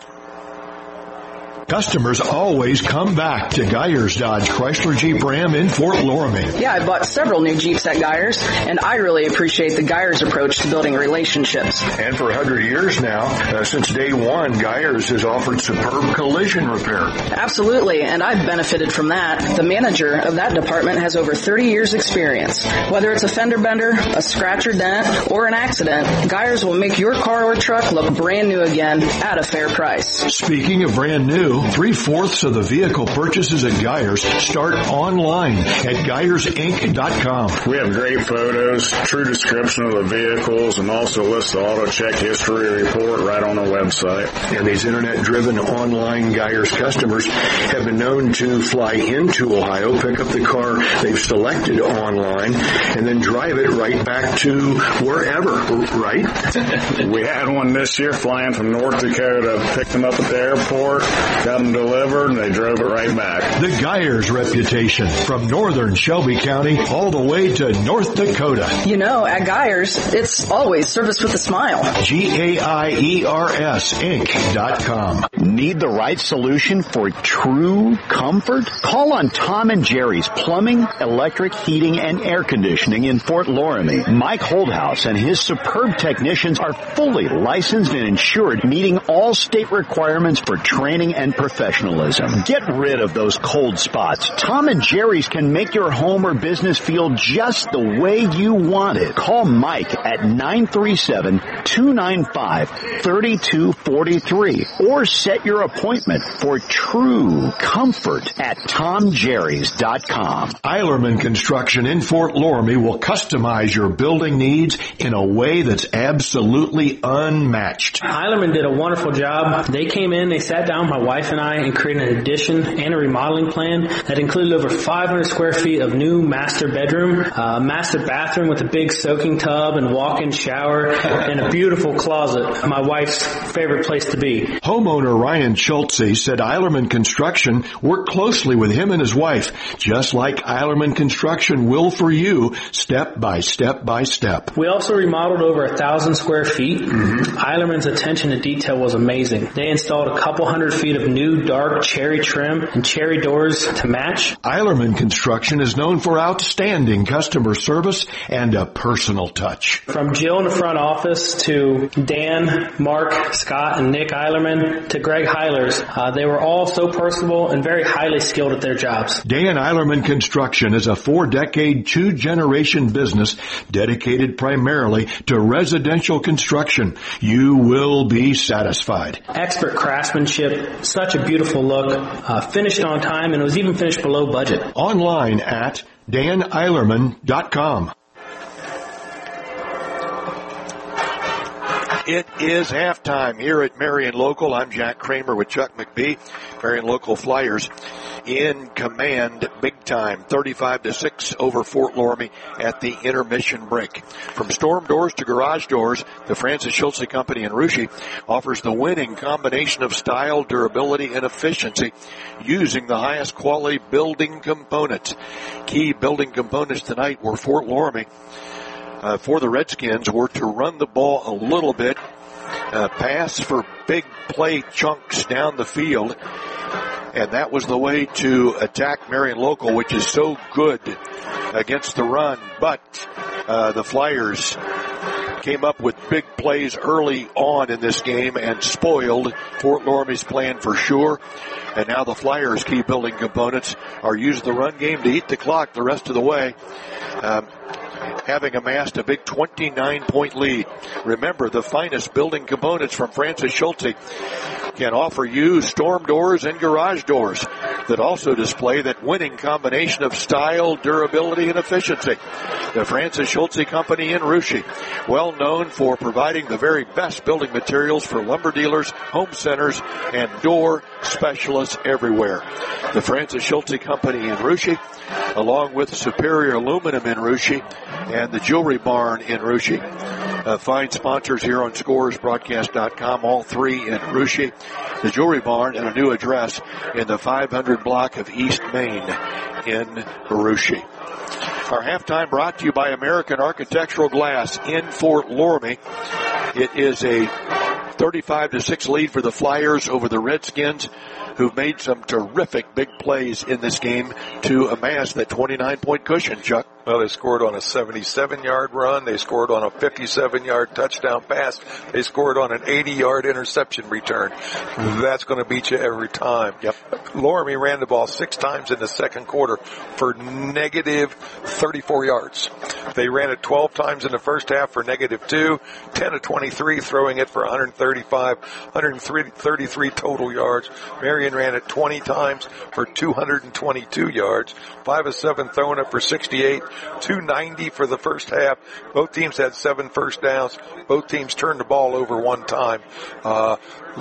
Speaker 1: Customers always come back to Geyers Dodge Chrysler Jeep Ram in Fort Loramie.
Speaker 6: Yeah, I bought several new Jeeps at Geyers, and I really appreciate the Geyers approach to building relationships.
Speaker 1: And for a hundred years now, uh, since day one, Geyers has offered superb collision repair.
Speaker 6: Absolutely, and I've benefited from that. The manager of that department has over thirty years experience. Whether it's a fender bender, a scratch or dent, or an accident, Geyers will make your car or truck look brand new again at a fair price.
Speaker 1: Speaking of brand new, you, three-fourths of the vehicle purchases at Geyers start online at Geyers Inc dot com.
Speaker 7: We have great photos, true description of the vehicles, and also list the auto check history report right on our website.
Speaker 1: And these internet-driven online Geyers customers have been known to fly into Ohio, pick up the car they've selected online, and then drive it right back to wherever, right?
Speaker 7: We had one this year flying from North Dakota, picked them up at the airport, got them delivered, and they drove it right back.
Speaker 1: The Geyers reputation, from northern Shelby County all the way to North Dakota.
Speaker 6: You know, at Geyers, it's always service with a smile.
Speaker 1: G A I E R S Inc dot com.
Speaker 8: Need the right solution for true comfort? Call on Tom and Jerry's Plumbing, Electric, Heating, and Air Conditioning in Fort Loramie. Mike Holdhouse and his superb technicians are fully licensed and insured, meeting all state requirements for training and professionalism. Get rid of those cold spots. Tom and Jerry's can make your home or business feel just the way you want it. Call Mike at nine three seven, two nine five, three two four three or set your appointment for true comfort at tom jerrys dot com.
Speaker 1: Eilerman Construction in Fort Loramie will customize your building needs in a way that's absolutely unmatched.
Speaker 9: Eilerman did a wonderful job. They came in, they sat down, my wife and I, and created an addition and a remodeling plan that included over five hundred square feet of new master bedroom, uh, master bathroom with a big soaking tub and walk-in shower, and a beautiful closet, my wife's favorite place to be.
Speaker 1: Homeowner Ryan Schultze said Eilerman Construction worked closely with him and his wife, just like Eilerman Construction will for you, step by step by step.
Speaker 9: We also remodeled over a thousand square feet. Mm-hmm. Eilerman's attention to detail was amazing. They installed a couple hundred feet of new dark cherry trim and cherry doors to match.
Speaker 1: Eilerman Construction is known for outstanding customer service and a personal touch.
Speaker 9: From Jill in the front office to Dan, Mark, Scott, and Nick Eilerman to Greg Heilers, uh, they were all so personable and very highly skilled at their jobs.
Speaker 1: Dan Eilerman Construction is a four-decade, two-generation business dedicated primarily to residential construction. You will be satisfied.
Speaker 9: Expert craftsmanship, such a beautiful look, uh, finished on time, and it was even finished below budget.
Speaker 1: Online at dan eilerman dot com. It is halftime here at Marion Local. I'm Jack Kramer with Chuck McBee. Marion Local Flyers in command big time, thirty-five to six over Fort Loramie at the intermission break. From storm doors to garage doors, the Francis Schultze Company in Russia offers the winning combination of style, durability, and efficiency using the highest quality building components. Key building components tonight were Fort Loramie. Uh, for the Redskins were to run the ball a little bit, uh, pass for big play chunks down the field, and that was the way to attack Marion Local, which is so good against the run. But uh, the Flyers came up with big plays early on in this game and spoiled Fort Loramie's plan for sure. And now the Flyers' key building components are using the run game to eat the clock the rest of the way. Um, having amassed a big twenty-nine point lead. Remember, the finest building components from Francis Schultze can offer you storm doors and garage doors that also display that winning combination of style, durability, and efficiency. The Francis Schultze Company in Russia, well known for providing the very best building materials for lumber dealers, home centers, and door specialists everywhere. The Francis Schultze Company in Russia, along with Superior Aluminum in Russia and the Jewelry Barn in Russia. Uh, fine sponsors here on Scores Broadcast dot com, all three in Russia. The Jewelry Barn and a new address in the five hundred block of East Main in Russia. Our halftime brought to you by American Architectural Glass in Fort Loramie. It is a thirty-five to six lead for the Flyers over the Redskins, who've made some terrific big plays in this game to amass that twenty-nine point cushion, Chuck.
Speaker 13: Well, they scored on a seventy-seven yard run. They scored on a fifty-seven yard touchdown pass. They scored on an eighty yard interception return. That's going to beat you every time. Yep. Loramie ran the ball six times in the second quarter for negative thirty-four yards. They ran it twelve times in the first half for negative two, ten of twenty-three, throwing it for one hundred thirty thirty-five, one hundred thirty-three total yards. Marion ran it twenty times for two hundred twenty-two yards. five of seven throwing up for sixty-eight, two ninety for the first half. Both teams had seven first downs. Both teams turned the ball over one time. Uh,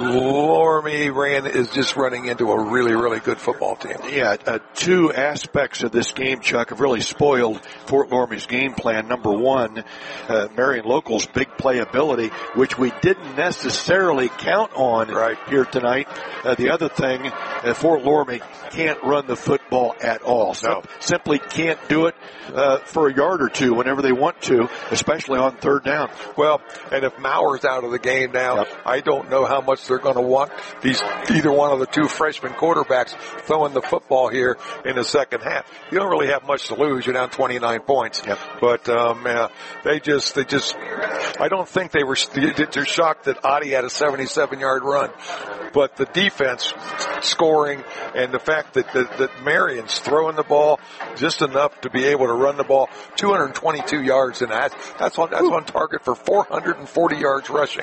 Speaker 13: Loramie ran is just running into a really, really good football team.
Speaker 20: Yeah, uh, two aspects of this game, Chuck, have really spoiled Fort Loramie's game plan. Number one, uh, Marion Local's big playability, which we didn't necessarily count on right here tonight. Uh, the other thing, uh, Fort Loramie can't run the football at all. So no. Simply can't do it uh, for a yard or two whenever they want to, especially on third down.
Speaker 13: Well, and if Mauer's out of the game now, yep. I don't know how much they're going to want these either one of the two freshman quarterbacks throwing the football here in the second half. You don't really have much to lose. You're down twenty-nine points.
Speaker 20: Yep.
Speaker 13: But um, yeah, they just, they just, I don't think they were. They're shocked that Adi had a seventy-seven yard run, but the defense scoring and the fact that that, that Marion's throwing the ball just enough to be able to run the ball, two hundred twenty-two yards, and that that's on that's on target for four hundred forty yards rushing.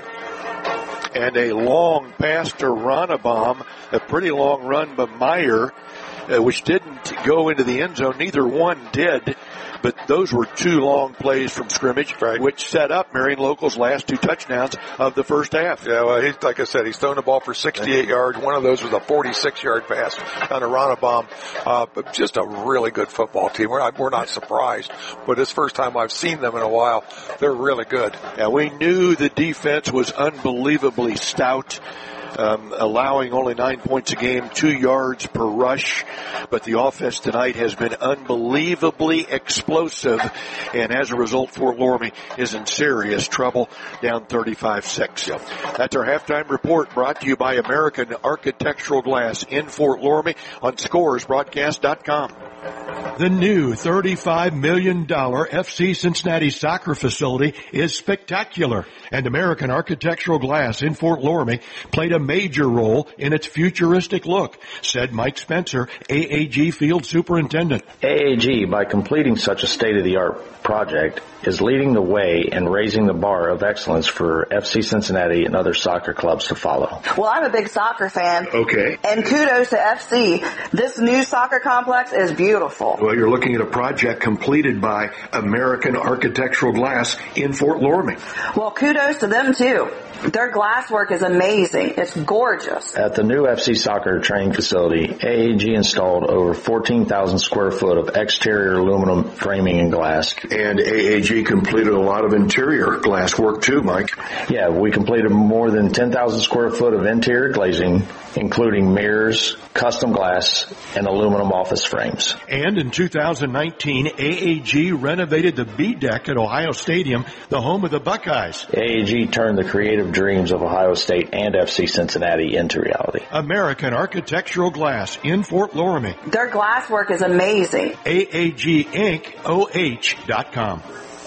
Speaker 20: And a long pass to Ronnebaum, a pretty long run by Meyer, uh, which didn't go into the end zone. Neither one did, but those were two long plays from scrimmage, right, which set up Marion Local's last two touchdowns of the first half.
Speaker 13: Yeah, well, he's, like I said, he's thrown the ball for sixty-eight yards. One of those was a forty-six yard pass down to Ronnebaum. Uh, but just a really good football team. We're not, we're not surprised, but it's the first time I've seen them in a while. They're really good.
Speaker 20: Yeah, we knew the defense was unbelievably stout. Um, allowing only nine points a game, two yards per rush. But the offense tonight has been unbelievably explosive. And as a result, Fort Loramie is in serious trouble, down thirty-five six. That's our halftime report brought to you by American Architectural Glass in Fort Loramie on scores broadcast dot com.
Speaker 1: The new thirty-five million dollars F C Cincinnati soccer facility is spectacular, and American Architectural Glass in Fort Loramie played a major role in its futuristic look, said Mike Spencer, A A G Field Superintendent.
Speaker 10: A A G, by completing such a state-of-the-art project, is leading the way and raising the bar of excellence for F C Cincinnati and other soccer clubs to follow.
Speaker 11: Well, I'm a big soccer fan.
Speaker 20: Okay.
Speaker 11: And kudos to F C. This new soccer complex is beautiful.
Speaker 20: Well, you're looking at a project completed by American Architectural Glass in Fort Loramie.
Speaker 11: Well, kudos to them, too. Their glass work is amazing. It's gorgeous.
Speaker 10: At the new F C soccer training facility, A A G installed over fourteen thousand square foot of exterior aluminum framing and glass.
Speaker 20: And A A G completed a lot of interior glass work too, Mike.
Speaker 10: Yeah, we completed more than ten thousand square foot of interior glazing, including mirrors, custom glass, and aluminum office frames.
Speaker 1: And in two thousand nineteen, A A G renovated the B deck at Ohio Stadium, the home of the Buckeyes.
Speaker 10: A A G turned the creative dreams of Ohio State and F C Cincinnati into reality.
Speaker 1: American Architectural Glass in Fort Loramie.
Speaker 11: Their glass work is amazing.
Speaker 1: A A G Inc O H dot com.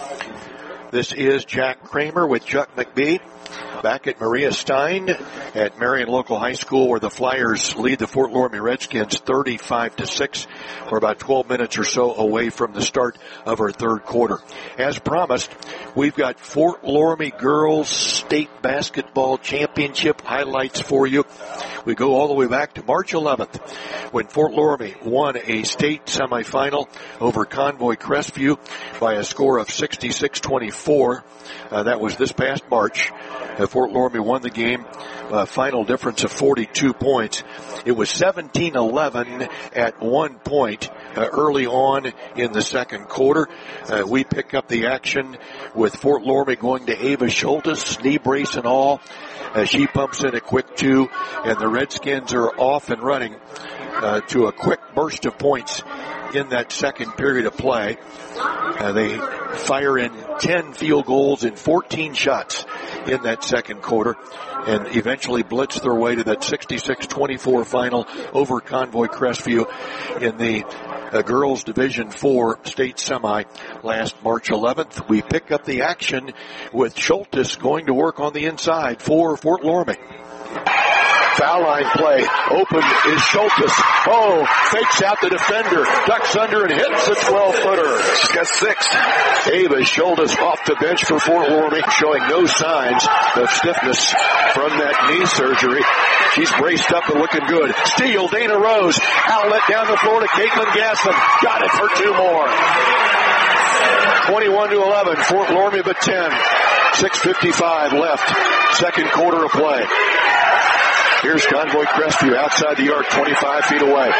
Speaker 20: This is Jack Kramer with Chuck McBee. Back at Maria Stein at Marion Local High School, where the Flyers lead the Fort Loramie Redskins thirty-five to six. We're about twelve minutes or so away from the start of our third quarter. As promised, we've got Fort Loramie Girls State Basketball Championship highlights for you. We go all the way back to March eleventh, when Fort Loramie won a state semifinal over Convoy Crestview by a score of sixty-six twenty-four. Uh, that was this past March. Uh, Fort Loramie won the game, uh, final difference of forty-two points. It was seventeen eleven at one point uh, early on in the second quarter. Uh, we pick up the action with Fort Loramie going to Ava Schultes, knee brace and all. Uh, she pumps in a quick two, and the Redskins are off and running uh, to a quick burst of points in that second period of play. Uh, they fire in ten field goals and fourteen shots in that second quarter, and eventually blitz their way to that sixty-six twenty-four final over Convoy Crestview in the uh, girls Division four state semi last March eleventh. We pick up the action with Schultes going to work on the inside for Fort Loramie. Foul line play. Open is Schultes. Oh, fakes out the defender. Ducks under and hits a twelve-footer.
Speaker 13: She's got six.
Speaker 20: Ava Schultes off the bench for Fort Loramie, showing no signs of stiffness from that knee surgery. She's braced up and looking good. Steal, Dana Rose. Outlet down the floor to Caitlin Gasson. Got it for two more. twenty-one to eleven. Fort Loramie but ten. six fifty-five left. Second quarter of play. Here's Convoy Crestview outside the arc, twenty-five feet away.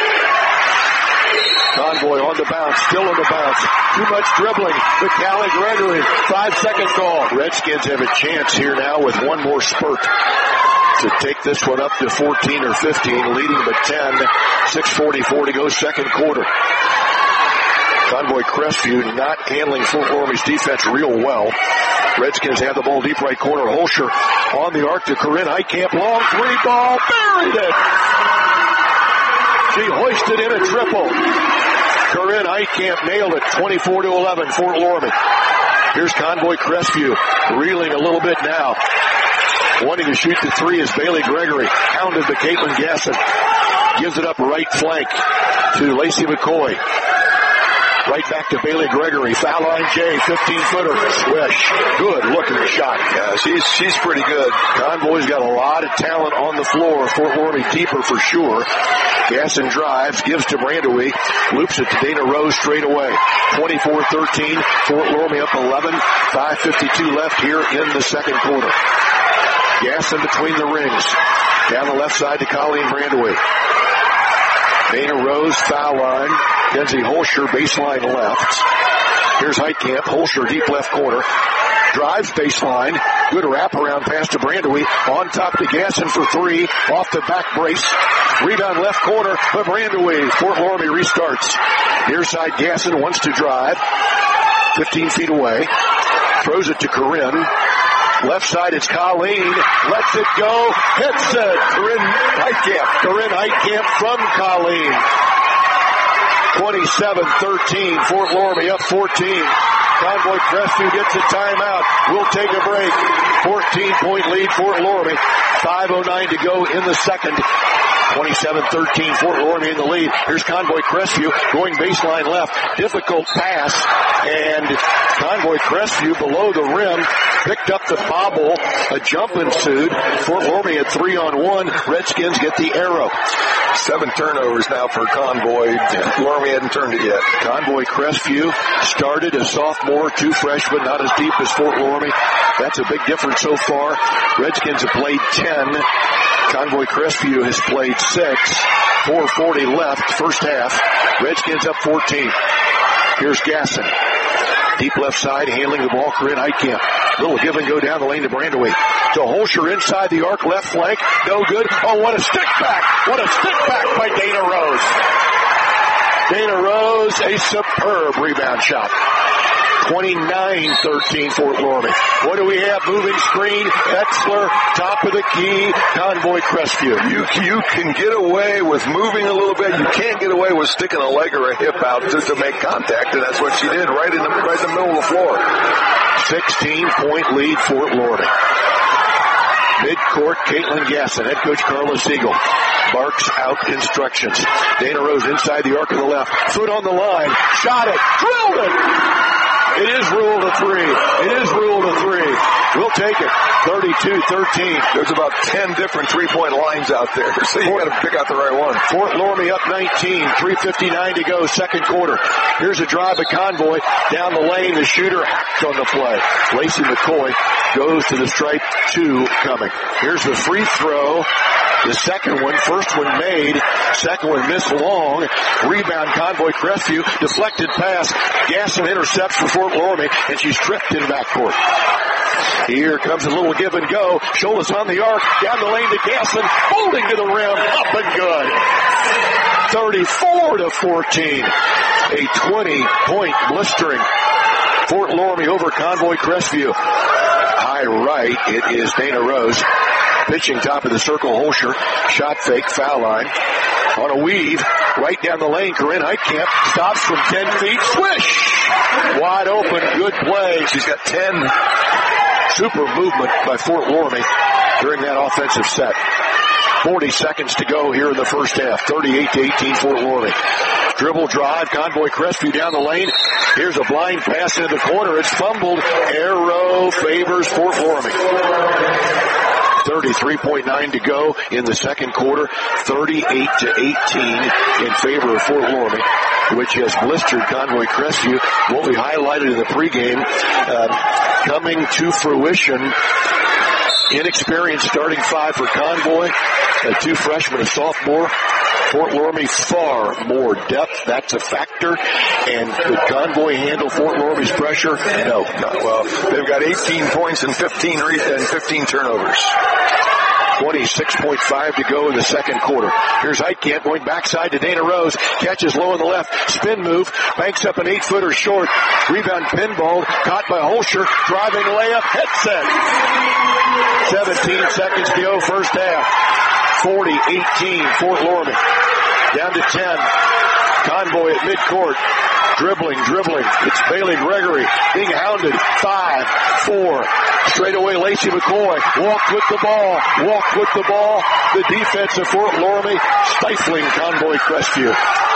Speaker 20: Convoy on the bounce, still on the bounce. Too much dribbling. McCallie Gregory, five-second call. Redskins have a chance here now with one more spurt to take this one up to fourteen or fifteen, leading but ten. six forty-four to go, second quarter. Convoy Crestview not handling Fort Loramie's defense real well. Redskins have the ball deep right corner. Holscher on the arc to Corinne Heitkamp. Long three ball. Buried it. She hoisted in a triple. Corinne Heitkamp nailed it. twenty-four to eleven. Fort Loramie. Here's Convoy Crestview reeling a little bit now. Wanting to shoot the three is Bailey Gregory. Hounded to Caitlin Gasson. Gives it up right flank to Lacey McCoy. Right back to Bailey Gregory. Foul line J, fifteen-footer. Swish. Good looking shot.
Speaker 13: Yeah, she's, she's pretty good.
Speaker 20: Convoy's got a lot of talent on the floor. Fort Loramie deeper for sure. Gasson drives, gives to Brandewee. Loops it to Dana Rose straight away. twenty-four thirteen. Fort Loramie up eleven. five fifty-two left here in the second quarter. Gasson between the rings. Down the left side to Colleen Brandewee. Dana Rose, foul line. Kenzie Holscher, baseline left. Here's Heitkamp. Holscher, deep left corner. Drives baseline. Good wraparound pass to Brandewee. On top to Gasson for three. Off the back brace. Rebound left corner for Brandewee. Fort Loramie restarts. Near side Gasson wants to drive. fifteen feet away. Throws it to Corinne. Left side, it's Colleen. Lets it go. Hits it. Corinne Heitkamp. Corinne Heitkamp from Colleen. twenty-seven thirteen. Fort Loramie up fourteen. Convoy Crestview gets a timeout. We'll take a break. fourteen-point lead, Fort Loramie. five oh nine to go in the second. twenty-seven thirteen, Fort Loramie in the lead. Here's Convoy Crestview going baseline left. Difficult pass. And Convoy Crestview below the rim picked up the bobble. A jump ensued. Fort Loramie at three on one. Redskins get the arrow.
Speaker 13: Seven turnovers now for Convoy. Loramie hadn't turned it yet.
Speaker 20: Convoy Crestview started as sophomore, two freshmen, not as deep as Fort Loramie. That's a big difference so far. Redskins have played ten. Convoy Crestview has played six. four forty left, first half. Redskins up fourteen. Here's Gasson. Deep left side, handling the ball, Corinne Heitkamp. Little give and go down the lane to Brandewee. To Holscher inside the arc, left flank. No good. Oh, what a stick back. What a stick back by Dana Rose. Dana Rose, a superb rebound shot. twenty-nine thirteen Fort Loramie. What do we have? Moving screen. Exler, top of the key. Convoy Crestview.
Speaker 13: You, you can get away with moving a little bit. You can't get away with sticking a leg or a hip out to, to make contact, and that's what she did right in the, right in the middle of the floor.
Speaker 20: sixteen-point lead, Fort Loramie. Midcourt, Caitlin Gasson. Head coach Carla Siegel barks out instructions. Dana Rose inside the arc of the left. Foot on the line. Shot it. Drilled it. It is ruled a three. It is ruled a three. We'll take it. thirty-two thirteen.
Speaker 13: There's about ten different three-point lines out there, so you got to pick out the right one.
Speaker 20: Fort Loramie up nineteen. three fifty-nine to go, second quarter. Here's a drive to Convoy. Down the lane, the shooter hacked on the play. Lacey McCoy goes to the stripe. Two coming. Here's the free throw. The second one, first one made, second one missed long. Rebound, Convoy Crestview, deflected pass. Gasson intercepts for Fort Loramie, and she's tripped in backcourt. Here comes a little give and go. Schultes on the arc, down the lane to Gasson, holding to the rim, up and good. thirty-four to fourteen. A twenty-point blistering Fort Loramie over Convoy Crestview. High right, it is Dana Rose. Pitching top of the circle, Holscher. Shot fake, foul line. On a weave, right down the lane, Corinne Heitkamp stops from ten feet. Swish! Wide open, good play.
Speaker 13: She's got ten.
Speaker 20: Super movement by Fort Loramie during that offensive set. forty seconds to go here in the first half. thirty-eight to eighteen Fort Loramie. Dribble drive, Convoy Crestview down the lane. Here's a blind pass into the corner. It's fumbled. Arrow favors Fort Loramie. thirty-three point nine to go in the second quarter. thirty-eight to eighteen in favor of Fort Loramie, which has blistered Convoy Crestview. What we highlighted in the pregame, uh, coming to fruition. Inexperienced starting five for Convoy, uh, two freshmen, a sophomore. Fort Loramie far more depth. That's a factor. And could Convoy handle Fort Loramie's pressure? No.
Speaker 13: Not well. They've got eighteen points and fifteen re- and fifteen turnovers.
Speaker 20: twenty-six point five to go in the second quarter. Here's Heitkamp going backside to Dana Rose. Catches low on the left. Spin move. Banks up an eight-footer short. Rebound pinball. Caught by Holscher. Driving layup. Headset. seventeen seconds to go first half. forty eighteen Fort Loramie. Down to ten. Convoy at midcourt. Dribbling, dribbling. It's Bailey Gregory being hounded. Five, four. Straight away, Lacey McCoy. Walk with the ball. Walk with the ball. The defense of Fort Loramie stifling Convoy Crestview.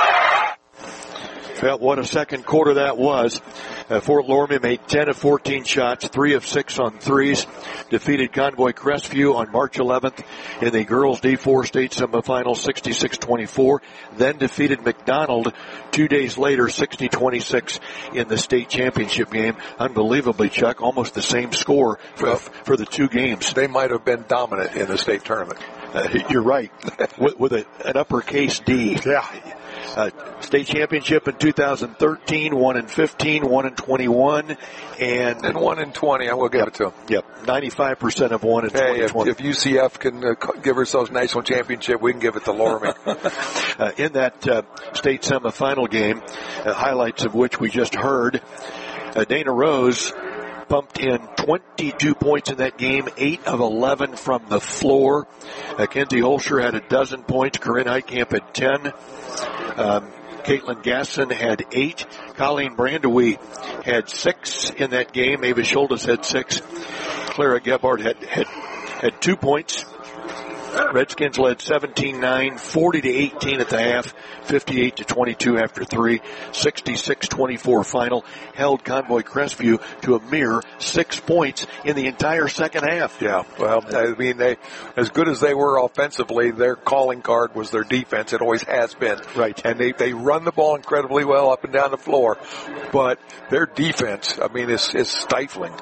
Speaker 20: Well, what a second quarter that was. Uh, Fort Loramie made ten of fourteen shots, three of six on threes. Defeated Convoy Crestview on March eleventh in the girls D four state semifinal, sixty-six twenty-four. Then defeated McDonald two days later, sixty twenty-six in the state championship game. Unbelievably, Chuck, almost the same score for, well, for the two games.
Speaker 13: They might have been dominant in the state tournament.
Speaker 20: Uh, you're right. with, with a, an uppercase D.
Speaker 13: Yeah.
Speaker 20: Uh, state championship in two thousand thirteen, one in fifteen, one in twenty-one, and
Speaker 13: and one in twenty. I will give
Speaker 20: yep,
Speaker 13: it to them.
Speaker 20: Yep, ninety-five percent of one in
Speaker 13: hey,
Speaker 20: twenty twenty.
Speaker 13: If, if U C F can uh, give ourselves a national championship, we can give it to Loramie.
Speaker 20: uh, in that uh, state semifinal game, uh, highlights of which we just heard, uh, Dana Rose pumped in twenty-two points in that game, eight of eleven from the floor. Uh, Kenzie Holscher had a dozen points. Corinne Heitkamp had ten. Um, Caitlin Gasson had eight. Colleen Brandewie had six in that game. Ava Schultes had six. Clara Gebhardt had, had, had two points. Redskins led seventeen nine, forty to eighteen at the half, fifty-eight to twenty-two after three, sixty-six twenty-four final, held Convoy Crestview to a mere six points in the entire second half.
Speaker 13: Yeah, well, I mean, they, as good as they were offensively, their calling card was their defense. It always has been.
Speaker 20: Right.
Speaker 13: And they, they run the ball incredibly well up and down the floor, but their defense, I mean, is, is stifling.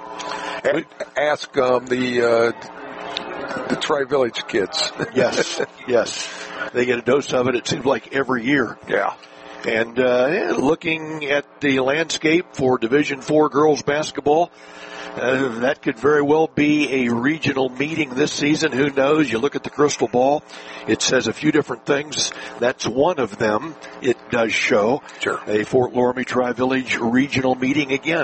Speaker 13: Ask, um, the, uh, The Tri-Village kids.
Speaker 20: Yes, yes. They get a dose of it, it seems like, every year.
Speaker 13: Yeah.
Speaker 20: And uh, looking at the landscape for Division four girls basketball, uh, that could very well be a regional meeting this season. Who knows? You look at the crystal ball. It says a few different things. That's one of them. It does show
Speaker 13: sure.
Speaker 20: a Fort Loramie Tri-Village regional meeting again.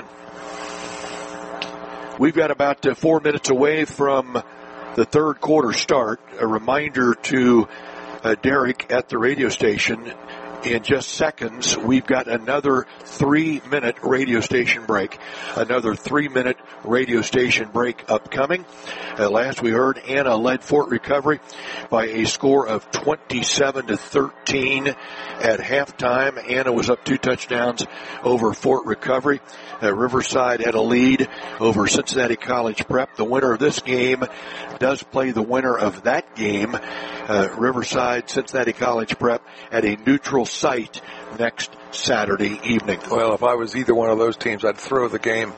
Speaker 20: We've got about uh, four minutes away from the third quarter start. A reminder to uh, Derek at the radio station, in just seconds, we've got another three-minute radio station break. Another three-minute radio station break upcoming. Uh, last we heard, Anna led Fort Recovery by a score of twenty-seven to thirteen at halftime. Anna was up two touchdowns over Fort Recovery. Uh, Riverside had a lead over Cincinnati College Prep. The winner of this game does play the winner of that game. Uh, Riverside, Cincinnati College Prep at a neutral site next Saturday evening.
Speaker 13: Well, if I was either one of those teams, I'd throw the game.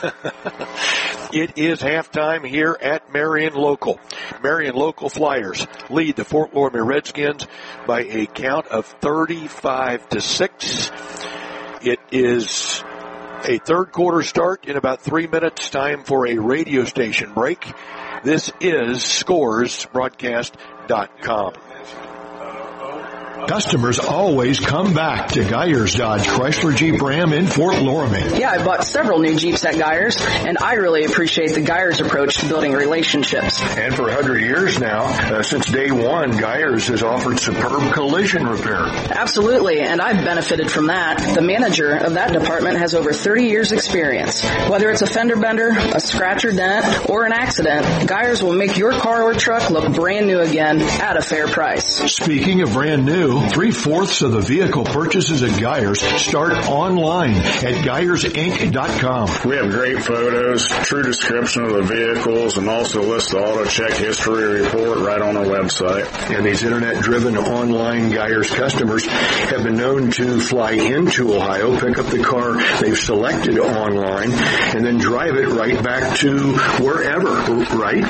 Speaker 20: It is halftime here at Marion Local. Marion Local Flyers lead the Fort Loramie Redskins by a count of thirty-five to six. It is a third quarter start in about three minutes. Time for a radio station break. This is Scores Broadcast dot com.
Speaker 1: Customers always come back to Geyers Dodge Chrysler Jeep Ram in Fort Loramie.
Speaker 6: Yeah, I bought several new Jeeps at Geyers, and I really appreciate the Geyers approach to building relationships.
Speaker 1: And for one hundred years now, uh, since day one, Geyers has offered superb collision repair.
Speaker 6: Absolutely, and I've benefited from that. The manager of that department has over thirty years experience. Whether it's a fender bender, a scratch or dent, or an accident, Geyers will make your car or truck look brand new again at a fair price.
Speaker 1: Speaking of brand new, three-fourths of the vehicle purchases at Geyers start online at Geyers Inc dot com.
Speaker 7: We have great photos, true description of the vehicles, and also list the auto check history report right on our website.
Speaker 1: And these internet-driven online Geyers customers have been known to fly into Ohio, pick up the car they've selected online, and then drive it right back to wherever, right?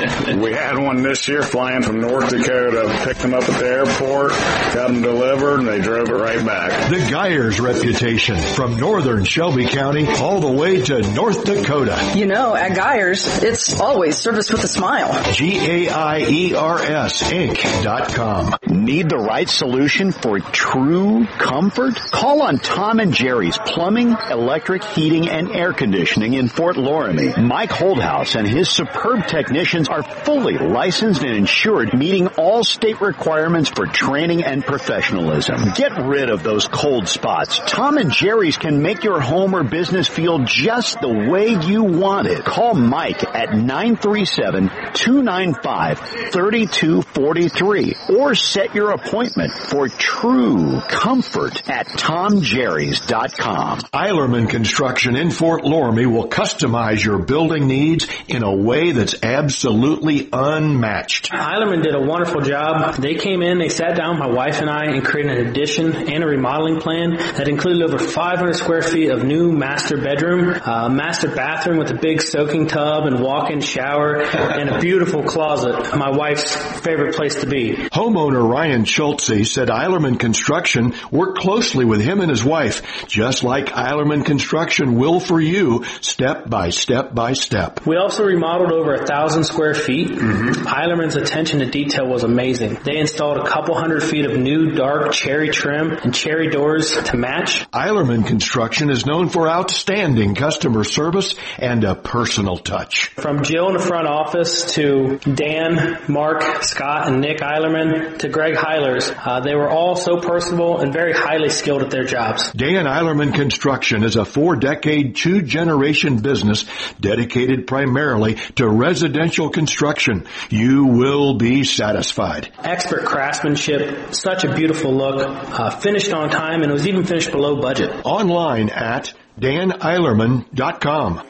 Speaker 7: We had one this year flying from North Dakota, picked them up at the airport, got them delivered, and they drove it right back.
Speaker 1: The Geyers reputation, from northern Shelby County all the way to North Dakota.
Speaker 6: You know, at Geyers, it's always service with a smile.
Speaker 1: G A I E R S Inc dot com.
Speaker 8: Need the right solution for true comfort? Call on Tom and Jerry's Plumbing, Electric, Heating, and Air Conditioning in Fort Loramie. Mike Holdhouse and his superb technicians are fully licensed and insured, meeting all state requirements for training and professionalism. Get rid of those cold spots. Tom and Jerry's can make your home or business feel just the way you want it. Call Mike at nine three seven, two nine five, three two four three or set your appointment for true comfort at tom jerrys dot com.
Speaker 1: Eilerman Construction in Fort Loramie will customize your building needs in a way that's absolutely unmatched.
Speaker 9: Eilerman did a wonderful job. They came in, they sat down, my wife and I, and created an addition and a remodeling plan that included over five hundred square feet of new master bedroom, uh, master bathroom with a big soaking tub and walk-in shower, and a beautiful closet, my wife's favorite place to be.
Speaker 1: Homeowner Ryan Schultze said Eilerman Construction worked closely with him and his wife, just like Eilerman Construction will for you, step by step by step.
Speaker 9: We also remodeled over a thousand square feet. Mm-hmm. Eilerman's attention to detail was amazing. They installed a couple hundred feet of new dark cherry trim and cherry doors to match.
Speaker 1: Eilerman Construction is known for outstanding customer service and a personal touch.
Speaker 9: From Jill in the front office to Dan, Mark, Scott, and Nick Eilerman to Greg Heilers, uh, they were all so personable and very highly skilled at their jobs.
Speaker 1: Dan Eilerman Construction is a four-decade, two-generation business dedicated primarily to residential construction. You will be satisfied.
Speaker 9: Expert craftsmanship, such a beautiful look, uh, finished on time, and it was even finished below budget.
Speaker 1: Online at dan eilerman dot com.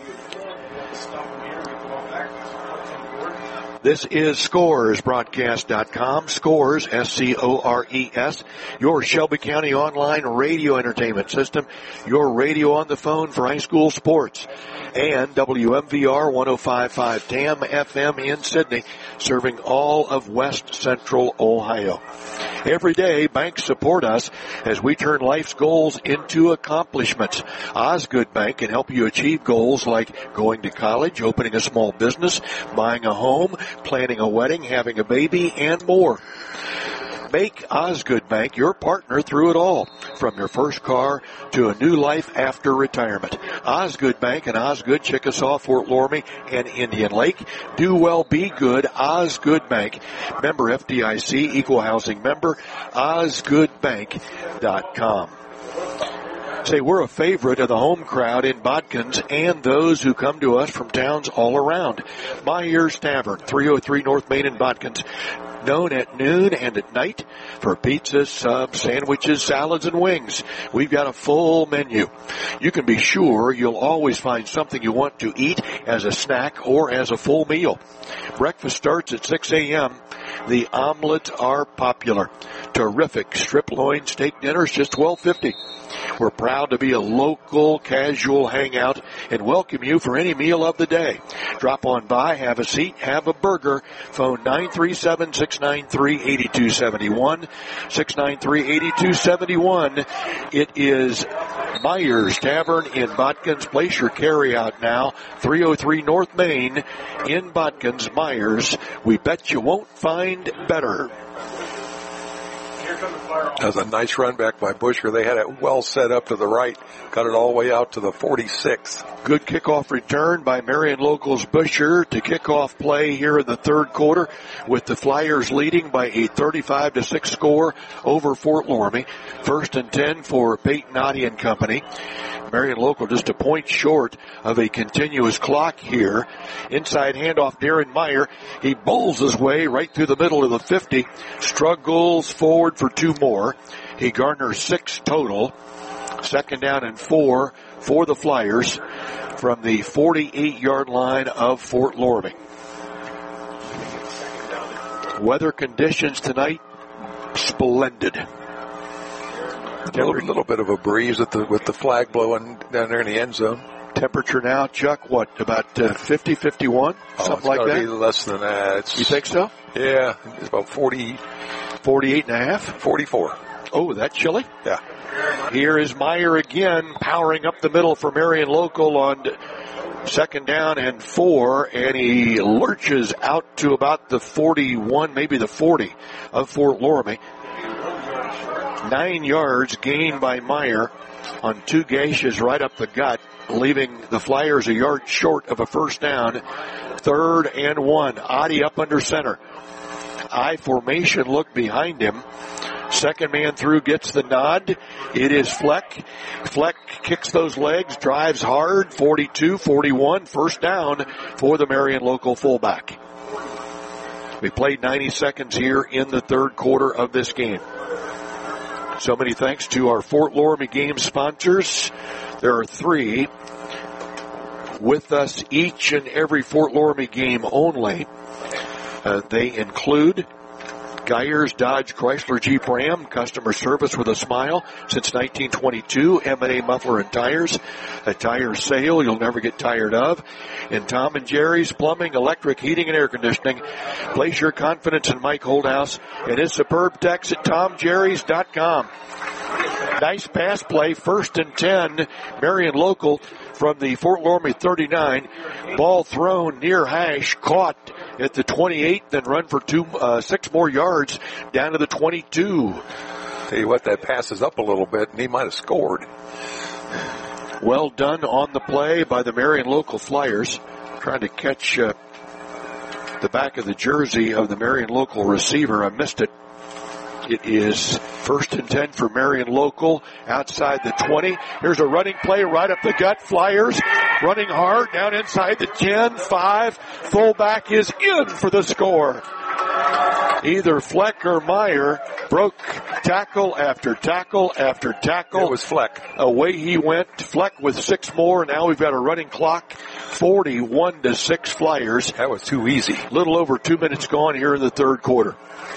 Speaker 1: This is Scores Broadcast dot com. Scores, S C O R E S, your Shelby County online radio entertainment system, your radio on the phone for high school sports. And W M V R one oh five point five T A M F M in Sydney, serving all of West Central Ohio. Every day, banks support us as we turn life's goals into accomplishments. Osgood Bank can help you achieve goals like going to college, opening a small business, buying a home, planning a wedding, having a baby, and more. Make Osgood Bank your partner through it all, from your first car to a new life after retirement. Osgood Bank in Osgood, Chickasaw, Fort Loramie, and Indian Lake. Do well, be good. Osgood Bank. Member F D I C, equal housing member, osgood bank dot com. Say, we're a favorite of the home crowd in Bodkins and those who come to us from towns all around. Myers Tavern, three oh three North Main in Bodkins. Known at noon and at night for pizzas, subs, sandwiches, salads, and wings. We've got a full menu. You can be sure you'll always find something you want to eat as a snack or as a full meal. Breakfast starts at six a.m. The omelets are popular. Terrific strip loin steak dinners, just twelve fifty. We're proud to be a local casual hangout and welcome you for any meal of the day. Drop on by, have a seat, have a burger. Phone nine three seven, six nine three, eight two seven one, six nine three, eight two seven one. It is Myers Tavern in Bodkins. Place your carryout now. three oh three North Main in Bodkins. Myers. We bet you won't find better.
Speaker 13: That was a nice run back by Busher. They had it well set up to the right, got it all the way out to the forty-six.
Speaker 20: Good kickoff return by Marion Local's Busher to kick off play here in the third quarter, with the Flyers leading by a thirty-five to six score over Fort Loramie. First and ten for Peyton Noddy and company. Marion Local just a point short of a continuous clock here. Inside handoff, Darren Meyer. He bowls his way right through the middle of the fifty. Struggles forward for two more. He garners six total. Second down and four for the Flyers from the forty-eight-yard line of Fort Loramie. Weather conditions tonight, splendid.
Speaker 13: A little, little bit of a breeze at the, with the flag blowing down there in the end zone.
Speaker 20: Temperature now, Chuck, what, about uh, fifty, fifty-one?
Speaker 13: Oh,
Speaker 20: something like that?
Speaker 13: Be less than that. It's,
Speaker 20: you think so?
Speaker 13: Yeah, it's about forty.
Speaker 20: forty-eight and a half?
Speaker 13: forty-four.
Speaker 20: Oh, that chilly?
Speaker 13: Yeah.
Speaker 20: Here is Meyer again, powering up the middle for Marion Local on second down and four, and he lurches out to about the forty-one, maybe the forty of Fort Loramie. Nine yards gained by Meyer on two gashes right up the gut, leaving the Flyers a yard short of a first down. Third and one. Adi up under center. I formation look behind him. Second man through gets the nod. It is Fleck. Fleck kicks those legs, drives hard. forty-two forty-one. First down for the Marion Local fullback. We played ninety seconds here in the third quarter of this game. So many thanks to our Fort Loramie game sponsors. There are three with us each and every Fort Loramie game only. Uh, they include Geyers Dodge Chrysler Jeep Ram, customer service with a smile since nineteen twenty-two. M and A Muffler and Tires, a tire sale you'll never get tired of. And Tom and Jerry's Plumbing, Electric, Heating, and Air Conditioning. Place your confidence in Mike Holdhouse and his superb techs at tom jerrys dot com. Nice pass play, first and ten, Marion Local from the Fort Loramie thirty-nine. Ball thrown near hash, caught at the twenty-eight, then run for two, uh, six more yards down to the twenty-two.
Speaker 13: Tell you what, that passes up a little bit, and he might have scored.
Speaker 20: Well done on the play by the Marion Local Flyers, trying to catch uh, the back of the jersey of the Marion Local receiver. I missed it. It is first and ten for Marion Local outside the twenty. Here's a running play right up the gut. Flyers running hard down inside the ten, five. Fullback is in for the score. Either Fleck or Meyer broke tackle after tackle after tackle.
Speaker 13: It was Fleck.
Speaker 20: Away he went. Fleck with six more. Now we've got a running clock. forty-one to six Flyers.
Speaker 13: That was too easy.
Speaker 20: Little over two minutes gone here in the third quarter.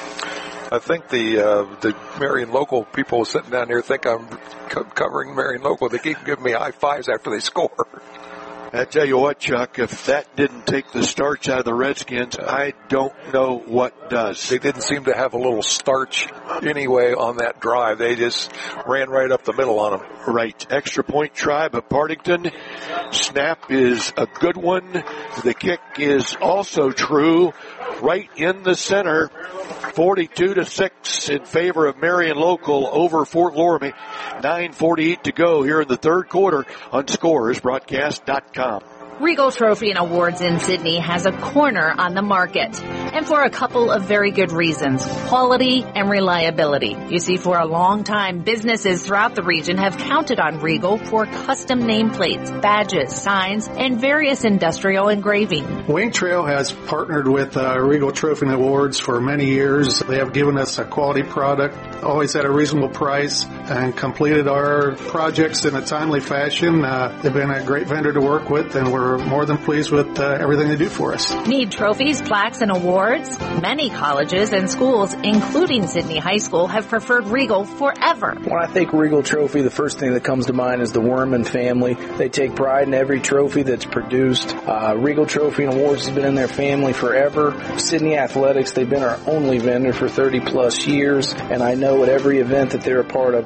Speaker 13: I think the uh, the Marion Local people sitting down here think I'm co- covering Marion Local. They keep giving me high fives after they score.
Speaker 20: I tell you what, Chuck, if that didn't take the starch out of the Redskins, I don't know what does.
Speaker 13: They didn't seem to have a little starch anyway on that drive. They just ran right up the middle on them.
Speaker 20: Right. Extra point try by Partington. Snap is a good one. The kick is also true. Right in the center. forty-two to six in favor of Marion Local over Fort Loramie. nine forty-eight to go here in the third quarter on scores broadcast dot com.
Speaker 2: Regal Trophy and Awards in Sydney has a corner on the market, and for a couple of very good reasons: quality and reliability. You see, for a long time, businesses throughout the region have counted on Regal for custom nameplates, badges, signs, and various industrial engraving.
Speaker 22: Wing Trail has partnered with uh, Regal Trophy and Awards for many years. They have given us a quality product, always at a reasonable price, and completed our projects in a timely fashion. Uh, they've been a great vendor to work with, and we're more than pleased with uh, everything they do for us.
Speaker 2: Need trophies, plaques, and awards? Many colleges and schools, including Sydney High School, have preferred Regal forever.
Speaker 23: When I think Regal Trophy, the first thing that comes to mind is the Worman family. They take pride in every trophy that's produced. Uh, Regal Trophy and Awards has been in their family forever. Sydney Athletics, they've been our only vendor for thirty plus years, and I know at every event that they're a part of,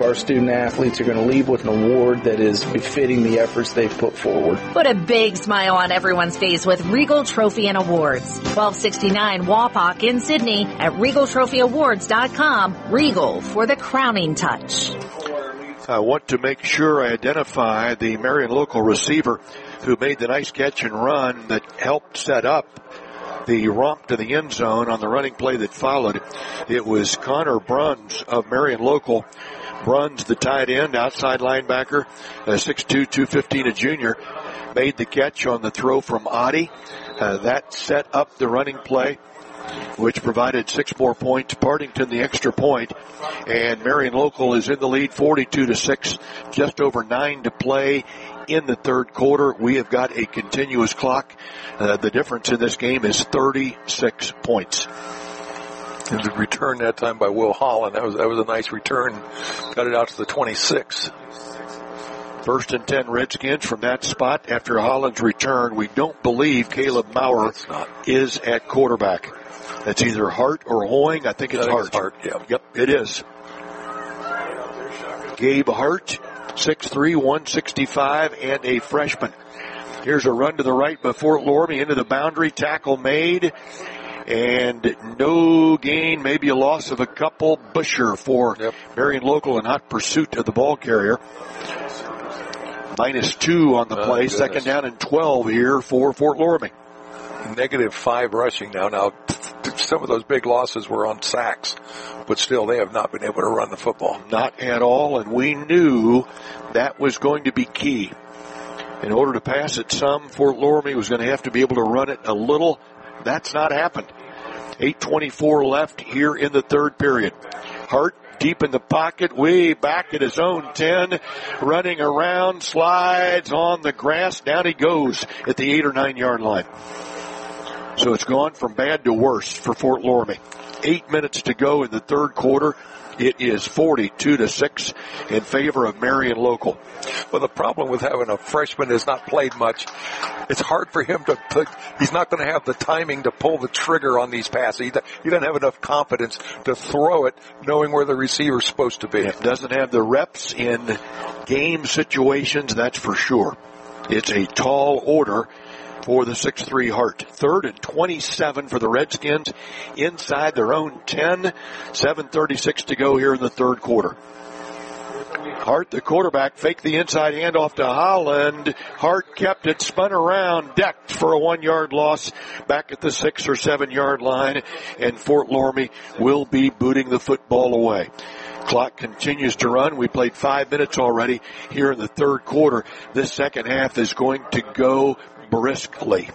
Speaker 23: our student athletes are going to leave with an award that is befitting the efforts they've put forward.
Speaker 2: Put a big smile on everyone's face with Regal Trophy and Awards. twelve sixty-nine Wapak in Sydney at regal trophy awards dot com. Regal for the crowning touch.
Speaker 20: I want to make sure I identify the Marion local receiver who made the nice catch and run that helped set up the romp to the end zone on the running play that followed. It was Connor Bruns of Marion local. Bruns, the tight end, outside linebacker, uh, six two, two fifteen, a junior, made the catch on the throw from Adi. Uh, that set up the running play, which provided six more points. Partington the extra point, and Marion local is in the lead forty-two to six, just over nine to play in the third quarter. We have got a continuous clock. Uh, the difference in this game is thirty-six points.
Speaker 13: And the return that time by Will Holland. That was, that was a nice return. Got it out to the twenty-six.
Speaker 20: First and ten Redskins from that spot after Holland's return. We don't believe Caleb Maurer is at quarterback. That's either Hart or Hoying. I think it's
Speaker 13: I think
Speaker 20: Hart.
Speaker 13: It's Hart, yeah.
Speaker 20: Yep, it is. Gabe Hart, six three, one sixty-five, and a freshman. Here's a run to the right by Fort Loramie into the boundary. Tackle made. And no gain, maybe a loss of a couple. Busher for yep. Marion local in hot pursuit of the ball carrier. Minus two on the play. Oh, second down and twelve here for Fort Loramie.
Speaker 13: Negative five rushing now. Now, some of those big losses were on sacks, but still they have not been able to run the football.
Speaker 20: Not at all, and we knew that was going to be key. In order to pass it some, Fort Loramie was going to have to be able to run it a little. That's not happened. eight twenty-four left here in the third period. Hart deep in the pocket, way back at his own ten, running around, slides on the grass, down he goes at the eight or nine yard line. So it's gone from bad to worse for Fort Loramie. Eight minutes to go in the third quarter. It is forty-two to six in favor of Marion local.
Speaker 13: Well, the problem with having a freshman who's not played much, it's hard for him to put, he's not going to have the timing to pull the trigger on these passes. He, he doesn't have enough confidence to throw it knowing where the receiver's supposed to be.
Speaker 20: It doesn't have the reps in game situations, that's for sure. It's a tall order for the six three Hart. Third and twenty-seven for the Redskins inside their own ten. seven thirty-six to go here in the third quarter. Hart, the quarterback, faked the inside handoff to Holland. Hart kept it, spun around, decked for a one-yard loss back at the six or seven-yard line, and Fort Loramie will be booting the football away. Clock continues to run. We played five minutes already here in the third quarter. This second half is going to go briskly.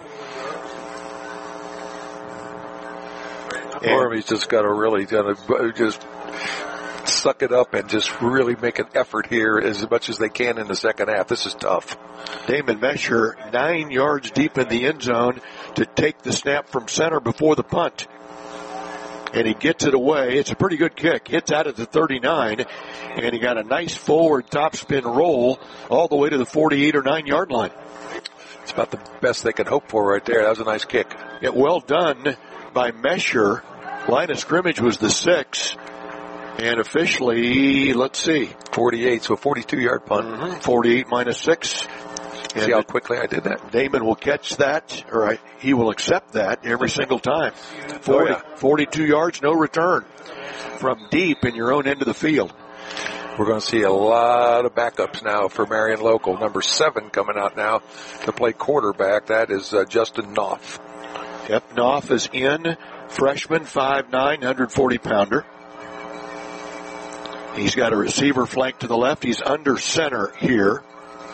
Speaker 13: Loramie's just got to really gotta just suck it up and just really make an effort here as much as they can in the second half. This is tough.
Speaker 20: Damon Mesher nine yards deep in the end zone to take the snap from center before the punt. And he gets it away. It's a pretty good kick. Hits out at the thirty-nine. And he got a nice forward topspin roll all the way to the forty-eight or nine yard line.
Speaker 13: It's about the best they could hope for right there. That was a nice kick.
Speaker 20: Yeah, well done by Mesher. Line of scrimmage was the six. And officially, let's see.
Speaker 13: forty-eight, so a forty-two yard punt.
Speaker 20: Mm-hmm. forty-eight minus six.
Speaker 13: And see how quickly I did that?
Speaker 20: Damon will catch that, or I, he will accept that every single time. forty, oh, yeah. forty-two yards, no return from deep in your own end of the field.
Speaker 13: We're going to see a lot of backups now for Marion local. Number seven coming out now to play quarterback. That is uh, Justin Knopf.
Speaker 20: Yep, Knopf is in. Freshman, five nine, one hundred forty pounder. He's got a receiver flank to the left. He's under center here.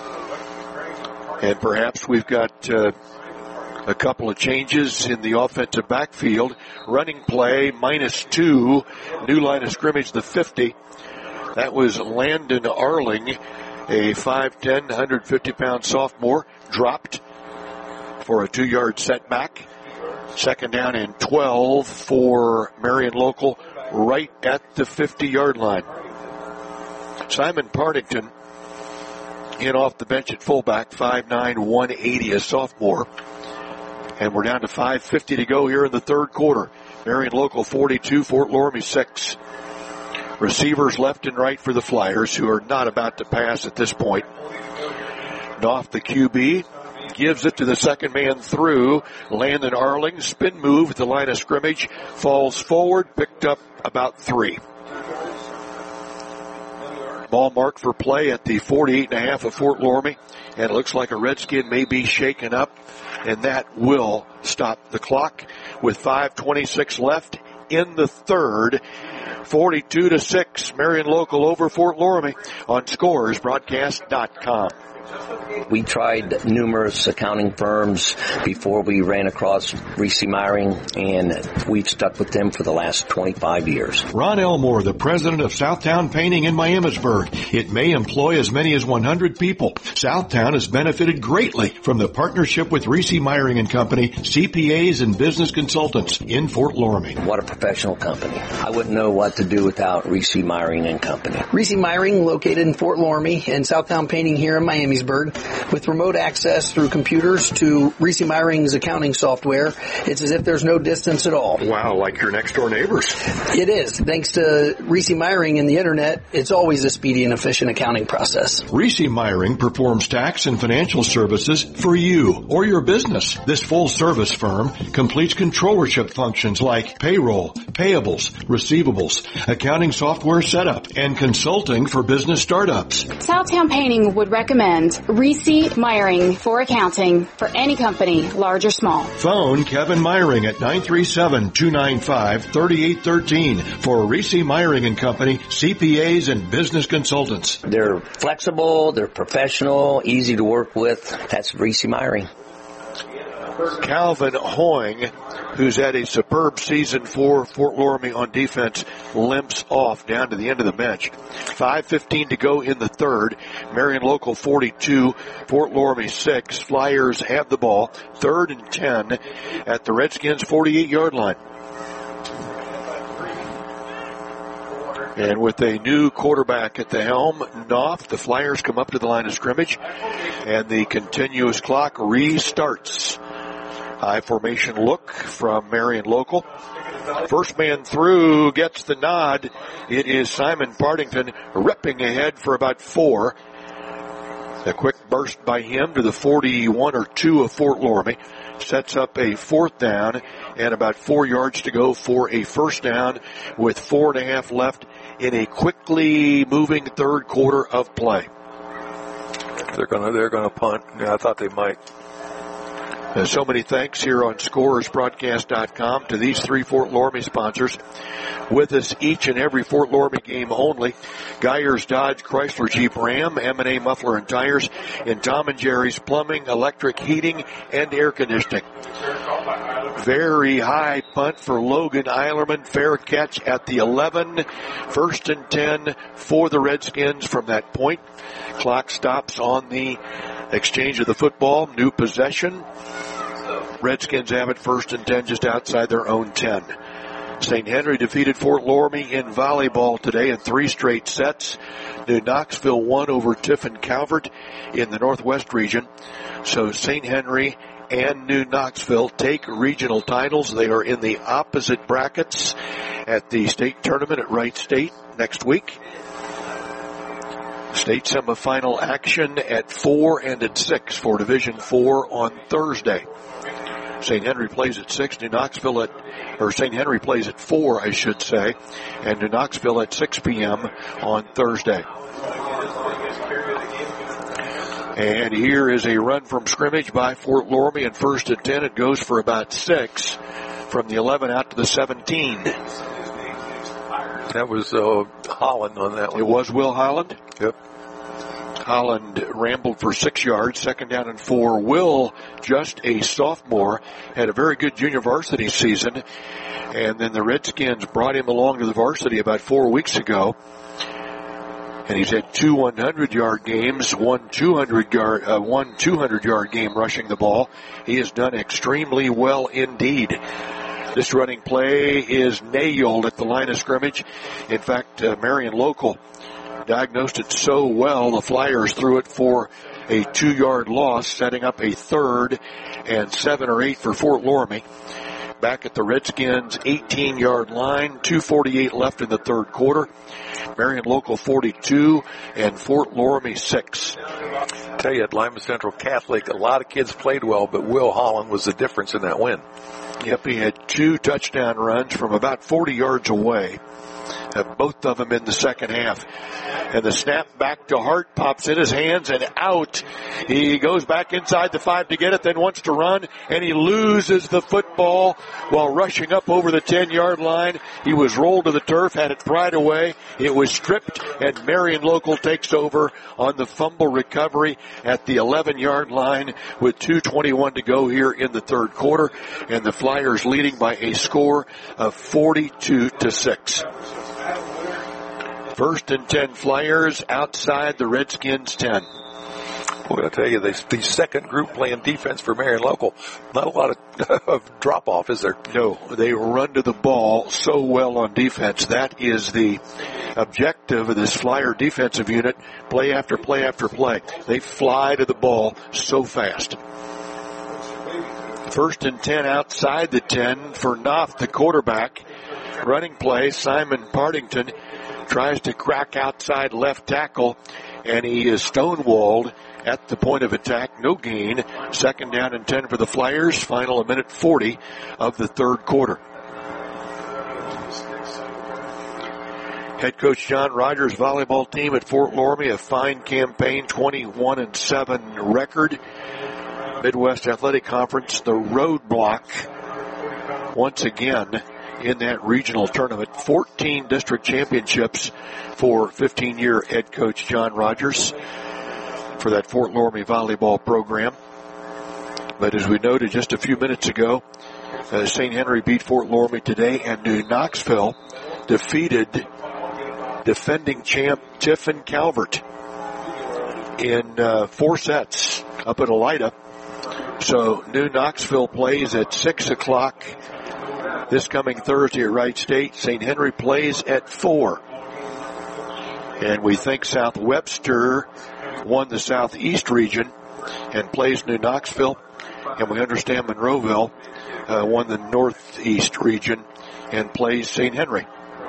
Speaker 20: And perhaps we've got uh, a couple of changes in the offensive backfield. Running play, minus two. New line of scrimmage, the fifty. That was Landon Arling, a five ten, one hundred fifty pound sophomore, dropped for a two-yard setback. Second down and twelve for Marion local, right at the fifty-yard line. Simon Partington in off the bench at fullback, five nine, one eighty, a sophomore. And we're down to five fifty to go here in the third quarter. Marion local forty-two, Fort Loramie six. Receivers left and right for the Flyers, who are not about to pass at this point. Knopf, the Q B, gives it to the second man through. Landon Arling, spin move at the line of scrimmage, falls forward, picked up about three. Ball marked for play at the forty-eight and a half of Fort Loramie, and it looks like a Redskin may be shaken up, and that will stop the clock with five twenty-six left in the third. forty-two to six, Marion Local over Fort Loramie on scores broadcast dot com.
Speaker 17: We tried numerous accounting firms before we ran across Reese Meyering, and we've stuck with them for the last twenty-five years.
Speaker 1: Ron Elmore, the president of Southtown Painting in Miamisburg. It may employ as many as one hundred people. Southtown has benefited greatly from the partnership with Reese Meyering and Company, C P As and business consultants in Fort Loramie.
Speaker 17: What a professional company. I wouldn't know what to do without Reese Meyering and Company.
Speaker 23: Reese Meyering, located in Fort Loramie, and Southtown Painting here in Miamisburg, with remote access through computers to Reese Meyering's accounting software. It's as if there's no distance at all.
Speaker 20: Wow, like your next door neighbors.
Speaker 23: It is. Thanks to Reese Meyering and the internet, it's always a speedy and efficient accounting process.
Speaker 1: Reese Meyering performs tax and financial services for you or your business. This full service firm completes controllership functions like payroll, payables, receivables, accounting software setup, and consulting for business startups.
Speaker 5: Southtown Painting would recommend Reese Meyering for accounting for any company, large or small.
Speaker 1: Phone Kevin Meyering at nine three seven, two nine five, three eight one three for Reese Meyering and Company, C P As and business consultants.
Speaker 17: They're flexible, they're professional, easy to work with. That's Reese Meyering.
Speaker 20: Calvin Hoying, who's had a superb season for Fort Loramie on defense, limps off down to the end of the bench. five fifteen to go in the third. Marion Local forty-two, Fort Loramie six. Flyers have the ball, third and ten at the Redskins' forty-eight yard line. And with a new quarterback at the helm, Knopf, the Flyers come up to the line of scrimmage, and the continuous clock restarts. High formation look from Marion Local. First man through gets the nod. It is Simon Partington ripping ahead for about four. A quick burst by him to the forty-one or two of Fort Loramie sets up a fourth down and about four yards to go for a first down with four and a half left in a quickly moving third quarter of play.
Speaker 13: They're gonna, they're gonna punt. Yeah, I thought they might.
Speaker 20: There's so many thanks here on scores broadcast dot com to these three Fort Loramie sponsors. With us each and every Fort Loramie game only. Geyers Dodge Chrysler Jeep Ram, M and A Muffler and Tires, and Tom and Jerry's Plumbing, Electric Heating, and Air Conditioning. Very high punt for Logan Eilerman. Fair catch at the eleven. First and ten for the Redskins from that point. Clock stops on the exchange of the football. New possession. Redskins have it first and ten just outside their own ten. Saint Henry defeated Fort Loramie in volleyball today in three straight sets. New Knoxville won over Tiffin Calvert in the Northwest region. So Saint Henry and New Knoxville take regional titles. They are in the opposite brackets at the state tournament at Wright State next week. State semifinal action at four and at six for Division four on Thursday. Saint Henry plays at six, New Knoxville at, or Saint Henry plays at four, I should say, and New Knoxville at six p.m. on Thursday. And here is a run from scrimmage by Fort Loramie, and first and ten, it goes for about six from the eleven out to the seventeen.
Speaker 13: That was uh, Holland on that one.
Speaker 20: It was Will Holland?
Speaker 13: Yep.
Speaker 20: Holland rambled for six yards, second down and four. Will, just a sophomore, had a very good junior varsity season, and then the Redskins brought him along to the varsity about four weeks ago. And he's had two hundred-yard games, one two hundred-yard, uh, one two hundred-yard game rushing the ball. He has done extremely well indeed. This running play is nailed at the line of scrimmage. In fact, uh, Marion Local diagnosed it so well, the Flyers threw it for a two-yard loss, setting up a third and seven or eight for Fort Loramie. back at the Redskins' eighteen-yard line. two forty-eight left in the third quarter. Marion Local forty-two and Fort Loramie six.
Speaker 13: Tell you, at Lima Central Catholic, a lot of kids played well, but Will Holland was the difference in that win.
Speaker 20: Yep, he had two touchdown runs from about forty yards away. Uh, both of them in the second half. And the snap back to Hart pops in his hands and out. He goes back inside the five to get it, then wants to run, and he loses the football while rushing up over the ten-yard line. He was rolled to the turf, had it pried away. It was stripped, and Marion Local takes over on the fumble recovery at the eleven-yard line with two twenty-one to go here in the third quarter, and the Flyers leading by a score of forty-two to six. First and ten Flyers outside the Redskins ten.
Speaker 13: Well, I tell you, the, the second group playing defense for Marion Local, not a lot of, of drop-off, is there?
Speaker 20: No, they run to the ball so well on defense. That is the objective of this Flyer defensive unit, play after play after play. They fly to the ball so fast. First and ten outside the ten for Knopf, the quarterback. Running play, Simon Partington tries to crack outside left tackle, and he is stonewalled at the point of attack. No gain. Second down and ten for the Flyers. Final a minute forty of the third quarter. Head coach John Rogers' volleyball team at Fort Loramie, a fine campaign, twenty-one and seven record. Midwest Athletic Conference, the roadblock once again in that regional tournament. fourteen district championships for fifteen-year head coach John Rogers for that Fort Loramie volleyball program. But as we noted just a few minutes ago, uh, Saint Henry beat Fort Loramie today, and New Knoxville defeated defending champ Tiffin Calvert in uh, four sets up at Elida. So New Knoxville plays at six o'clock this coming Thursday at Wright State. Saint Henry plays at four. And we think South Webster won the Southeast region and plays New Knoxville. And we understand Monroeville uh, won the Northeast region and plays Saint Henry.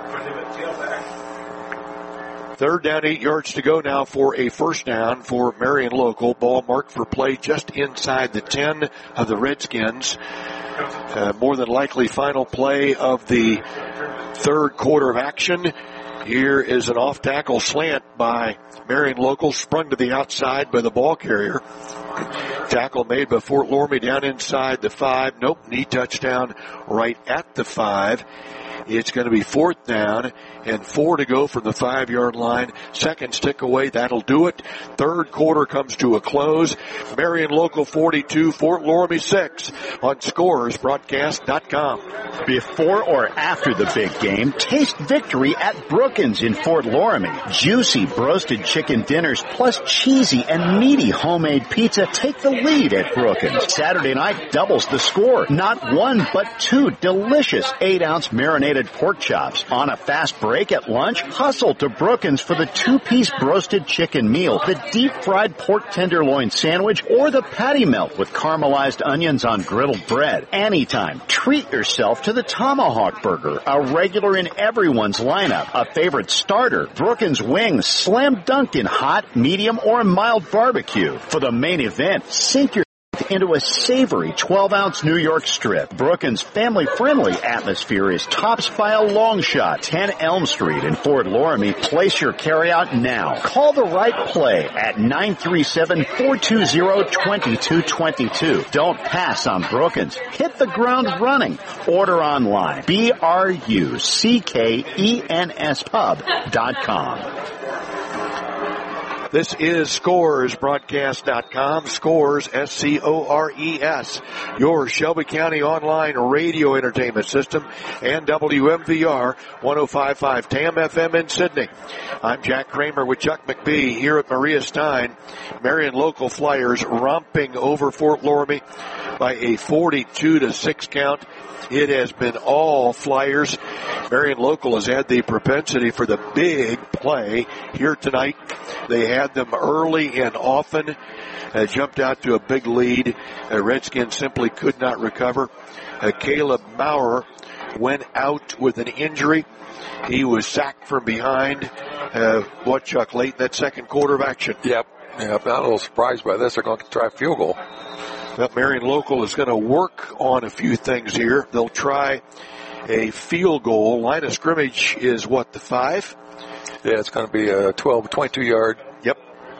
Speaker 20: Third down, eight yards to go now for a first down for Marion Local. Ball marked for play just inside the ten of the Redskins. Uh, more than likely final play of the third quarter of action. Here is an off-tackle slant by Marion Local, sprung to the outside by the ball carrier. Tackle made by Fort Loramie down inside the five. Nope, knee touchdown right at the five. It's going to be fourth down and four to go from the five-yard line. Second stick away, that'll do it. Third quarter comes to a close. Marion Local forty-two, Fort Loramie six on Scores Broadcast dot com.
Speaker 8: Before or after the big game, taste victory at Brookins in Fort Loramie. Juicy broasted chicken dinners plus cheesy and meaty homemade pizza take the lead at Brookins. Saturday night doubles the score. Not one, but two delicious eight-ounce marinated pork chops. On a fast break at lunch, hustle to Brookins for the two-piece broasted chicken meal, the deep-fried pork tenderloin sandwich, or the patty melt with caramelized onions on griddled bread. Anytime, treat yourself to the tomahawk burger, a regular in everyone's lineup, a favorite starter. Brookins wings, slam dunked in hot, medium, or mild barbecue. For the main event, sink your into a savory twelve-ounce New York strip. Brookins' family-friendly atmosphere is tops by a long shot. ten Elm Street in Fort Loramie. Place your carryout now. Call the right play at nine three seven, four two zero, two two two two. Don't pass on Brookins. Hit the ground running. Order online. B R U C K E N S pub dot com.
Speaker 20: This is Scores Broadcast dot com. Scores, S C O R E S. Your Shelby County online radio entertainment system and W M V R one oh five point five T A M F M in Sydney. I'm Jack Kramer with Chuck McBee here at Maria Stein. Marion Local Flyers romping over Fort Loramie by a forty-two to six count. It has been all Flyers. Marion Local has had the propensity for the big play here tonight. They had them early and often. Uh, jumped out to a big lead. Uh, Redskins simply could not recover. Uh, Caleb Maurer went out with an injury. He was sacked from behind. Uh, what, Chuck, late in that second quarter of action?
Speaker 13: Yep. Yep. I'm a little surprised by this. They're going to try a field goal.
Speaker 20: Well, Marion Local is going to work on a few things here. They'll try a field goal. Line of scrimmage is what, the five?
Speaker 13: Yeah, it's going to be a twelve, twenty-two yard.
Speaker 20: Yep.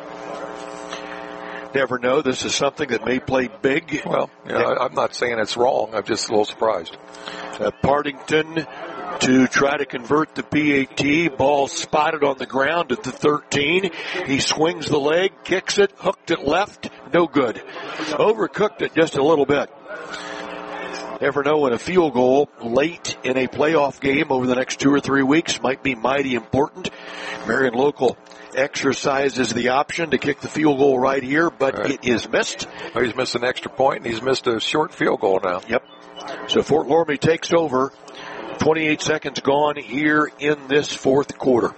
Speaker 20: Never know. This is something that may play big.
Speaker 13: Well, you know, I'm not saying it's wrong. I'm just a little surprised.
Speaker 20: Uh, Partington to try to convert the P A T. Ball spotted on the ground at the thirteen. He swings the leg, kicks it, hooked it left. No good. Overcooked it just a little bit. Never know when a field goal late in a playoff game over the next two or three weeks might be mighty important. Marion Local exercises the option to kick the field goal right here, but right. It is missed.
Speaker 13: Oh, he's missed an extra point, and he's missed a short field goal now.
Speaker 20: Yep. So Fort Loramie takes over. twenty-eight seconds gone here in this fourth quarter.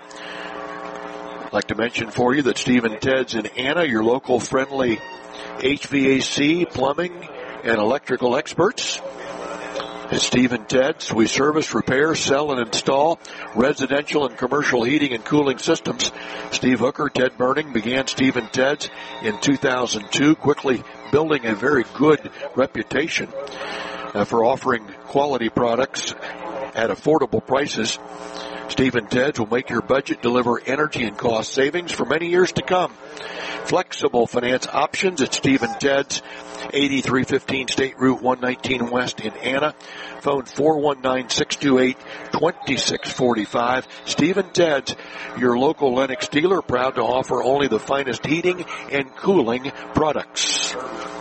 Speaker 20: I'd like to mention for you that Steve and Ted's in Anna, your local friendly H V A C, plumbing, and electrical experts. At Steve and Ted's, we service, repair, sell, and install residential and commercial heating and cooling systems. Steve Hooker, Ted Burning began Steve and Ted's in two thousand two, quickly building a very good reputation uh, for offering quality products at affordable prices. Steve and Ted's will make your budget deliver energy and cost savings for many years to come. Flexible finance options at Steve and Ted's, eighty-three fifteen State Route one nineteen West in Anna. Phone four one nine, six two eight, two six four five. Steve and Ted's, your local Lennox dealer, proud to offer only the finest heating and cooling products.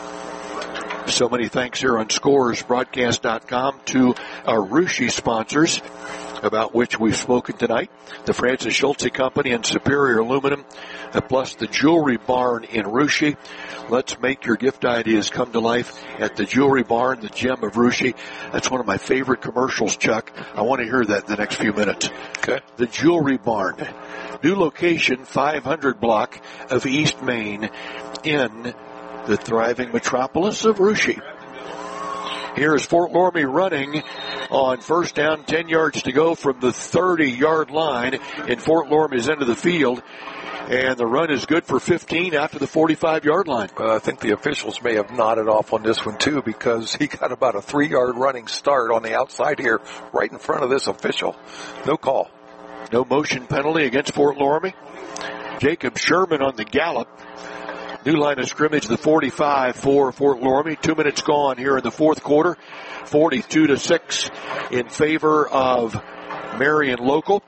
Speaker 20: So many thanks here on Scores Broadcast dot com to our Russia sponsors, about which we've spoken tonight. The Francis Schultze Company and Superior Aluminum, plus the Jewelry Barn in Russia. Let's make your gift ideas come to life at the Jewelry Barn, the gem of Russia. That's one of my favorite commercials, Chuck. I want to hear that in the next few minutes.
Speaker 13: Okay.
Speaker 20: The Jewelry Barn. New location, five hundred block of East Main in the thriving metropolis of Russia. Here is Fort Loramie running on first down, ten yards to go from the thirty-yard line in Fort Loramie's end of the field. And the run is good for fifteen after the forty-five-yard line.
Speaker 13: Uh, I think the officials may have nodded off on this one, too, because he got about a three-yard running start on the outside here right in front of this official. No call.
Speaker 20: No motion penalty against Fort Loramie. Jacob Sherman on the gallop. New line of scrimmage, the forty-five for Fort Loramie. Two minutes gone here in the fourth quarter. forty-two to six in favor of Marion Local.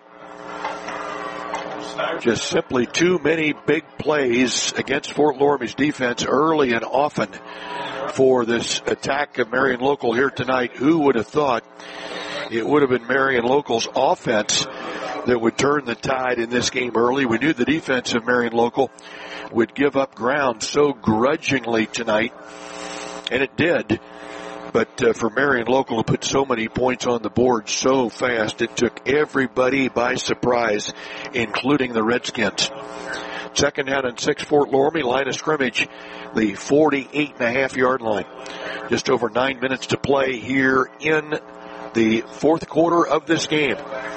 Speaker 20: Just simply too many big plays against Fort Loramie's defense early and often for this attack of Marion Local here tonight. Who would have thought it would have been Marion Local's offense that would turn the tide in this game early? We knew the defense of Marion Local would give up ground so grudgingly tonight, and it did. But uh, for Marion Local to put so many points on the board so fast, it took everybody by surprise, including the Redskins. Second down and six, Fort Loramie, line of scrimmage, the forty-eight and a half yard line. Just over nine minutes to play here in the fourth quarter of this game.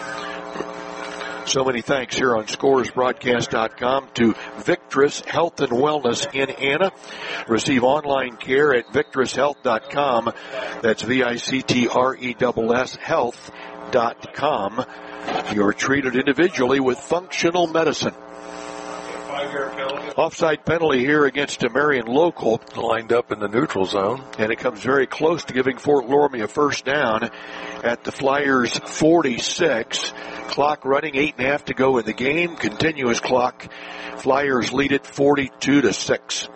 Speaker 20: So many thanks here on Scores Broadcast dot com to Victress Health and Wellness in Anna. Receive online care at victress health dot com. That's V I C T R E S S health dot com. You're treated individually with functional medicine. Offside penalty here against a Marion Local.
Speaker 13: Lined up in the neutral zone.
Speaker 20: And it comes very close to giving Fort Loramie a first down at the Flyers' forty-six. Clock running, eight and a half to go in the game. Continuous clock. Flyers lead it forty-two to six.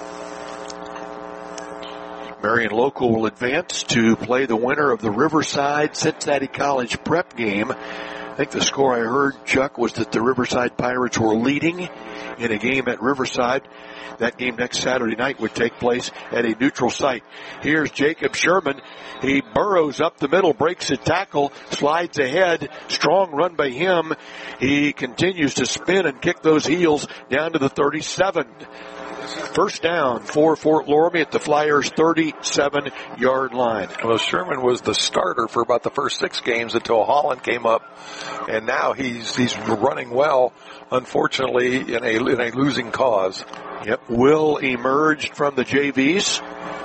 Speaker 20: Marion Local will advance to play the winner of the Riverside Cincinnati College prep game. I think the score I heard, Chuck, was that the Riverside Pirates were leading in a game at Riverside. That game next Saturday night would take place at a neutral site. Here's Jacob Sherman. He burrows up the middle, breaks a tackle, slides ahead. Strong run by him. He continues to spin and kick those heels down to the thirty-seven. First down for Fort Loramie at the Flyers' thirty-seven-yard line.
Speaker 13: Well, Sherman was the starter for about the first six games until Holland came up, and now he's he's running well, unfortunately, in a in a losing cause.
Speaker 20: Yep, Will emerged from the J Vs.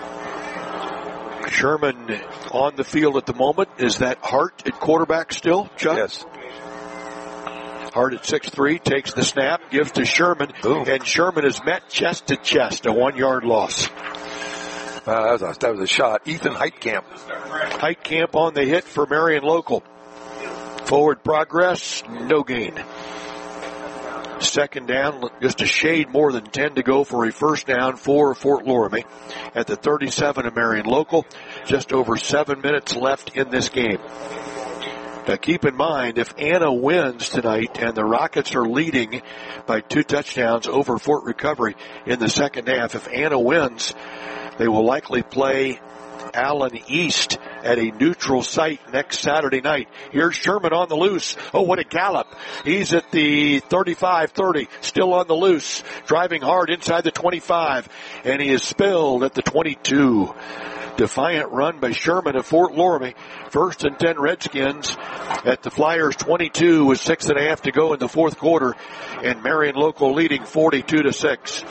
Speaker 20: Sherman on the field at the moment. Is that Hart at quarterback still, Chuck?
Speaker 13: Yes.
Speaker 20: Hart at six three takes the snap, gives to Sherman, Ooh. and Sherman is met chest to chest, a one-yard loss.
Speaker 13: Uh, that, was a, that was a shot. Ethan Heitkamp.
Speaker 20: Heitkamp on the hit for Marion Local. Forward progress, no gain. Second down, just a shade more than ten to go for a first down for Fort Loramie at the thirty-seven of Marion Local. Just over seven minutes left in this game. Now keep in mind, if Anna wins tonight and the Rockets are leading by two touchdowns over Fort Recovery in the second half, if Anna wins, they will likely play Allen East at a neutral site next Saturday night. Here's Sherman on the loose. Oh, what a gallop. He's at the thirty-five thirty, still on the loose, driving hard inside the twenty-five, and he is spilled at the twenty-two. Defiant run by Sherman of Fort Loramie. First and ten Redskins at the Flyers twenty-two with six and a half to go in the fourth quarter, and Marion Local leading forty-two to six.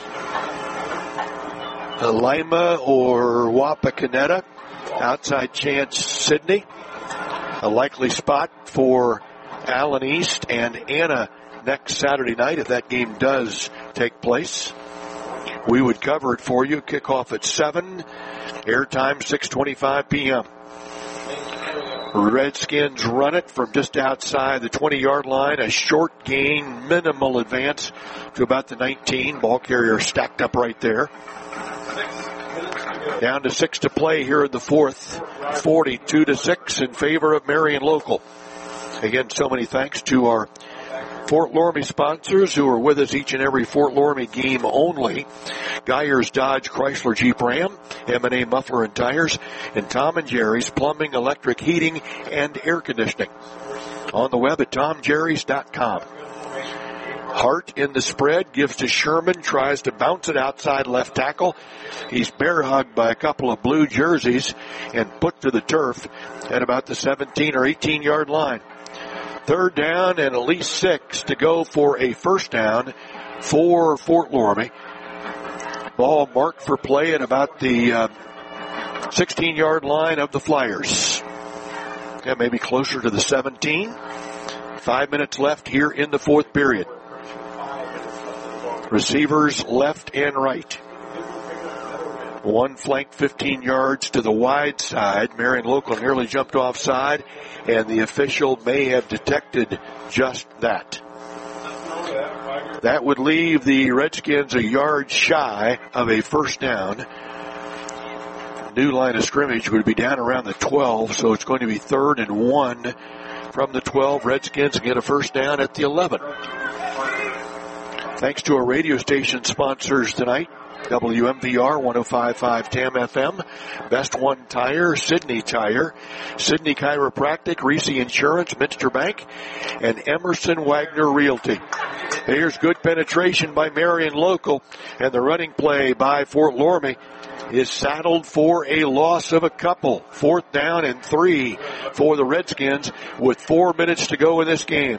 Speaker 20: Lima or Wapakoneta, outside chance Sydney. A likely spot for Allen East and Anna next Saturday night if that game does take place. We would cover it for you. Kickoff at seven. Airtime six twenty-five p.m. Redskins run it from just outside the twenty-yard line. A short gain, minimal advance to about the nineteen. Ball carrier stacked up right there. Down to six to play here in the fourth. forty-two to six in favor of Marion Local. Again, so many thanks to our Fort Loramie sponsors who are with us each and every Fort Loramie game only. Geyers Dodge Chrysler Jeep Ram, M and A Muffler and Tires, and Tom and Jerry's Plumbing, Electric, Heating, and Air Conditioning. On the web at tom jerrys dot com. Hart in the spread, gives to Sherman, tries to bounce it outside left tackle. He's bear hugged by a couple of blue jerseys and put to the turf at about the seventeen or eighteen yard line. Third down and at least six to go for a first down for Fort Loramie. Ball marked for play at about the uh, sixteen yard line of the Flyers. Yeah, maybe closer to the seventeen. Five minutes left here in the fourth period. Receivers left and right. One flank fifteen yards to the wide side. Marion Local nearly jumped offside, and the official may have detected just that. That would leave the Redskins a yard shy of a first down. New line of scrimmage would be down around the twelve, so it's going to be third and one from the twelve. Redskins get a first down at the eleven. Thanks to our radio station sponsors tonight. W M V R one oh five point five T A M F M, Best One Tire, Sydney Tire, Sydney Chiropractic, Reese Insurance, Minster Bank, and Emerson Wagner Realty. Here's good penetration by Marion Local, and the running play by Fort Loramie is saddled for a loss of a couple. Fourth down and three for the Redskins with four minutes to go in this game.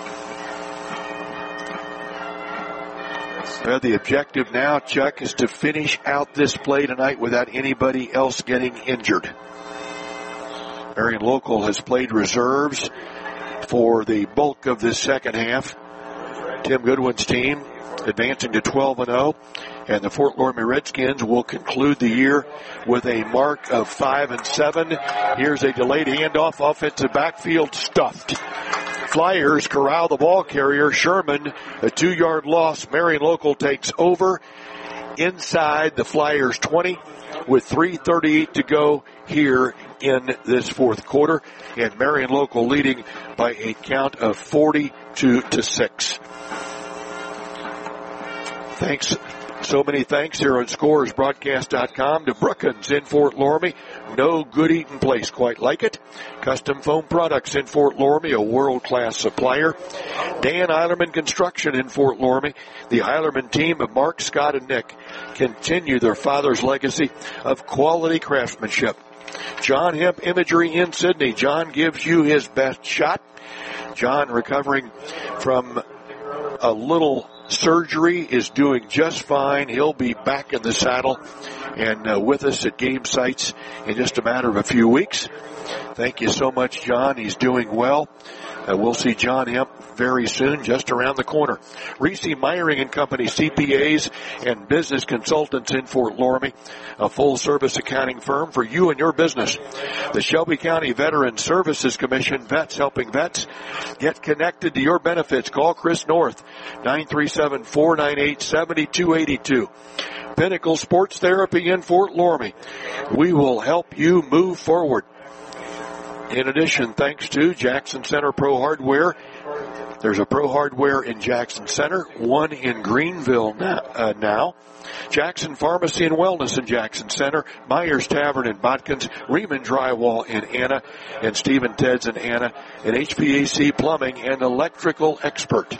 Speaker 20: Well, the objective now, Chuck, is to finish out this play tonight without anybody else getting injured. Marion Local has played reserves for the bulk of this second half. Tim Goodwin's team advancing to twelve and oh, and the Fort Loramie Redskins will conclude the year with a mark of five and seven. Here's a delayed handoff, offensive backfield stuffed. Flyers corral the ball carrier, Sherman, a two-yard loss. Marion Local takes over inside the Flyers twenty with three thirty-eight to go here in this fourth quarter, and Marion Local leading by a count of forty-two to six. Thanks So many thanks here on Scores Broadcast dot com to Brookins in Fort Loramie. No good eating place quite like it. Custom Foam Products in Fort Loramie, a world-class supplier. Dan Eilerman Construction in Fort Loramie. The Eilerman team of Mark, Scott, and Nick continue their father's legacy of quality craftsmanship. John Hemp Imagery in Sydney. John gives you his best shot. John, recovering from a little surgery, is doing just fine. He'll be back in the saddle and uh, with us at game sites in just a matter of a few weeks. Thank you so much, John. He's doing well. Uh, we'll see John Hemp very soon, just around the corner. Reese Meyering and Company, C P As and business consultants in Fort Loramie, a full-service accounting firm for you and your business. The Shelby County Veteran Services Commission, vets helping vets. Get connected to your benefits. Call Chris North, nine three seven, four nine eight, seven two eight two. Pinnacle Sports Therapy in Fort Loramie. We will help you move forward. In addition, thanks to Jackson Center Pro Hardware. There's a Pro Hardware in Jackson Center, one in Greenville now. Uh, now. Jackson Pharmacy and Wellness in Jackson Center, Myers Tavern in Botkins, Riemann Drywall in Anna, and Stephen Ted's in Anna, and H V A C Plumbing and Electrical Expert.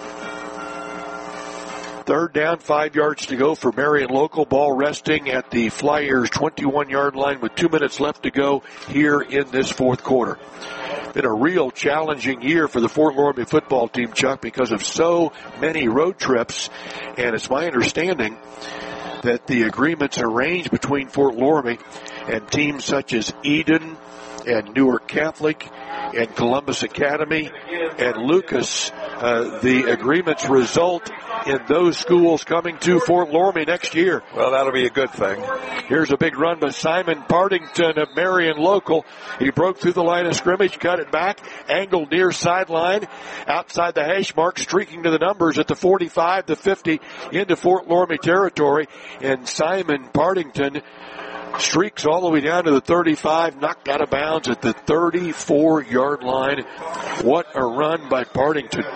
Speaker 20: Third down, five yards to go for Marion Local. Ball resting at the Flyers' twenty-one-yard line with two minutes left to go here in this fourth quarter. Been a real challenging year for the Fort Loramie football team, Chuck, because of so many road trips. And it's my understanding that the agreements arranged between Fort Loramie and teams such as Eden and Newark Catholic and Columbus Academy and Lucas, uh, the agreements result in those schools coming to Fort Loramie next year.
Speaker 13: Well, that'll be a good thing.
Speaker 20: Here's a big run by Simon Partington of Marion Local. He broke through the line of scrimmage, cut it back, angled near sideline, outside the hash mark, streaking to the numbers at the forty-five, the fifty, into Fort Loramie territory. And Simon Partington streaks all the way down to the thirty-five, knocked out of bounds at the thirty-four-yard line. What a run by Partington.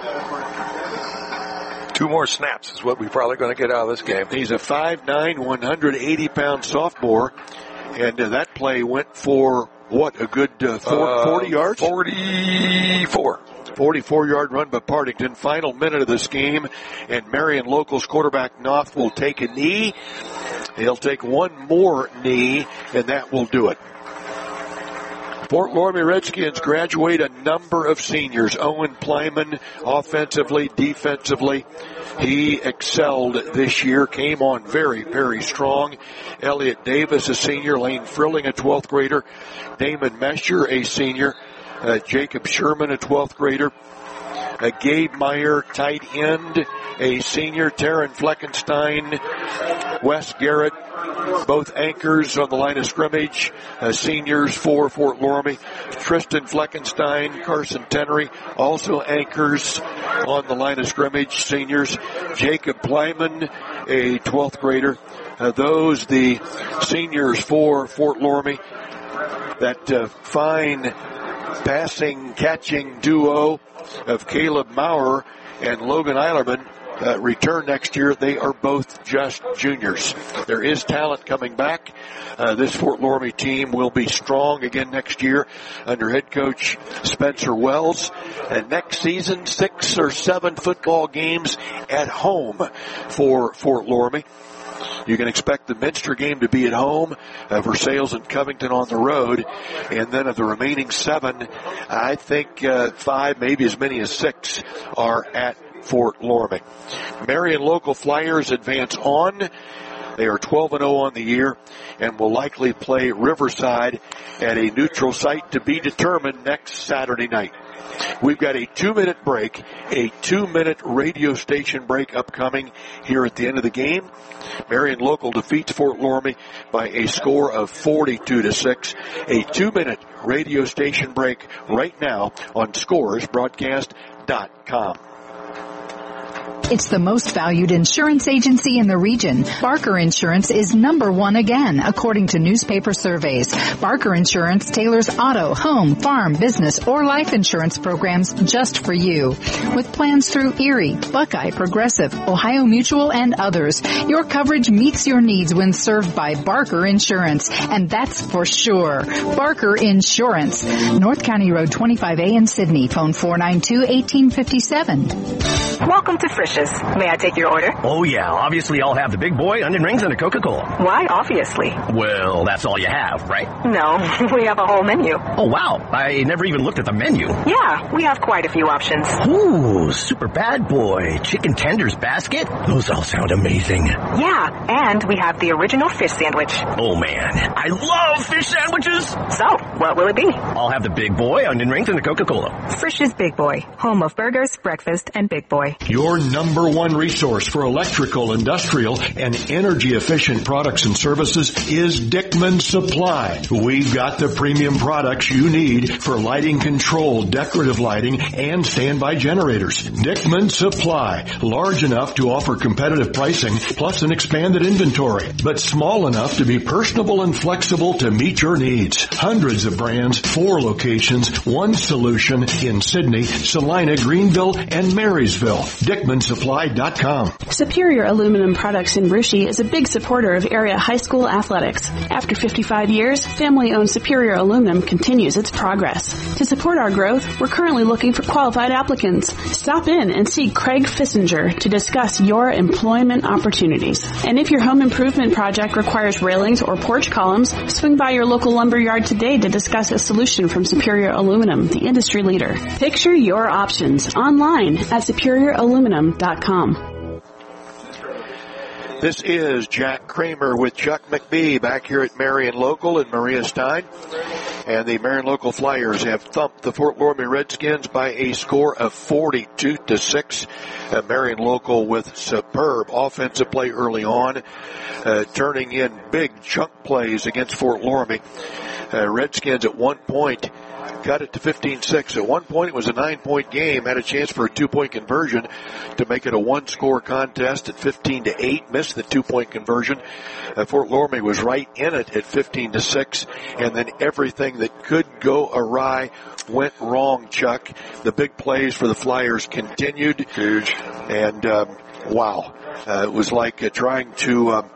Speaker 13: Two more snaps is what we're probably going to get out of this game.
Speaker 20: He's a five nine, one hundred eighty pound sophomore, and uh, that play went for, what, a good uh, four, forty uh, yards?
Speaker 13: forty-four.
Speaker 20: forty-four-yard run by Partington. Final minute of this game, and Marion Local's quarterback Knopf will take a knee. He'll take one more knee, and that will do it. Fort Loramie Redskins graduate a number of seniors. Owen Plyman, offensively, defensively, he excelled this year, came on very, very strong. Elliot Davis, a senior. Lane Frilling, a twelfth grader. Damon Mesher, a senior. Uh, Jacob Sherman, a twelfth grader. Uh, Gabe Meyer, tight end, a senior. Taryn Fleckenstein, Wes Garrett, both anchors on the line of scrimmage, uh, seniors for Fort Loramie. Tristan Fleckenstein, Carson Tenery, also anchors on the line of scrimmage, seniors. Jacob Plyman, a twelfth grader. Uh, those the seniors for Fort Loramie. That uh, fine passing, catching duo of Caleb Maurer and Logan Eilerman Uh, return next year. They are both just juniors. There is talent coming back. Uh, this Fort Loramie team will be strong again next year under head coach Spencer Wells. And next season, six or seven football games at home for Fort Loramie. You can expect the Minster game to be at home, uh, Versailles and Covington on the road. And then of the remaining seven, I think uh, five, maybe as many as six, are at Fort Loramie. Marion Local Flyers advance on. They are twelve and oh on the year and will likely play Riverside at a neutral site to be determined next Saturday night. We've got a two-minute break, a two-minute radio station break upcoming here at the end of the game. Marion Local defeats Fort Loramie by a score of forty-two to six. A two-minute radio station break right now on Scores Broadcast dot com.
Speaker 12: It's the most valued insurance agency in the region. Barker Insurance is number one again, according to newspaper surveys. Barker Insurance tailors auto, home, farm, business, or life insurance programs just for you. With plans through Erie, Buckeye, Progressive, Ohio Mutual, and others, your coverage meets your needs when served by Barker Insurance, and that's for sure. Barker Insurance, North County Road twenty-five A in Sydney. Phone four nine two, one eight five seven.
Speaker 3: Welcome to Frisch's. May I take your order?
Speaker 4: Oh yeah, obviously I'll have the big boy, onion rings, and a Coca-Cola.
Speaker 3: Why obviously?
Speaker 4: Well, that's all you have, right?
Speaker 3: No, we have a whole menu.
Speaker 4: Oh wow, I never even looked at the menu.
Speaker 3: Yeah, we have quite a few options.
Speaker 4: Ooh, super bad boy, chicken tenders basket? Those all sound amazing.
Speaker 3: Yeah, and we have the original fish sandwich.
Speaker 4: Oh man, I love fish sandwiches!
Speaker 3: So, what will it be?
Speaker 4: I'll have the big boy, onion rings, and a Coca-Cola.
Speaker 3: Frisch's Big Boy, home of burgers, breakfast, and Big Boy.
Speaker 1: Your number one resource for electrical, industrial, and energy-efficient products and services is Dickman Supply. We've got the premium products you need for lighting control, decorative lighting, and standby generators. Dickman Supply, large enough to offer competitive pricing plus an expanded inventory, but small enough to be personable and flexible to meet your needs. Hundreds of brands, four locations, one solution in Sydney, Salina, Greenville, and Marysville. Dickman Supply dot com.
Speaker 14: Superior Aluminum Products in Brushy is a big supporter of area high school athletics. After fifty-five years, family-owned Superior Aluminum continues its progress. To support our growth, we're currently looking for qualified applicants. Stop in and see Craig Fissinger to discuss your employment opportunities. And if your home improvement project requires railings or porch columns, swing by your local lumber yard today to discuss a solution from Superior Aluminum, the industry leader. Picture your options online at superior aluminum dot com.
Speaker 20: This is Jack Kramer with Chuck McBee back here at Marion Local in Maria Stein. And the Marion Local Flyers have thumped the Fort Loramie Redskins by a score of forty-two to six. Uh, Marion Local with superb offensive play early on, uh, turning in big chunk plays against Fort Loramie. Uh, Redskins at one point got it to fifteen six. At one point, it was a nine-point game. Had a chance for a two-point conversion to make it a one-score contest at fifteen to eight. Missed the two-point conversion. Uh, Fort Loramie was right in it at fifteen to six. And then everything that could go awry went wrong, Chuck. The big plays for the Flyers continued.
Speaker 13: Huge.
Speaker 20: And, um, wow. Uh, it was like uh, trying to... Um,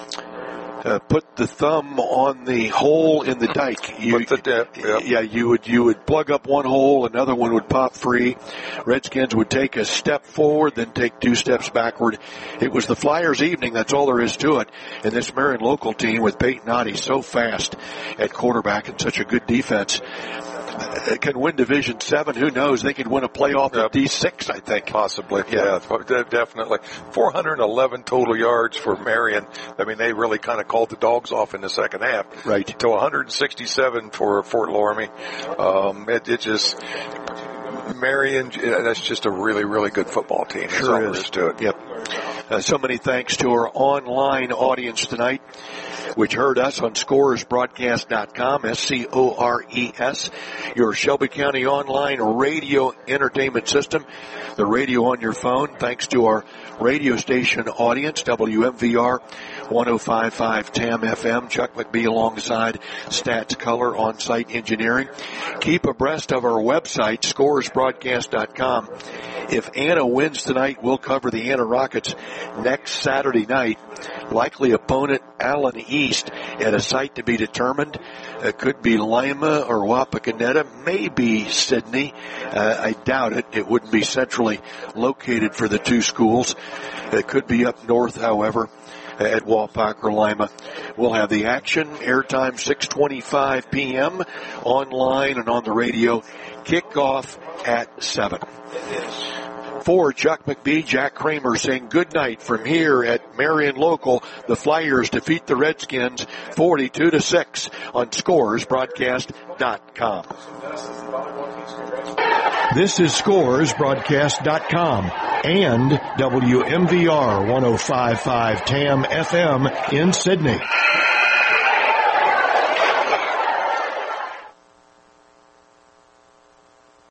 Speaker 20: Uh, put the thumb on the hole in the dike. You,
Speaker 13: put the dip, yep.
Speaker 20: Yeah, you would you would plug up one hole, another one would pop free. Redskins would take a step forward, then take two steps backward. It was the Flyers' evening. That's all there is to it. And this Marion Local team with Peyton Oddie so fast at quarterback and such a good defense uh, can win Division Seven. Who knows? They could win a playoff yep. at D six, I think.
Speaker 13: Possibly, yeah, yeah definitely. four hundred eleven total yards for Marion. I mean, they really kind of called the dogs off in the second half.
Speaker 20: Right.
Speaker 13: To one hundred sixty-seven for Fort Loramie. Um, it, it just, Marion, that's just a really, really good football team. That's
Speaker 20: sure
Speaker 13: all there is to it.
Speaker 20: Yep. Uh, so many thanks to our online audience tonight, which heard us on scores broadcast dot com, S C O R E S, your Shelby County online radio entertainment system, the radio on your phone, thanks to our radio station audience, W M V R one oh five point five T A M F M, Chuck McBee alongside Stats Color On-Site Engineering. Keep abreast of our website, scores broadcast dot com. If Anna wins tonight, we'll cover the Anna Rockets next Saturday night. Likely opponent, Allen East, at a site to be determined. It could be Lima or Wapakoneta, maybe Sydney. Uh, I doubt it. It wouldn't be centrally located for the two schools. It could be up north, however, at Wapak or Lima. We'll have the action, airtime six twenty-five p.m., online and on the radio. Kickoff at seven. For Chuck McBee, Jack Kramer saying good night from here at Marion Local. The Flyers defeat the Redskins forty-two to six on scores broadcast dot com.
Speaker 1: This is scores broadcast dot com and W M V R one oh five point five T A M F M in Sydney.